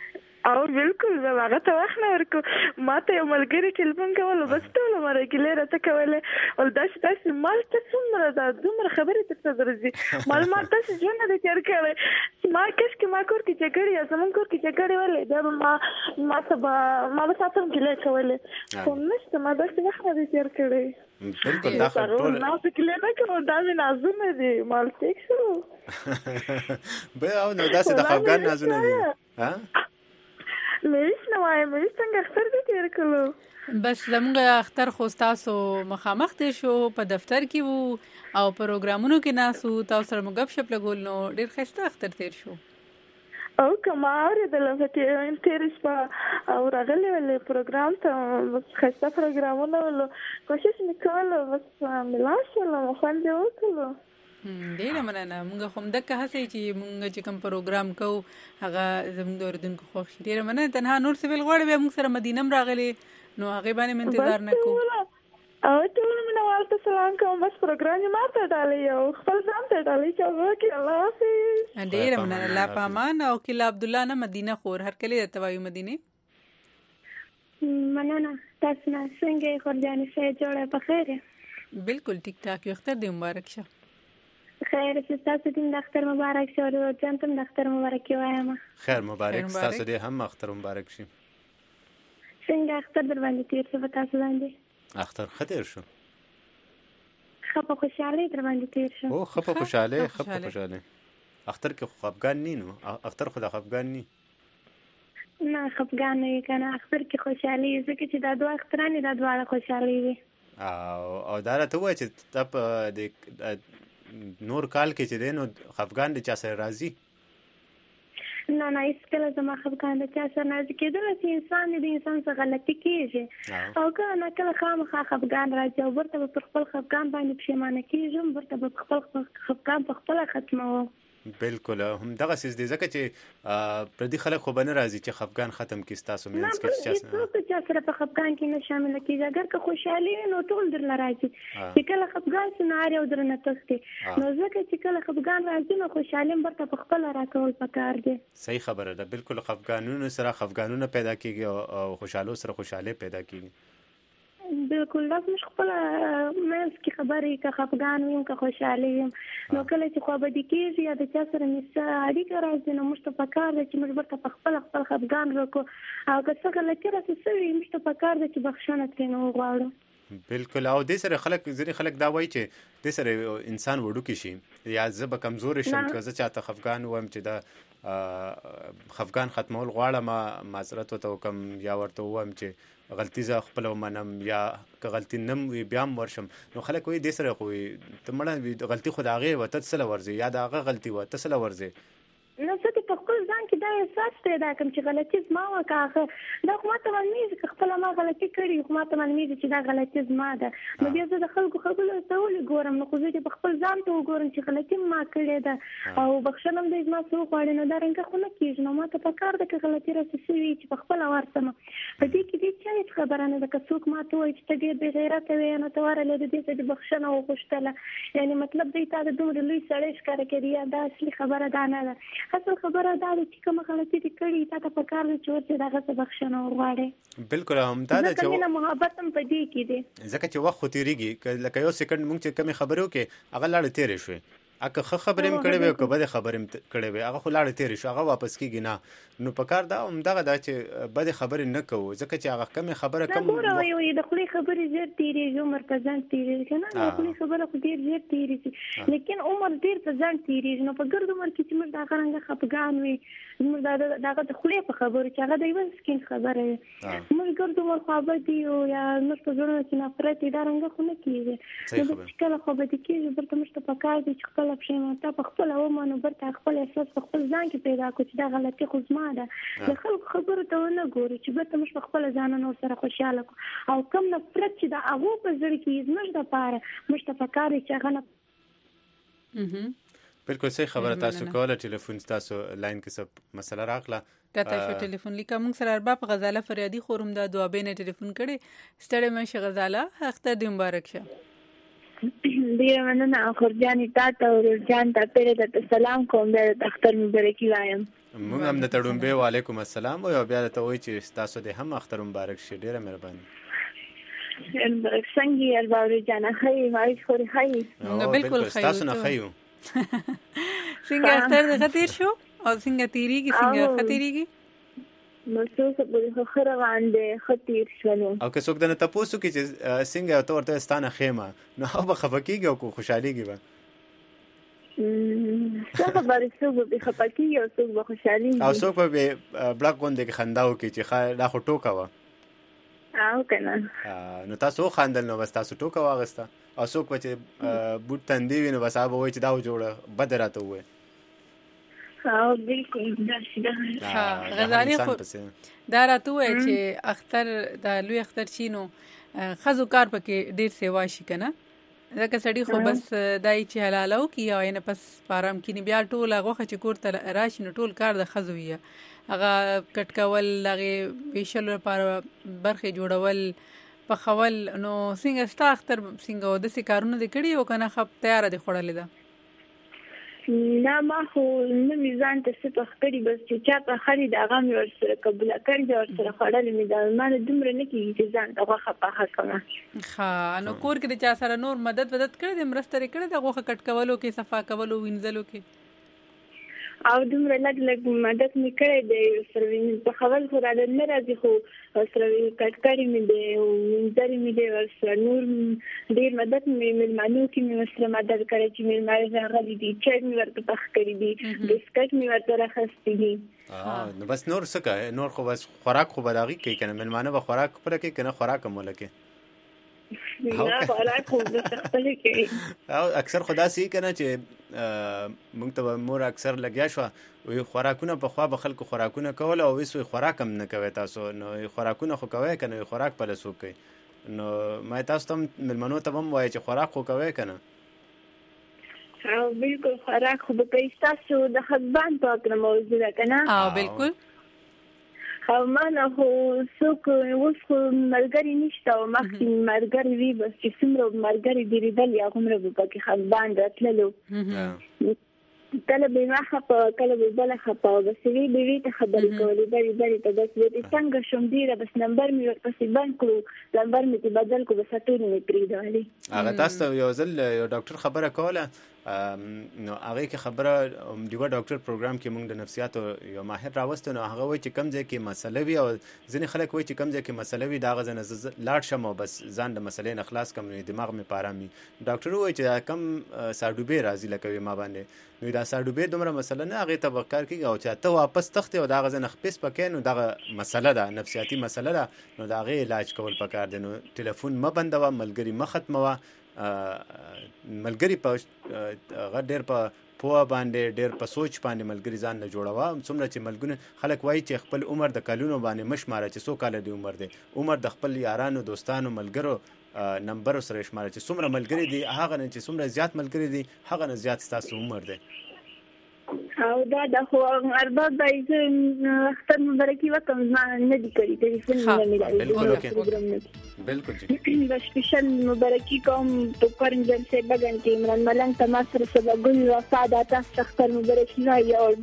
او بالکل زه هغه ته وخت نه ورکو ما ته یو ملګري ټلیفون کولو بس ټوله مرګلې راته کولې او داسې مال ته څومره ده دومره خبرې ترته درځي معلومات داسې ژوند دی تېر کړی ما کاشکې ما کور کې جګړې یا زمونږ کور کې جګړې ولې بیا به ما به ساتم ګیلې کولې خو نشته ما داسې وخت نه دی تېر کړی بالکل دا ټول نو ګیلې نه کوم دا مې نازونه دي مال ټیک شو به او نو داسې د خفګان نازونه دي ها مېش نو وایم مېش څنګه اختر دې تیر کړو بس زموږ اختر خو تاسو مخامخ دي شو په دفتر کې وو او پروګرامونو کې ناسو تاسو سره مو غب شپ لګول نو ډیر ښه اختر تیر شو او کمار د لفته انټریس په او راغلی ولې پروګرام ته ښه پروګرامونه ولو کوشش وکړو بس ملاشه مو خوند وکړو ډیره مننه موږ هم دغه هڅه چې موږ چې کوم پروګرام کوو هغه زموږ د اردوونکو خوښ شي ډیره مننه تنها نور څه ویل غواړي موږ سره مدینه راغلي نو هغه باندې انتظار نه کوو او ټول منه والته سلام کوم بس پروګرام یې ماته ډالې او خپل ځان ته ډالې چې وکړي الله حافظ ډیره مننه الله پامان او کله عبد الله نه مدینه خور هر کله ته وایو مدینه مننه تاسو نه څنګه خورجانې سه جوړه په خیر بالکل ټیک ټاک یو اختر دې مبارک شه خیر تاسو دې د اختر مبارک شه او جان ته د اختر مبارک وایم خیر مبارک تاسو دې هم اختر مبارک شي څنګه اختر در باندې تیر شو تاسو باندې اختر خطر شو خپه خوشاله در باندې تیر شو او خپه خوشاله اختر کې خفګان نه نو اختر خو د خفګان نه خفګان نه کنه اختر کې خوشاله ځکه چې دا دوه اخترانه دا دواړه خوشاله وي او دا راته وای چې تپ د نور کال کې چې دینو خفګان د چا سره راځي نه هیڅ کله زما خفګان د چا سره نه کېدل چې انسان د انسان څخه غلطي کیږي او کله کله خامخا خفګان راځي او ورته په خپل خفګان باندې پښیمانه کیږم ورته په خپل خفګان په خپل ختمو بالکل هم دغه سیس دي ځکه چې پردي خلک خو بنه راځي چې خفګان ختم کړي تاسو مینس کې چې سره په خفګان کې نه شامل کیږي اگر که خوشحالي نو ټول در راځي چې کله خفګان سناري او درنه تخته نو ځکه چې کله خفګان راځي نو خوشحالي برته په خپل راکول پکار دي صحیح خبره ده بالکل خفګانونو سره خفګانونه پیدا کیږي او خوشحالو سره خوشاله پیدا کیږي بالکل لازم خپل مېز کې خبرې کا خفګان ویم کا خوشاله ویم نو کله چې خو به دي کېږي یا د چا سره مې اړیکه راځي نو موږ ته پکار دی چې موږ ورته خپل خفګان وکړو او که څه غلطي راځي موږ ته پکار دی چې بخښنه ترې وغواړو بالکل او د سره ځینې خلک دا وایي چې د سره انسان وړوکی شي یا زه به کمزوري شم که زه چاته خفګان وایم چې دا خفګان ختمول غواړم معذرت ورته وکړم یا ورته ووایم چې غلطي زه خپله ومنم یا که غلطي نه وي بیا هم ورشم نو خلک وایي دې سره خو ته مړه غلطي خو د هغې وه ته څه له ورځې یا د هغه غلطي وه ته څه له ورځې نو زه په خپل ځان کې دا احساس پیدا کوم چې غلطي زما وکړه دا خو ماته معلومیږي چې خپله ما غلطي کړې خو ماته معلومیږي چې دا غلطي زما ده نو بیا زه د خلکو خبرو ته ولې ګورم نو خو زه په خپل ځان ته وګورم چې غلطي ما کړې ده او بخښنه هم د زما څه وغواړي نو دا رنګه خو نه کېږي نو ماته پکار ده که غلطي راسې شوي چې په خپله ورسمه په دې کې دې چا هېڅ خبره نه ده که څوک ماته وایي چې ته ډېر بې غیرته وې نو ته ورغلې د دې څه د بخښنه وغوښتله یعنې مطلب دی تا د دومره لوی سړی ښکاره کړي یا دا اصلي خبره دا نه ده اصل خبره دا ده چې کومه غلطي دې کړې تا ته پکار ده چې ورته د هغه څه بخښنه وغواړې بالکل همدا ده چې مینه محبت هم په دې کې دی ځکه چې وخت خو تېرېږي لکه یو سیکنډ مونږ چې کمې خبرې وکړې هغه لاړې تېرې شوې که ښه خبرې هم کړې وې او که بدې خبرې هم کړې وې هغه خو لاړې تېرې شو هغه واپس کېږي نه نو پکار دا همدغه ده چې بدې خبرې نه کوو ځکه چې هغه کمې خبره کم ګوره وایي د خولې خبرې ژر تېرېږي عمر په ځنډ تېرېږي که نه د خولې خبره خو ډېر ژر تېرېږي لیکن عمر ډېر په ځنډ تېرېږي نو په ګرد عمر کې چې موږ د هغه رنګه خفګان وي زموږ د هغه د خولې په خبرو چې هغه د یوه سکین خبره وي موږ ګرد عمر خوابدي یو یا موږ په زړونو کې نفرت وي دا رنګه خو نه کېږي نو چې کله خوابدي کېږي برته موږ ته پکار دي چې خپله پښیمانتیا په خپله ومنو برته خپل احساس په خپل ځان کې پیدا کړو چې دا غلطي خو زما ده د خلکو خبرو ته ونه ګورو چې برته موږ په خپله ځانونه ورسره خوشحاله کړو او کم نفرت چې د هغو په زړه کې زموږ دپاره موږ ته پکار دی چې هغه نه بالکل صحیح خبره تاسو کوله ټلیفون تاسو لاین کې څه مسله راغله کته شو ټلیفون لیکه موږ سره ارباب غزاله فریادي خورم دا دوابې نه ټلیفون کړي ستړی مشه غزاله اختر دې مبارک شه ډیره مننه خورجانې تا ته او جان ته پرې د سلام کوم د اختر مبارکي وایم موږ هم د تړونبه وعلیکم السلام او بیا ته وای چې تاسو د هم اختر مبارک شه. ډیره مهرباني. څنګه الباوري جانا خی مایش خوري خی بالکل خی تاسو نه خیو څنګه اختر د خطر شو او څنګه تیریږي څنګه خطرېږي نو څه په خره باندې خطر شونه او که څوک دنه تاسو کې چې څنګه تو ورته ستانه خیمه نو هغه خفقېږي او خوشحاليږي به څه خبرې څوک به خفقېږي او څوک به خوشحاليږي او څوک به بلاک غونډه کې خنداو کې چې دا خو ټوکا و او کنه نو تاسو خندل نو بس تاسو ټوکا واغسته او څوک چې بوت تندې ویني بس هغه وای چې دا جوړه بدراته وای او بالکل دا غزالي خو دا راته وای چې اختر دا لوی اختر چینو خزو کار پکې ډیر سیوا شي کنه ځکه سړی خو بس دای چې حلالو کی او نه پس پارام کینی بیا ټول هغه چې کوړه راشي نو ټول کار د خزو وی هغه کټکول هغه ویشل لپاره برخه جوړول پخول نو څنګه ستا اختر څنګه د سې کارونه د کړي او کنه خپ تیار دي خړلې ده نه ما خو نه میزان ته څه پخړی بس چې چا په خري د هغه مې ورسره قبول کړی او سره خړلې مې دا ما دومره نه کیږي چې ځان هغه خپه کړم. ها نو کور کې چا سره نور مدد کړی د مرسته کړی دغه کټکولو کې صفا کولو وینځلو کې او دومره لږ مدد مې کړی دی سره په خپل خو را نه راځي خو سره کټکړی مې دی او وینځري مې دی ورسره نور ډیر مدد مې ملمانو کې مې سره مدد کړی چې مې ما غلي دي چې مې ورته پخ کړی دي بسکټ مې ورته راخستې دي نو بس نور څه کوي نور خو بس خوراک خو بداغي کوي کنه ملمانه به خوراک پر کوي کنه خوراک مولکه نه خوراک خو د خپل کې او اکثر خدا سي کنه چې موږ ته مور اکثر لګیا شو وي خوراکونه په خوا به خلکو خوراکونه کول او وسوي خوراک هم نه کوي تاسو نو خوراکونه خو کوي کنه خوراک په لاسو کوي نو ما تاسو ته ملمنو ته هم وایي چې خوراک خو کوي کنه او بالکل خوراک خو به کوي تاسو د خدمت په اړه موضوع ده کنه او بالکل خو ما خو څوک اوس خو ملګری نشته او مخکې ملګری وي بس چې څومره ملګری دی ریدل یا کومره به پکې خدمت راتللو کله به ما خپه کله به بل خپه بس وی ته خبرې کولې بری ته بس دې څنګه شوم دیره بس نمبر مې ورپسې بند کړو نمبر مې بدل کو بس ټول مې پریدالې هغه تاسو یو ځل یو ډاکټر خبره کوله نو هغه کې خبره دیو ډاکټر پروګرام کې موږ د نفسیات یو ماهر راوستو نو هغه وایي چې کم ځای کې مسله وي او ځینې خلک وایي چې کم ځای کې مسله وي دا غزنه لاړ شم او بس ځان د مسلې نه خلاص کم نه دماغ مې پارامي ډاکټر وایي چې کم ساډوبې راځي لکه ما باندې نو دا ساډوبې دومره مسله نه هغه ته وکړ کیږي او چې ته واپس تخته او دا غزنه خپس پکې نو دا مسله ده نفسیاتي مسله ده نو دا غي علاج کول پکار دي نو ټلیفون م بندوه ملګری م ختموه ملګری په غډیر په پوه باندې ډیر په سوچ باندې ملګری ځان نه جوړوا څومره چې ملګری خلک وایي چې خپل عمر د کلونو باندې مشماره چې څو کال دی عمر د خپل یارانو دوستانو ملګرو نمبر سره شماره چې څومره ملګری دي هغه نه چې څومره زیات ملګری دي هغه نه زیات ستاسو عمر دی او دا د خو ارباب دایز اختر مبارکي وکم نه دي کړی ټلیفون نه ملایي بالکل جی بس سپیشل مبارکي کوم په کورنجن سے بغن کې عمران ملنګ تماسر سبا ګل وفاده تاسو اختر مبارکي وایي او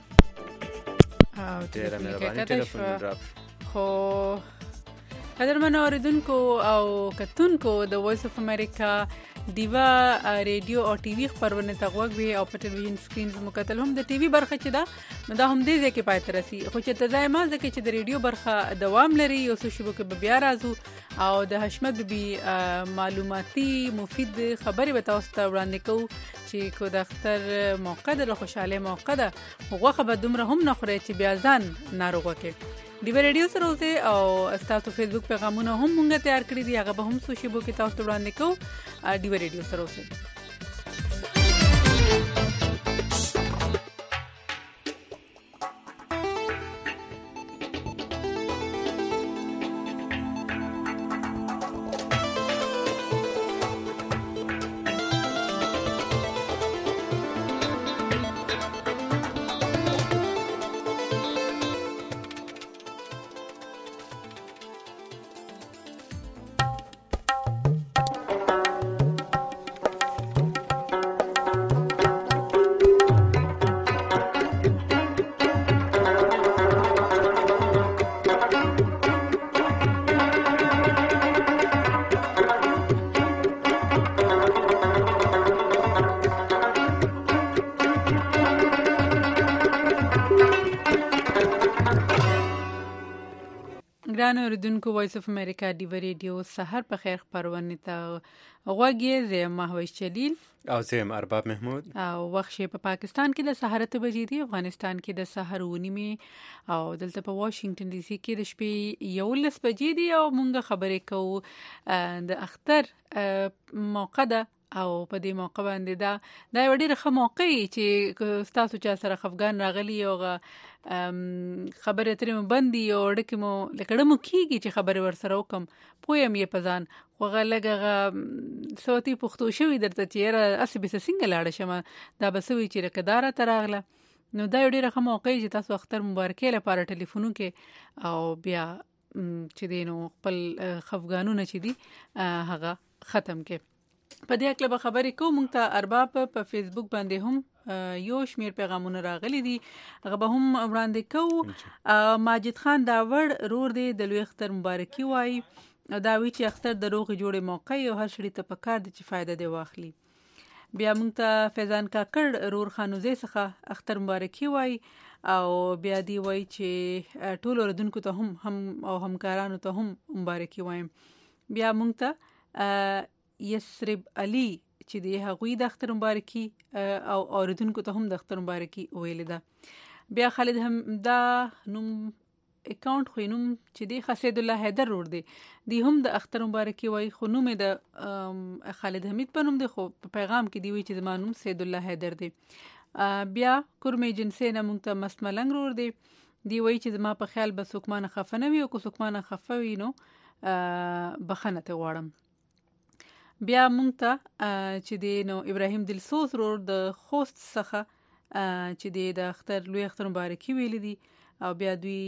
ډیره مهرباني ټلیفون ډراپ خو قدرمن اوریدونکو او کتونکو د وایس اف امریکا دیوا ریډیو او ټي وي خبرونه تغوږ وي او په ټلویزیون سکرینز مکتل هم د ټي وي برخه چې دا نو دا هم دې ځکه پاتې راسي خو چې تزایما ځکه چې د ریډیو برخه دوام لري او سوشبو کې بیا راځو او د حشمت بي معلوماتي مفید خبرې به تاسو ته وړاندې کوو چې کو د اختر موقع د خوشاله موقع ده هغه خبر دومره هم نه خوري چې بیا ځان ناروغه کې دیو ریډیو سره اوسه او تاسو فیسبوک پیغامونه هم مونږه تیار کړی دي هغه به هم سوشبو کې تاسو وړاندې کوو دیو ریډیو سره اوسه ګران اوریدونکو وایس اف امریکا ډیو ریډیو سحر په خیر خبرونه ته غوږی زه مهوش جلیل او زه ارباب محمود. او وخت په پاکستان کې د سحر 8 بجې دی، افغانستان کې د سحر 9 او دلته په واشنگټن ډي سي کې د شپې 11 بجې دی او مونږ خبرې کوو د اختر موقع ده او په دې موقع باندې دا یو ډېر ښه موقع چې تاسو چا سره افغان راغلی او خبرې ترې باندې او ډکه مو لکړه مو کیږي چې خبرې ورسره وکم پویم یې پزان خو غلګه صوتي پښتو شوی درته چې را اسبه څنګه لاړ شمه دا بسوي چې رکدار تراغله نو دا یو ډېر ښه موقع چې تاسو اختر مبارکي لپاره ټلیفونو کې او بیا چې دینو خپل افغانونه چې دي هغه ختم کې په دې اکله به خبرې کوم. مونږ ته ارباب په فیسبوک باندې هم یو شمیر پیغامونه راغلي دي، هغه به هم وړاندې کوو. ماجد خان داوړ رور دی د لوی اختر مبارکي وایي، دا وی چې اختر د روغ جوړې موقع او هر شړې ته پکار دي چې فائدہ دی واخلي. بیا مونږ ته فیضان کاکړ رور خانوزه څخه اختر مبارکي وایي او بیا دی وایي چې ټول اوردونکو ته هم او همکارانو ته هم مبارکي وایم. بیا مونږ ته یسرب علی چې د هغوی د اختر مبارکي او اوریدونکو ته هم د اختر مبارکي ویل ده. بیا خالد هم دا نوم اکاونټ خو نوم چې دی خالد الله حیدر ور دی هم د اختر مبارکي وای، خو نوم د خالد حمید په نوم دی، خو په پیغام کې دی وی چې زما نوم سید الله حیدر دی. بیا کورمه جنسه نه مونږ ته مسملنګ ور دی وی چې زما په خیال به سوکمانه خفنه وي او کو سوکمانه خفوي نو بخنه ته غواړم. بیا مونږ ته چې دی نو ابراهیم دلسوز رور د خوست څخه چې دی د اختر لوی اختر مبارکي ویل دي او بیا دوی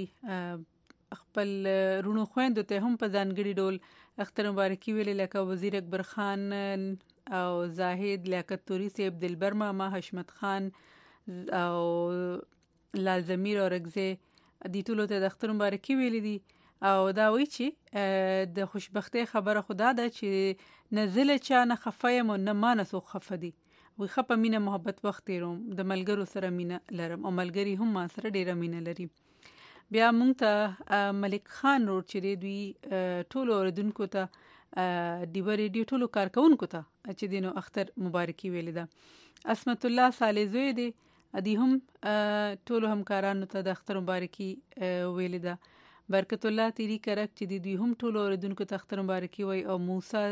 خپل رونو خويندو ته هم په ځانګړي ډول اختر مبارکي ویل، لکه وزیر اکبر خان او زاهد لیاقت توری سیب دلبر ماما حشمت خان او لال زمیر اورګزه دي ټول ته د اختر مبارکي ویل دي او دا وی چې د خوشبختی خبره خدا ده چې نزل چا نه خفایم او نه مانسو خفدي وی خپه مینه محبت وخت تیروم د ملګرو سره مینه لرم او ملګری هم ما سره ډیره مینه لري. بیا مونږ ته ملک خان روډ چې دوی ټولو اوریدونکو ته ډیو ریډیو ټولو کارکونکو ته چې دینو اختر مبارکي ویل ده. اسمت الله صالح زوی دی ادي هم ټولو همکارانو ته د اختر مبارکي ویل ده. برکت الله تیری کرک چې دوی هم ټولو اوریدونکو ته اختر مبارکي وای او موسی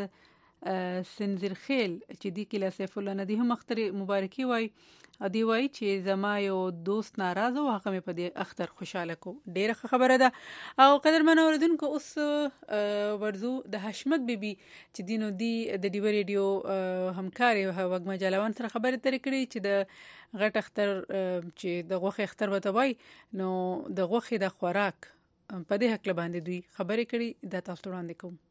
سنزر خیل چې دی کله سیف الله ندی هم اختر مبارکي وای ا دی وای چې زما یو دوست ناراض او هغه مې په دې اختر خوشاله کو. ډیره خبره ده او قدرمن اوریدونکو اوس ورزو د حشمت بیبي چې دینو دی د ډیو ریډیو همکاري وګما جلوان سره خبره ترې کړې چې د غټ اختر چې د غوخه اختر وته وای نو د غوخه د خوراک په دې حق باندې دوی خبرې کړي د تاسو وړاندې کوم.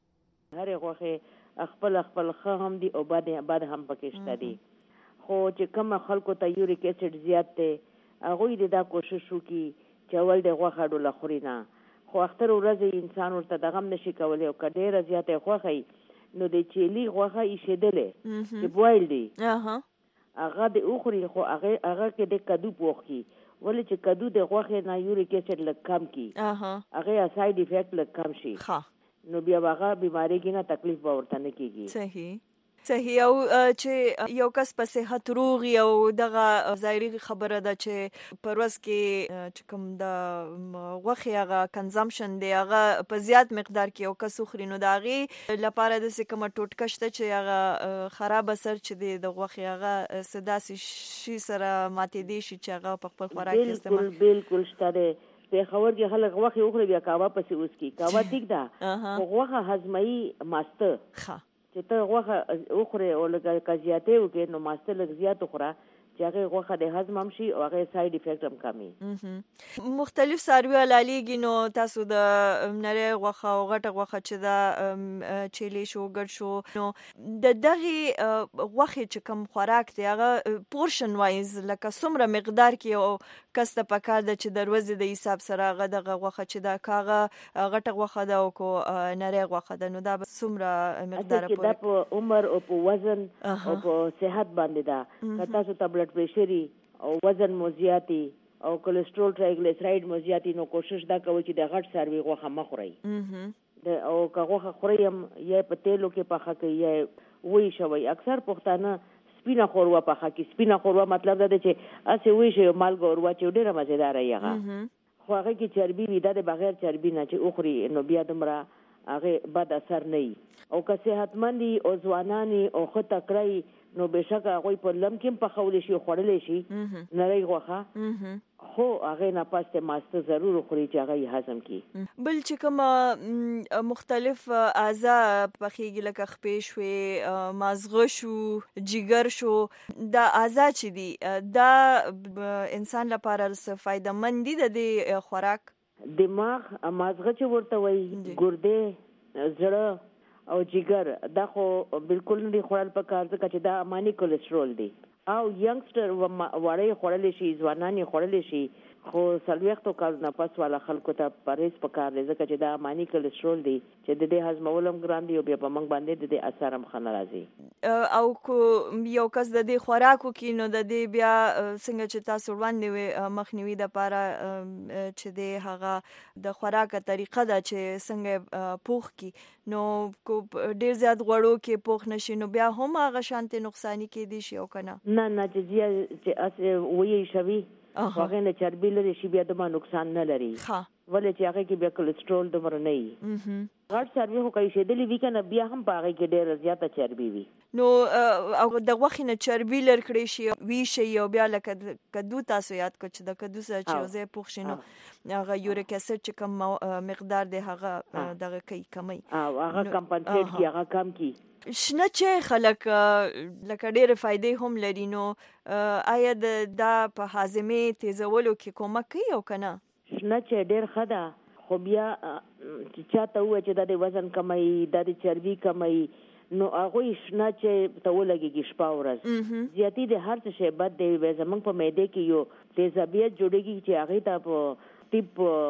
هر غوخه خپل هم دي او بعد هم پکې شته دي، خو چې کوم خلکو ته یوریک اسید زیات دی هغه دې دا کوشش وکړي چې اول د غوخه ډول خوري نه، خو اختر ورځ انسان ورته دغه نشي کولای او کډېره زیاته غوخه نو د چيلي غوخه یې شیدلې چې بوایل دي هغه د اوخري، خو هغه کې د کدو پوخي ولې چې کدو د غوخه نه یوریک اسید لږ کم کی هغه ساید افیکټ لږ کم شي نو بیا هغه بیماری کې نه تکلیف به ورته نه کیږي. صحیح او چې یو کس په صحت روغ او دغه ظاهري خبره ده چې پروز کې چې کوم د غوخه هغه کنزمپشن دی هغه په زیات مقدار کې یو کس خوري نو داغي لپاره د کومه ټوټکشته چې هغه خراب اثر چې د غوخه هغه سداسي شي سره ماتې دي شي چې هغه په خپل خوراک کې استعمال بالکل شته. په خبر کې خلک غوخه اوخري بیا کاوه پسې اوس کی کاوه ټیک ده غوخه هضمي ماسته چې ته غوخه اوخره او لږه کزیاته وکې نو ماسته لږ زیات خوره چې هغه غوخه د هضم هم شي او هغه ساید افیکټ هم کمي. مختلف ساروي علالیږي نو تاسو د نری غوخه او غټه غوخه چې دا چيلي شو ګډ شو نو د دغه غوخه چې کم خوراک دی هغه پورشن وایز لکه څومره مقدار کې او کس ته پکار ده چې د ورځې د حساب سره هغه دغه غوخه چې دا کاغه غټه غوخه ده او کو نری غوخه ده نو دا څومره مقدار پورې دا په عمر او په وزن او په صحت باندې ده. که تاسو ته بلډ پريشر او وزن مو زیاتی او کولیسټرول ټرایګلیسراید مو زیاتې نو کوشش دا کوي چې د غټ څاروي غوښه مه خورئ او که غوښه خورئ هم یا په تیلو کې پخه کوي یا وی شوی. اکثر پښتانه سپینه خوروا پخه کوي. سپینه خوروا مطلب دا دی چې اسې وی شي مالګه وروا چې ډېره مزیداره وي هغه، خو هغه کې چربي وي. دا د بغیر چربي نه چې وخوري نو بیا دومره هغه بد اثر نه وي. او که صحتمند او ځوانان او ښه تکړه نو بېشکه هغوی په لم کې هم پخولی شي، خوړلی شي نری غوښه، خو هغې نه پس ماسته ضرور وخوري چې هغه یې هضم کړي. بل چې کوم مختلف اعضا پخېږي لکه خپې شوې، مازغه شو، جګر شو، دا اعضا چې دي دا انسان لپاره څه فایدهمند دي د دې خوراک؟ دماغ، مازغه چې ورته وایي، ګردې، زړه او جګر دا خو بالکل نه دي خوړل پکار ځکه چې دا اماني کولیسټرول دی. او ینګسټر وړی خوړلی شي، ځوانان یې خوړلی شي، خو 40 کالو نه پس والا خلکو ته پرهیز پکار دی ځکه چې دا اماني کولیسټرول دی چې د دې هضمول هم ګران دی او بیا په موږ باندې د دې اثر هم ښه نه راځي. او کو یو کس د دې خوراک وکړي نو د دې بیا څنګه چې تاسو وړاندې وې مخنیوي دپاره چې د هغه د خوراک طریقه ده چې څنګه پوخ کړي، نو کو ډېر زیات غوړو کې پوخ نشي نو بیا هم هغه شانتې نقصاني کېدی شي او که نه؟ نه چې ویې شوي هغې نه چربي لري شي بیا دومره نقصان نه لري، ولې چې هغې کې بیا کولیسټرول دومره نه وي. غټ څاروي خو که ایښېدلي وي که نه بیا هم په هغې کې ډېره زیاته چربي وي. نو او د غوښې نه چربي لر کړی شي ویشي او بیا لکه کدو تاسو یاد کړ چې د کدو سره چې یو ځای پوخ شي نو هغه یوریک اسید چې کوم مقدار دی هغه دغه کوي کمی، هغه کمپنسیټ کړي، هغه کم کړي. شنه چای خلک لکه ډېرې فایدې هم لري، نو آیا دا په هاضمې تیزولو کې کومک کوي او که نه؟ شنه چای ډېر ښه ده، خو بیا چاته ووایي چې دا د وزن کموي، دا د چربي کموي، نو هغوی شنه چای ته ولګېږي شپه ورځ. زیاتي د هر څه شی بد دی. زموږ په معدې کې یو تیزابیت جوړېږي چې هغې ته په طب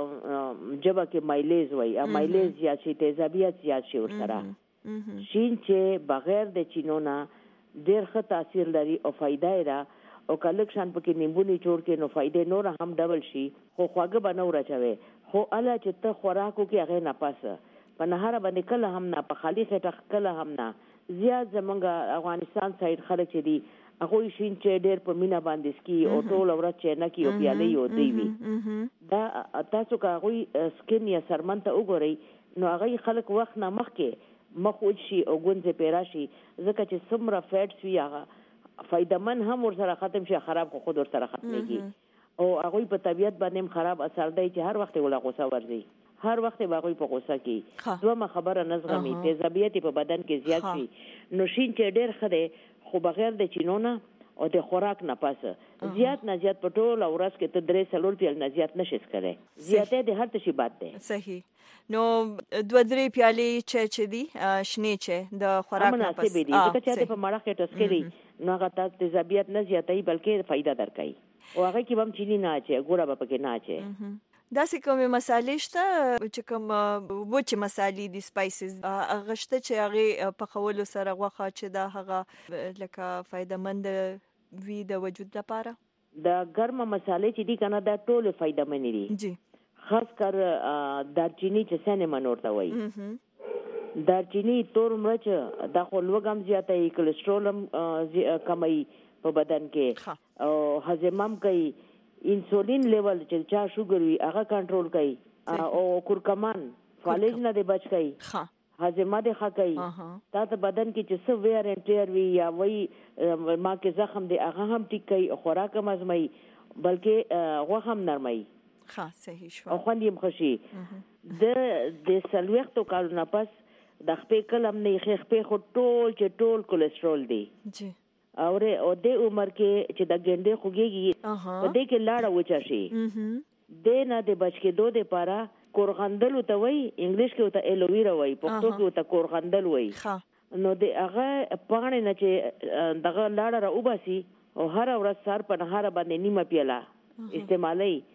ژبه کې مایلیز وایي. مایلیز زیات شي، تیزابیت زیات شي ورسره. شین چې بغیر د چینو نه ډېر ښه تاثیر لري او فایده یې ده. او که لږ شان پکې نیمبو نیچوړ کې نو فایدې نوره هم ډبل شي، خو خواږه به نه ورچوې. خو هله چې ته خوراک وکړې هغې نه پس په نهاره باندې کله هم نه، په خالي خېټه کله هم نه. زیات زمونږ افغانستان سایډ خلک چې دي هغوی شین چای ډېر په مینه باندې څکي او ټوله ورځ چاینکې او پیالې یو دی وي. دا تاسو که هغوی سکن یا سرمن ته وګورئ نو هغوی خلک وخت نه مخکې مخ وچ شي او ګونځې پیرا شي ځکه چې څومره فیټس وي هغه فایدهمن هم ورسره ختم شي، خراب خو خود ورسره ختمېږي. او هغوی په طبیعت باندې هم خراب اثر دی چې هر وخت یې وله غوسه ورځي، هر وخت به هغوی په غوسه کې. دومره خبره نه زغمي، تیزابیت په بدن کې زیات شي. نو شین چای ډېر ښه دی، خو بغیر د چینو نه او د خوراک نه پس زیات نه زیات په ټوله ورځ کې ته 3-4 پیالې نه زیات نشي څښلی. زیاتی د هر څه شي بد دی. صحیح. نو 2-3 پیالې چای چې دي شنې چای د خوراک نه پس مناسبې دي ځکه چې په مړه خېټه څښلي نو هغه تاسو تیزابیت نه زیاتوي بلکې فایده درکوي. او هغه کې به هم چیني نه اچوي، ګوړه به پکې نه اچوي. داسې کومې مسالې شته چې کوم وچې مسالې دي، سپایسز هغه شته چې هغې پخولو سره غوښه چې دا هغه لکه فایدهمند وي د وجود لپاره؟ د ګرمه مسالې چې دي که نه دا ټولې فایدهمنې دي. جی خاص کر دارچینی چې سینمن ورته وایي. دارچینی، تور مرچ دا خو لوږه هم زیاتوي، کولیسټرول هم کموي په بدن کې او هضم هم کوي. انسولین لیول چې چا شوګر وي هغه کنټرول کوي. او کورکمان فالج نه دی بچ کوي، هضمه دی ښه کوي. تا ته بدن کې چې څه ویر اینډ ټیر وي یا وایي ما کې زخم دی هغه هم ټیک کوي. خوراک هم هضموي بلکې غوښه هم نرموي. صحیح شو. او خوند یې هم ښه شي. د 40 کالو نه پس د خپې کلم نه یې خپې خو ټول کولیسټرول دی. او دې عمر کې چې د ګنډې خوږېږي په دې کې لاړه وچه شي. دې نه د بچ کېدو دپاره کورغندل ورته وایي، انګلیش کې ورته ایلوویرا وایي، پښتو کې ورته کورغندل وایي. نو د هغه پاڼې نه چې دغه لاړه را وباسي او هره ورځ سهار په نهاره باندې نیمه پیاله استعمالوي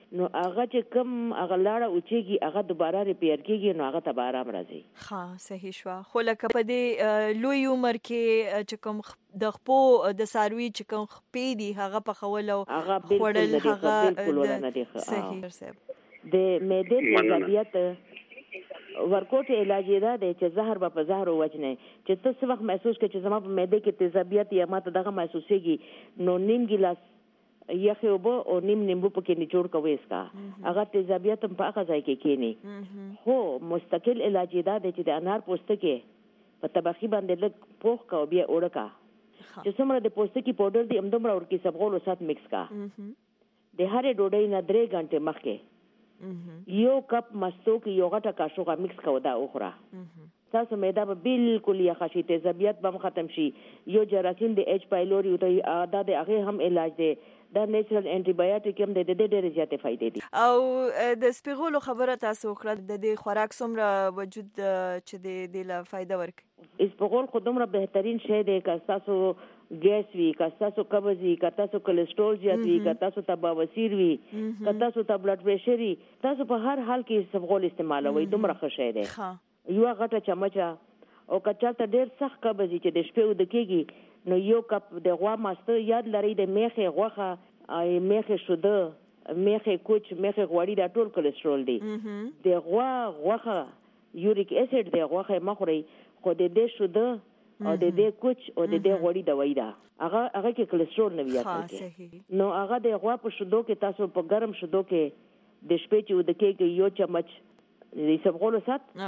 نو هغه چې کم هغه لاړه اوچېږي هغه دوباره ریپیر کېږي نو هغه ته به آرام راځي. ښه صحیح شوه. خو لکه په دې لوی عمر کې چې کوم د خپو د څاروي چې کوم خپې دي هغه پخول او خوړل هغه صحیح صاحب د معدې تیزابیت ورکوټ علاج دا دی چې زهر به په زهر وجنه چې ته څه وخت محسوس کې چې زما په معده کې تیزابیت یا ماته دغه محسوسېږي نو نیم ګلاس یخې اوبه او نیم نیمبو پکې نچوړ کوي اسکا هغه تیزابیت هم په هغه ځای کې کېني. خو مستقل علاج دا دی چې د انار پوستکي په طبخي باندې لږ پوخ کا او بیا اوړه کا چې څومره د پوستکي پاوډر دی همدومره ورکې سبغولو سات مکس کا د هرې ډوډۍ نه 3 غنټې مخکې یو کپ مستو کې یو غټه کاشوغه مکس کو دا اخره تاسو معده به بالکل یخ شي تیزابیت به ختم شي. یو جراثیم د ایچ پایلوري او دا د هغه هم علاج دی دا نیچرل انټي بایوټیک هم د دې ډېرې زیاتې فائدې دي. او د سپیغولو خبره تاسو وکړه د دې خوراک څومره وجود چې د لا فائدہ ورکړي. سپیغول خو دومره بهترین شی دی که تاسو ګیس وی که تاسو قبض وی که تاسو کولیسټرول زیات وی که تاسو ته بواسیر وی که تاسو ته بلډ پریشر وی تاسو په هر حال کې سپیغول استعمالوئ دومره ښه شی دی. یو غټه چمچه او که چاته ډېر سخت قبض چې د شپې ود کېږي نو یو کپ د غوا ماسته یاد لري د میخه غوخه میخه شوده میخه کوچ میخه غوړی دا ټول کولیسټرول دی. د غوا غوخه یوریک اسید دی غوخه مخوري خو د دې شوده او د دې کوچ او د دې غوړی دوايي ده هغه کې کولیسټرول نه ویاته نو هغه د غوا په شودو کې تاسو په ګرم شودو کې د شپې چې ود کېږي یو چمچ د سبغولو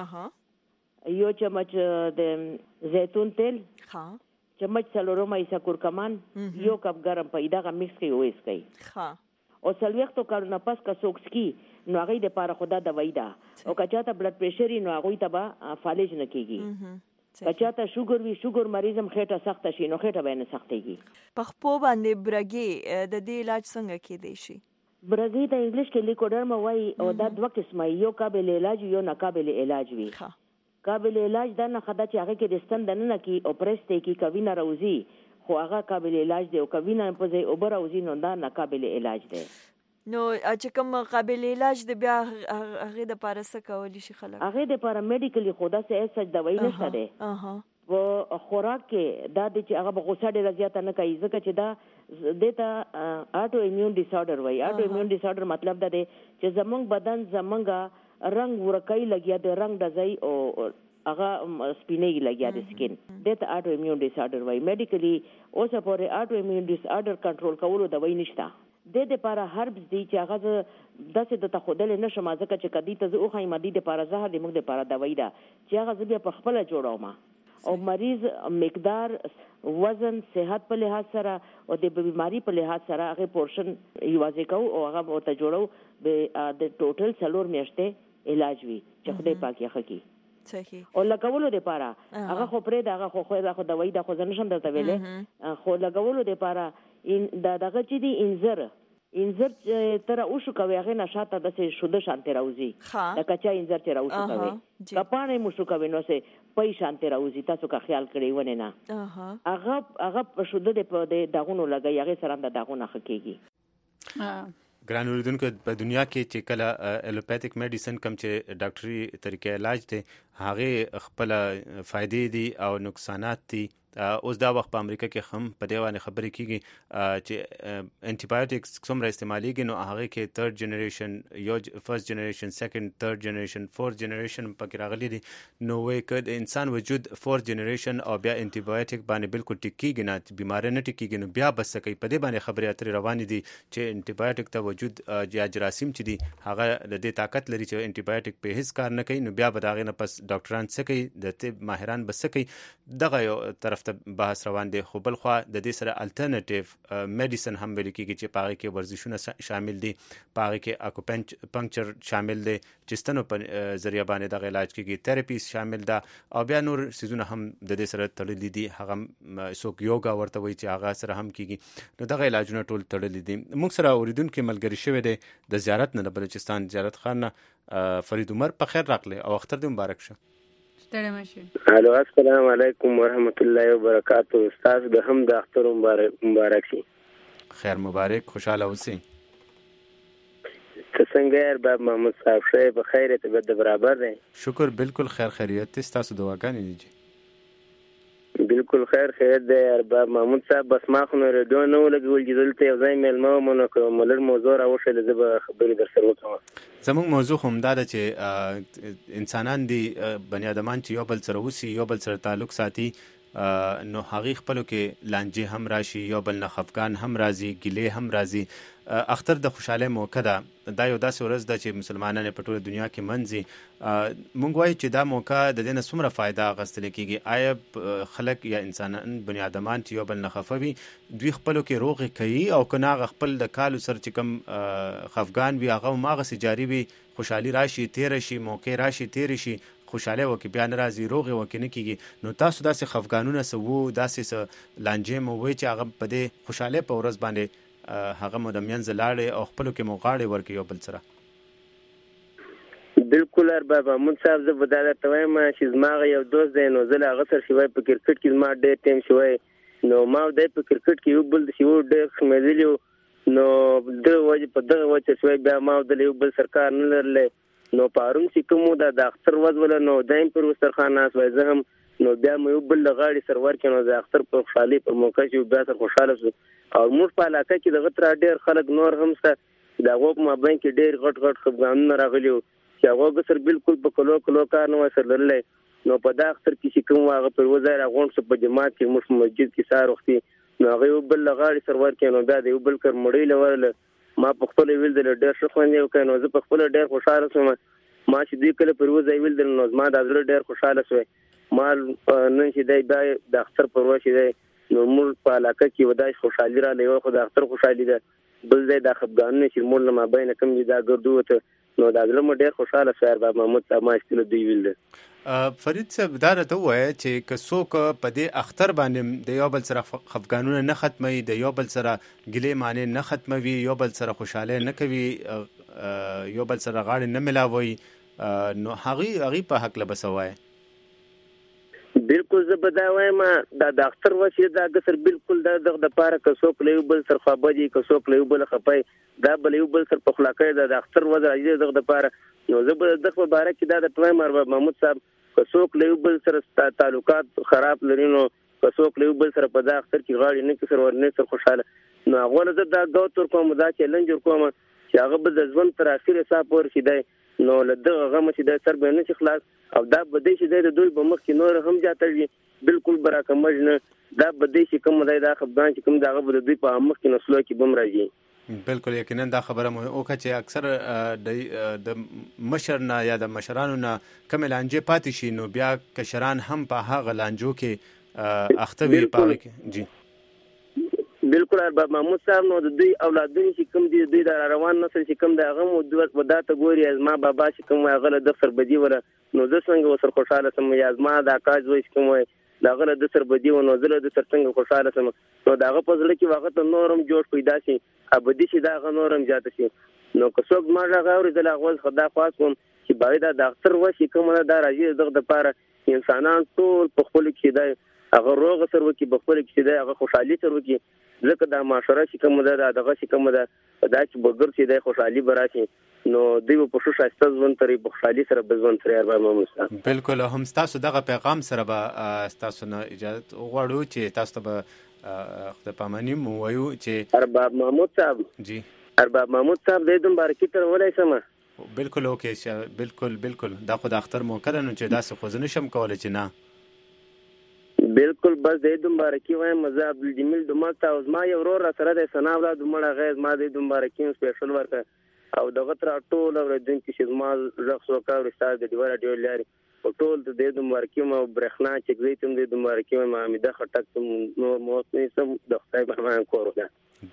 سات یو چمچ د زیتون تیل چمچ څلورم ایسا کورکمان یو کپ ګرم په ایدغه مکس کې وېس کوي او سلوختو کارونه پس کا سوکسکی نو هغه د پاره خدا دوايي ده او کچاته بلډ پریشر نو هغه ته به فالج نه کیږي. کچاته شوګر وی شوګر مریضم خېټه سخت شي نو خېټه به نه سختيږي. په خپو باندې برګي د دې علاج څنګه کېدی شي؟ برګي ته انګلیش کې لیکوډرما وایي او دا دوه قسمه یو قابل علاج یو ناقابل علاج وي. قابل علاج دا نه خدا چې هغه کې د ستند نه کی او پرسته کی کوي نه روزي خو هغه قابل علاج دی او کوي نه په ځای او روزي نو دا ناقابل علاج دی. نو چې کوم قابل علاج د بیا هغه د پاره څه کولی شي خلک؟ هغه د پاره میډیکلی خدا سه ایسه دوايي نشته ده. و خوراک کې دا د چې هغه به غوسه ډېر زیات نه کوي ځکه چې دا دته اټو ایمیون ډیس آرډر وایي. اټو ایمیون ډیس آرډر مطلب دا دی چې زمونږ بدن زمونږ رنگ ورکای لګیا د رنگ د ځای او هغه سپینې لګیا د سکین دته اټو ایمیون ډیس آرډر وایي. میډیکلی اوسه پورې اټو ایمیون ډیس آرډر کنټرول کولو دوايي نشته. د دې لپاره هربز دي چې هغه داسې د تخودل نشم ځکه چې کدی ته زه خو مدي د لپاره زهر د موږ د لپاره دوايي ده چې هغه زه په خپل جوړوم او مریض مقدار وزن صحت په لحاظ سره او د بیماری په لحاظ سره هغه پورشن یوازې کو او هغه ورته جوړو د ټوټل 4 میاشتې علاج وي چې خدای پاک یې خکې صحیح او لګولو د لپاره هغه خو پرې دغه خو دوايي د خو ځنه شم درته ویلې خو لګولو د لپاره دغه چې دی انځر تر اوشو کوي هغه نشاته د شوده شانته راوځي د کچا انځر چې راوځي کوي کپانه مو شو کوي نو سه پي شانته راوځي تاسو کا خیال کړی ونه نه هغه په شوده د داغونو لګي هغه سره د داغونو حقيقي. ګران اوریدونکو په دنیا کې چې کله الوپیتھک میډیسن کم چې ډاکټري طریقې علاج ته هغه خپل فائدې دي او نقصانات دي. اوس دا وخت په امریکا کې هم په دې باندې خبرې کیږي چې انټي بایوټکس څومره استعمالېږي نو هغه کې 3rd جنریشن یو فرست جنریشن سیکنډ 3rd جنریشن 4th جنریشن پکې راغلي دي. نو وایي که انسان وجود 4th جنریشن او بیا انټي بایوټک باندې بالکل ټیکيږي نه بیمار نه ټیکيږي نو بیا بس کوي. په دې باندې خبرې اترې روانې دي چې انټي بایوټک ته وجود یا جراثیم چې دي هغه د دې طاقت لري چې انټي بایوټک په هیڅ کار نه کوي نو بیا به داغه نه پس ډاکټران څه کوي د طب ماهران بس کوي. دغه یو طرف ته بحث روان دي خو بل خو د دې سره الټرنیټیو میډیسن هم ویل کیږي چې پاره کې ورزشونه شامل دي پاره کې اکوپنکچر شامل دي چې ستنو په ذریعہ باندې د علاج کیږي تھراپیز شامل ده او بیا نور سيزونه هم د دې سره تړلې دي هغه سوک یوګا ورته وایي چې هغه سره هم کیږي نو دغه علاجونه ټول تړلې دي. موږ سره اوریدونکو ملګری شوی دی د زیارت نه د بلوچستان زیارت خانه فرید عمر په خیر راغله او اختر دې مبارک شه. الو السلام علیکم ورحمت الله وبرکاتہ. استاد د هم د اختر مبارک شي. خیر مبارک خوشاله اوسئ. څنګه ارباب محمود صاحب شه په خیر ته د برابر دی شکر بالکل خیر خیریت تاسو دعاګانې دي بالکل خیر دی ارباب محمود صاحب بس ما خو رادیو نه ولګول چې دلته یو ځای مېلمه مونږ کوم لږ موضوع راوښله زه به خبرې در سره وکړم زموږ موضوع هم دا ده چې انسانان دي بني ادمان چې یو بل سره اوسي یو بل سره تعلق ساتي نو هغه خپلو کې لانجې هم راشي یو بل نه خفګان هم راځي ګیلې هم راځي اختر د خوشاله موقع ده دا یو داسې ورځ ده چې مسلمانان په ټوله دنیا کې منځي مونږ وایو چې دا موقع د دې نه څومره فایده اخیستل کېږي آیا خلک یا انسانان بني ادمان چې یو بل نه خفه وي دوی خپلو کې روغې کوي او که نه هغه خپل د کالو سره چې کوم خفګان وي هغه هماغسې جاري وي خوشحالي راشي تېره شي موقع راشي تېرې شي خوشاله وکي بیا نه راځي روغې وکي نه کېږي نو تاسو داسې خفګانونه څه وو داسې څه لانجې مو وی چې هغه په دې خوشحالۍ په ورځ باندې هغه مو د منځه لاړې او خپلو کې مو غاړې ورکړي یو بل سره بالکل ارباب محمود صاحب زه به دا درته وایم چې زما یو دوست دی نو زه له هغه سره شوی په کرکټ کې زما ډېر ټیم شوی نو ما دی په کرکټ کې یو بل شي ډېر خمیدلی نو دغه وجه په دغه وجه شوی بیا ما د یو بل سرکار نه لرلی نو پارون چې کوم د اختر وځول نو دایم پر وسترخان ناس وای زه هم نو بیا مې یو بل غاړي سرور کینو د اختر په خوشحالي په موقع چې بیا سره خوشاله شو او موږ په علاقه کې دغه تر ډېر خلک نور هم څه دا غوږ ما بین کې ډېر غټ خفګانونه راغلي چې هغه سر بالکل په کلو کار نه وسر لرلې نو په دا اختر کې چې کوم هغه پر وزای راغون څه په جماعت کې موږ مسجد کې سار وختي نو هغه یو بل غاړي سرور کینو بیا د یو بل کر مړی لورل ما په خپل ویل د ډېر ښه خوندې وکړ نو زه په خپل ډېر خوشاله شوم ما چې دوی کله پر وزای ویل د نو ما د زړه ډېر خوشاله شوم ما نن چې دی د اختر پر ورځ دی نو موږ په علاقه کې ودای خوشحالي را لېو خو د اختر خوشحالي ده بل ځای د خفګانونه چې موږ ما بین کم دي دا ګرځو ته نو دا زړه ډېر خوشاله شو بابا محمود صاحب ما استل دوی ویل فرید صاحب دا راته وایي چې که څوک په دې اختر باندې د یو بل سره خفګانونه نه ختموي د یو بل سره ګیلې معنی نه ختموي یو بل سره خوشحاله نه کوي یو بل سره غاړې نه ملاوي نو هغه په حق له بسوای بالکل زه به دا وایم دا د اختر وشي دا د سر بالکل د پاره که څوک له یو بل سره خبري که څوک له یو بل خپای دا بل یو بل سره په خلاقې د اختر وځي راځي د پاره نو زه به د مبارک کې دا د ټوای مرباب محمود صاحب که څوک له یو بل سره تعلقات خراب لري نو که څوک له یو بل سره په دا اختر کې غاړي نه کسر ورنه سره خوشاله نو هغه زه دا دوتر کوم دا چیلنج کوم چې هغه به د ژوند تر اخره حساب ورشي نو لدغه غم چې د سر به نه خلاص او دا بده چې د دوی په مخ کې نور هم جاتړي بالکل برکمج نه دا بده چې کوم دا خفګان چې کوم داغه بده دوی په مخ کې نسلو کې بم راځي بالکل یقینا دا خبره مو او چې اکثر د مشر نه یا د مشرانو نه کوم لانجې پاتې شي نو بیا کشران هم په هغه لانجو کې اختوي پاره کې جی بالکل ارباب محمود صاحب نو د دوی اولادونه چې کوم دي دوی د روان نسل چې کوم د هغه وداته ګوري ازما بابا چې کوم هغه د سر بدی ولا نو د څنګه وسر خوشاله سم یا ازما د کاج وای کوم دا غله د سر بدی و نو زله د سر څنګه خوشاله سم نو داغه په ځل کې وخت نورم جوړ پیدا شي ابدي شي دا نورم جاته شي نو که څوک ما راغوري د لاغول خدا خاص کوم چې باید د اختر وشي کوم دا راځي دغه د پاره انسانان ټول په خپل کې دی هغه روغ سر وکي بخپل کې دی هغه خوشحالي سر وکي ځکه دا معاشره چې کوم ده دغه چې کوم ده دا چې بغیر چې د خوشحالي براشي نو دوی په شوشه استاذ ترې بخښالي سره بزون ترې ارباب محمود بالکل هم تاسو دغه پیغام سره به تاسو نه اجازه غواړو چې تاسو به خدای پامانی مو وایو چې ارباب محمود صاحب جی ارباب محمود صاحب د دې مبارکي تر ولای سم بالکل اوکې بالکل دا خو د اختر مو کړنو چې دا څه خو نه شم کولای چې نه بالکل بس د دې مبارکي وایم مزه عبد الجمیل دمکتا او ما یو ورور سره د سنا اولاد مړه غیر ما د دې مبارکي سپیشل ورکه او دغه تر ټول اوریدونکو چې ما زخ سو کار استاد د دیوار ډیو لري او ټول د دې مبارکي ما برخنا چې دوی تم د مبارکي ما حمیده خټک نو موسمي سم د خدای په امان کورو ده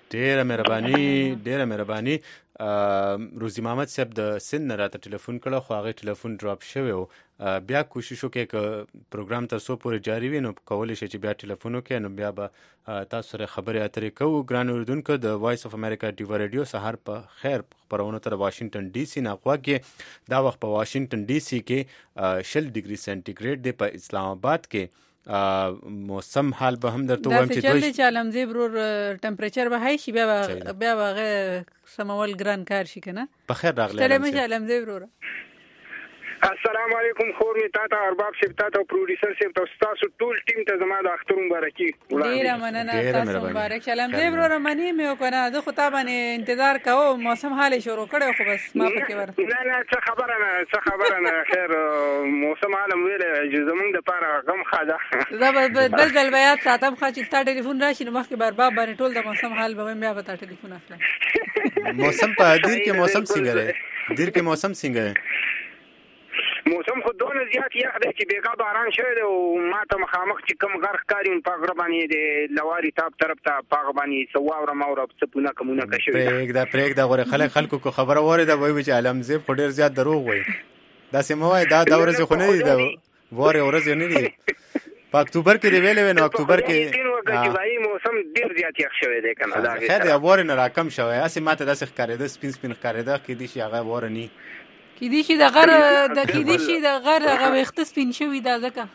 ډیره مهرباني روزي محمد صاحب د سن راته ټلیفون کړه خو هغه ټلیفون ډراپ شوی او بیا کوشش وکړئ چې پروګرام تر څو پورې جاری وي نو کولی شئ چې بیا ټلیفون وکړئ نو بیا به تاسو سره خبرې اترې کوو ګران اوریدونکو د وایس اف امریکا ډیو رادیو سهار په خیر خبرونه تر واشنگټن ډي سي نه غواګي دا وخت په واشنگټن ډي سي کې 60 ډیګري سنټیګریډ دی په اسلام آباد کې موسم حال به هم درته وایم چې دوی چې علمزی برور ټمپریچر به هاي شي بیا هغه سمول ګران کار شي کنه. بخیر راغلی ستړی مشه علمزی برور. السلام علیکم خور می تاته ارباب صاحب تاته پروډوسر صاحب تاسو ټول ټیم ته زما د اختر مبارکي ډیره مننه تاسو مبارک شلم دې برور منی مې کنه زه خو تا باندې انتظار کوم موسم حال شروع کړو خو بس ما پکې ور نه څه خبره نه خیر موسم حال ویل زمونږ د پاره غم خاده زه بل دل بیات ساتم خو چې تا ټلیفون راشي نو مخکې برباب باندې ټول د موسم حال به بیا به تا ټلیفون اخلم. موسم په دیر کې موسم څنګه دی؟ دیر کې موسم څنګه دی؟ موسم خو دونه زیات یخ دی چې بیګا باران شوی دی او ما ته مخامخ چې کم غرق کاري په غره باندې د لواري تاپ طرف ته پاغ باندې سواوره ماوره څپونه کومونه کشوي پرېږده غوړې خلکو کو خبره وره وایي چې علمزی خو ډېر زیات دروغ وایي. داسې مه وایي دا ورځې خو نه دي د وارې ورځې نه دي. په اکتوبر کې دی ویلې نو اکتوبر کې موسم ډېر زیات یخ شوی دی کنه دا خیر دی وارې نه راکم شوی هسې ماته داسې ښکارېده سپین ښکارېده کېدای شي هغه واره نه کېدای شي د غر هغه ویښته سپین شوي دا ځکه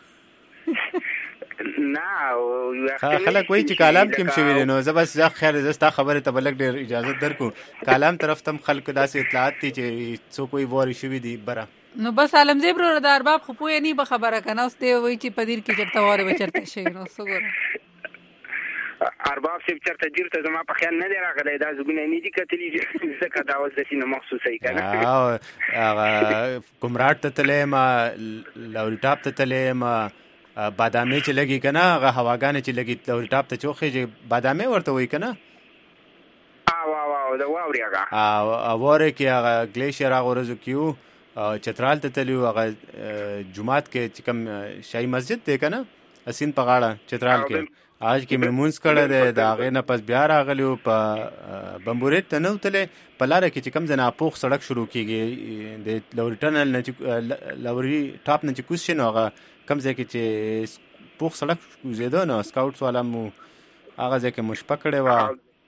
نه خلک وایي چې کالام کې هم شوي دي نو زه بس خیر زه ستا خبرې ته به لږ ډېر اجازه درکړو کالام طرف ته هم خلکو داسې اطلاعات دي چې څوک وایي وارې شوي دي بره نو بس عالمزی برور د ارباب خو پوهه نه به خبره کنه اوس دی وایي چې په دیر کې چرته واره به چرته شي نو څه ګوره ارباب صاحب چرته دیر ته زما په خیال نه دی راغلی دا زګونه نه دي کتلی ځکه دا اوس د سینه مخصوصي کنه هغه کومراټ ته تلې ما لوري ټاپ ته تلې ما بادامي چې لګي کنه هغه هواګانې چې لګي لوري ټاپ ته چوخي چې بادامي ورته وای کنه دا واوري هغه اوره کې هغه گلیشیر هغه ورځو کیو چترال ته تلو هغه جمعات کې چې کوم شاهي مسجد دی کنه اسین په غاړه چترال کې آج کې ممونز کړه دی د هغې نه پس بیا راغلیو په بمبوریت ته نه وتلې په لاره کې چې کوم ځای ناپوخ سړک شروع کېږي د لوري ټنل نه لوري ټاپ نه چې کوز شي نو هغه کوم ځای کې چې پوخ سړک کوزېده نو سکاوټس والا مو هغه ځای کې مو شپه کړې وه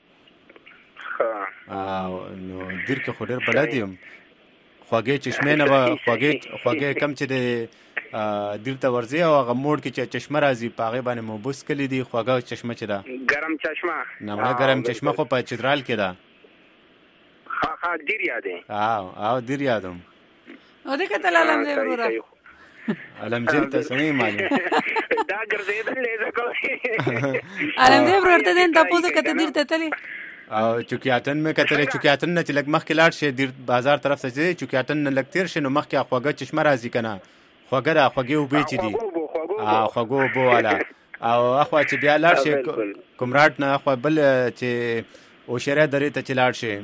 نو دیر کې خو ډېر بلد یم خوږې چشمې نه به خوږې کم چې د دیر ته ورځي او هغه موړ کې چې چشمه راځي په هغې باندې مو بوس کلی دي خوږه چشمه چې ده ګرم چشمه نه ګرم چشمه خو په چترال کې ده ها دیر یادې او دیر یادم او دې کتل علمزی وروره علمزی ته څنګه معلوم دا ګرځېدل ځکه علمزی ورور ته دین تاسو کته دیر ته تلی او چوکیاتن مې کتلې چوکیاتن نه چې لږ مخکې لاړ شي دیر بازار طرف ته ځي چوکیاتن نه لږ تیر شي نو مخکې خوږه چشمه راځي کنه خوږه را خوږې اوبه چې دي خوږو اوبه والا او اخوا چې بیا لاړ شي کومراټ نه اخوا بل چې اوشیره درې ته چې لاړ شي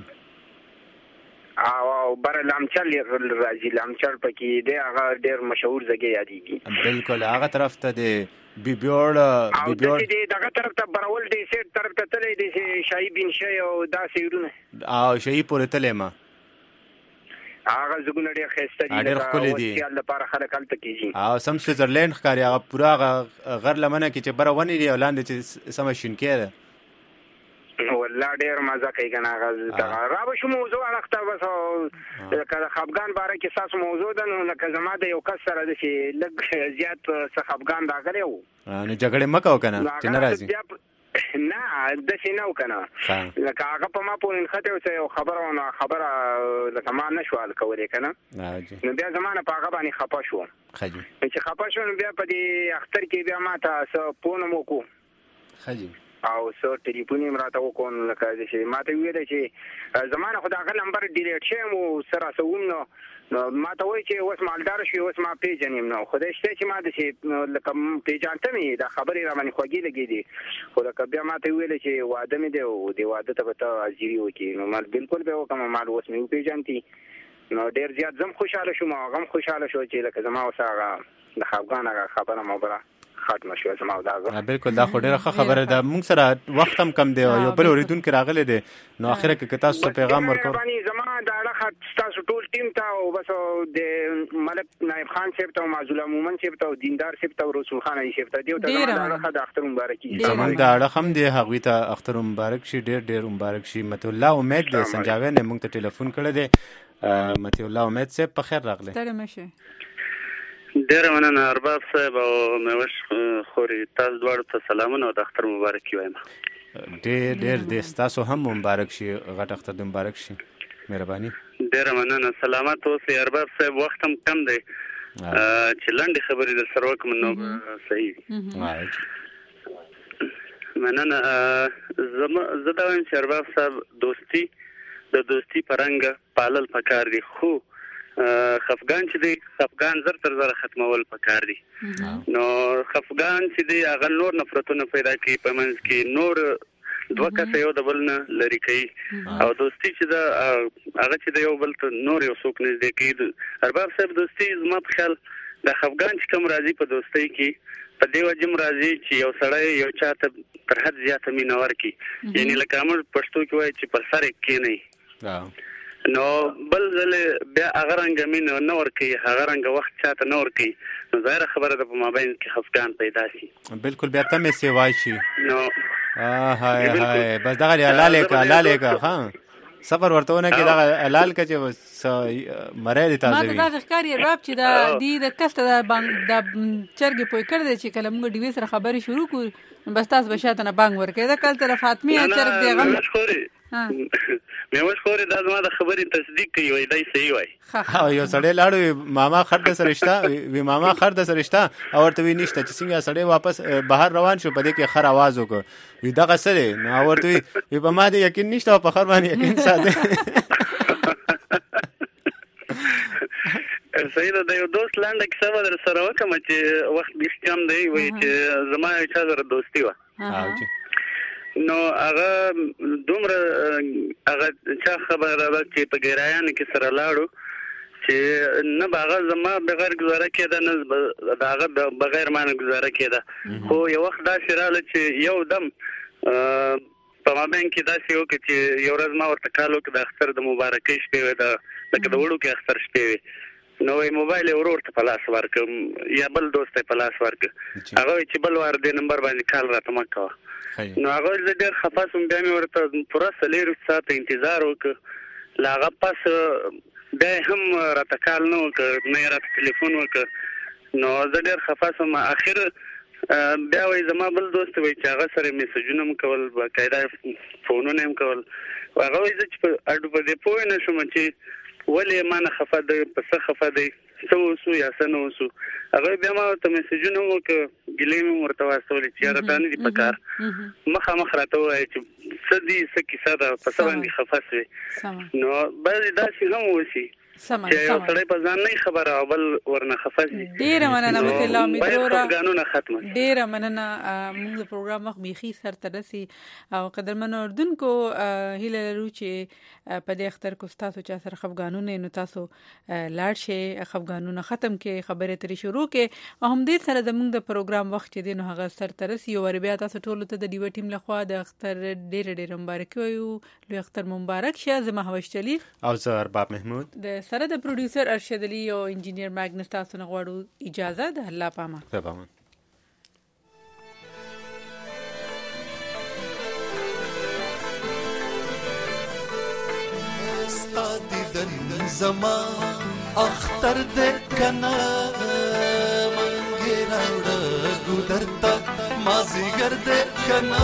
او بر لامچل راځي لامچل پکې دی هغه ډېر مشهور ځای یادېږي بالکل هغه طرف ته دی بیبیوړ دغه طرف ته برول دی سیټ طرف ته تللی دی شاهي بین شي او داسې ورونه او شاهي پورې تللی ما هغه زګونه ډېر ښایسته دي ډېر ښکلي دي خیال لپاره خلک هلته کېږي او سم سویټزرلینډ ښکاري هغه پوره هغه غر لمنه کې چې بره ونې دي او لاندې چې سمه شینکۍ ده والله ډېر مزه کوي که نه هغه را به شو موضوع اړخ ته بس لکه د خفګان باره کې ستاسو موضوع ده نو لکه زما د یو کس سره داسې لږ زیات څه خفګان راغلی و نو جګړې مه کوه که نه چې نه راځي نه داسې نه و که نه لکه هغه په ما پورې نښتې و څه یو خبره وه نو خبره لکه ما نه شو حل کولی که نه نو بیا زما نه په هغه باندې خفه شو چې خفه شو نو بیا په دې اختر کې بیا ما ته څه فون هم وکړو او څه ټلیفون یې راته وکړو لکه داسې ما ته ویلی چې زما نه خو د هغه نمبر ډیلیټ شوی یم او څه راسوم نو ما ته وایي چې اوس مالداره شوي اوس ما پېژنې نو خدای شته چې ما داسې لکه پېژانته مې دا خبرې را باندې خوږې لګېدې خو لکه بیا ما ته ویلی چې واده مې دی او دې واده ته به ته حاضري وکړي نو مال بالکل به یې وکړم مال اوس مې وپېژانتي نو ډېر زیات زه هم خوشحاله شوم او هغه هم خوشحاله شو چې لکه زما اوس هغه د خفګان هغه خبره مبره ختمه شوه زما او د هغه بالکل دا خو ډېره ښه خبره ده موږ سره وخت هم کم دی او یو بل اورېدونکی راغلی دی نو اخره کې که تاسو ته پیغام ورکړو زما د اړخه ستاسو ټول ټیم ته او بس د ملک نایب خان صاحب ته او معزول مومن صاحب ته او دیندار صاحب ته او رسول خان علي صاحب ته دې ته زما د اړخه د اختر مبارک شي زموږ د اړخ هم دی هغوی ته اختر مبارک شي ډېر مبارک شي مت الله امید دی سنجاوی نه موږ ته ټلیفون کړی دی مت الله امید صاحب په خیر راغلی ډېر مننه ارباب صاحب او میوش خوري، تاسو دواړو ته سلامونه او د اختر مبارک وایم. ډېر دې ستاسو هم مبارک شي، غټ اختر دې مبارک شي. مهرباني. ډېر مننه، سلامت اوسئ ارباب صاحب. وخت هم کم دی چې لنډې خبرې در سره وکړم نو صحیح وي. مننه. زه دا وایم چې ارباب صاحب د دوستي په رنګه پالل پکار دي، خو خفګان چې دی خفګان زر تر زره ختمول پکار دي. نو خفګان چې دی هغه نور نفرتونه پیدا کوي په منځ کې، نور دوه کسه یو د بل نه لرې کوي، او دوستي چې ده هغه چې د یو بل ته نور یو څوک نږدې کوي. ارباب صاحب دوستي زما په خیال د خفګان چې کوم راځي په دوستۍ کې په دې وجه هم راځي چې یو سړی یو چا ته تر حد زیاته مینه ورکړي، یعنې لکه موږ پښتو کې وایي چې پر سر یې کښېنوي، نو بل ځل بیا هغه رنګه مینه نه ورکوي، هغه رنګه وخت چاته نه ورکوي، نو ظاهره خبره ده په مابین کې خفګان پیدا شي. بالکل بیا تمې سیوای شي. نو هاي بس دغه حلال کا ها صبر ورته ونه کې دغه حلال کا چې مړی دي تاسو. ما ته ښکاري راب چې د کسته د چرګې پوی کړ دی چې کله موږ ډیوې سره خبرې شروع کړو بس تاسو به شاته نه بانګ ورکړئ. دا کله تر فاطمه چرګ دی غم میوش خوري دا زما د خبرې تصدیق کوي، وای دای صحیح وای. یو سړی لاړو ماما خر د سرشتہ وی ماما خر د سرشتہ او ورته وی نشته چې څنګه سړی واپس بهر روان شو، په دې کې خر आवाज وکړ وی دغه سره نو ورته وی په ما دې یقین نشته او په خر باندې یقین ساته. صحیح ده. یو دوست لاندې کیسه در سره وکم چې وخت ډېر کم دی، وای چې زما یو چا سره دوستي وه، نو هغه دومره هغه چا خبره ده چې په ګرایانو کې سره لاړو چې نه به هغه زما بغیر ګزاره کېده نه د هغه بغیر ما نه ګزاره کېده. خو یو وخت داسې راغله چې یو دم په مابین کې داسې وکړه چې یو ورځ ما ورته کال وکړه د اختر د مبارکۍ شپې وې، لکه د وړوکې اختر شپې وې، نو وایي موبایل یې ورور ته په لاس ورکړم یا بل دوست ته په لاس ورکړه. هغه وایي چې بل وار دې نمبر باندې کال راته مه کوه. نو هغه زه ډېر خفه شوم، بیا مې ورته پوره 4 ساعته انتظار وکړ، له هغه پس بیا هم راته کال نه وکړ، نه یې راته ټلیفون وکړ، نو زه ډېر خفه شوم. اخر بیا وایي زما بل دوست وایي چې هغه سره میسجونه هم کول، باقاعده فونونه هم کول. هغه وایي زه چې په دې پوه نه شوم چې ولې ما نه خفه دی، په څه خفه دی، څه وسو یا څه نه وسو. هغه بیا ما ورته میسجونه هم وکړه، ګیلې مې ورته واستولې چې یاره دا نه دي په کار، مخامخ راته ووایه چې څه دي، څه کیسه ده، په څه باندې خفه سوې. نو بعضې داسې هم وشي چې یو سړی په ځان نه خبره او بل ورنه خفه شي. ډېره مننه مطلع امیدواره خفګانونه ختمه. ډېره مننه. موږ د پروګرام مخ بیخي سرته رسي او قدرمنو اردوونکو هیله لرو چې په دې اختر کې تاسو چا سره خفګانونه نو تاسو لاړ شئ، خفګانونه ختم کړئ، خبرې ترې شروع کړئ او هم دې سره زموږ د پروګرام وخت چې دی نو هغه سرته رسي. او بیا تاسو ټولو ته د ډیو ټیم لخوا د اختر ډېر مبارک وایو. لوی اختر مبارک شه. زما هوش جلیل او زه ارباب محمود د سره د پروډوسر ارشد علي او انجینیر ماګنس تاسو نه غواړو اجازه ده. الله پامان. استادی دن زما اختر دې کنا منګه راوړ ګودرتا مازیګر دې کنا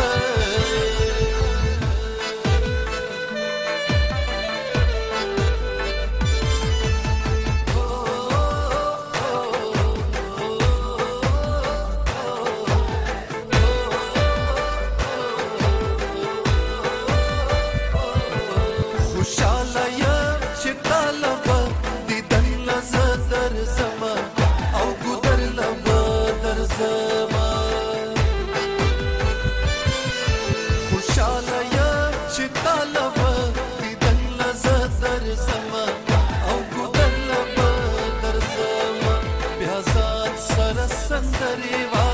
Sandari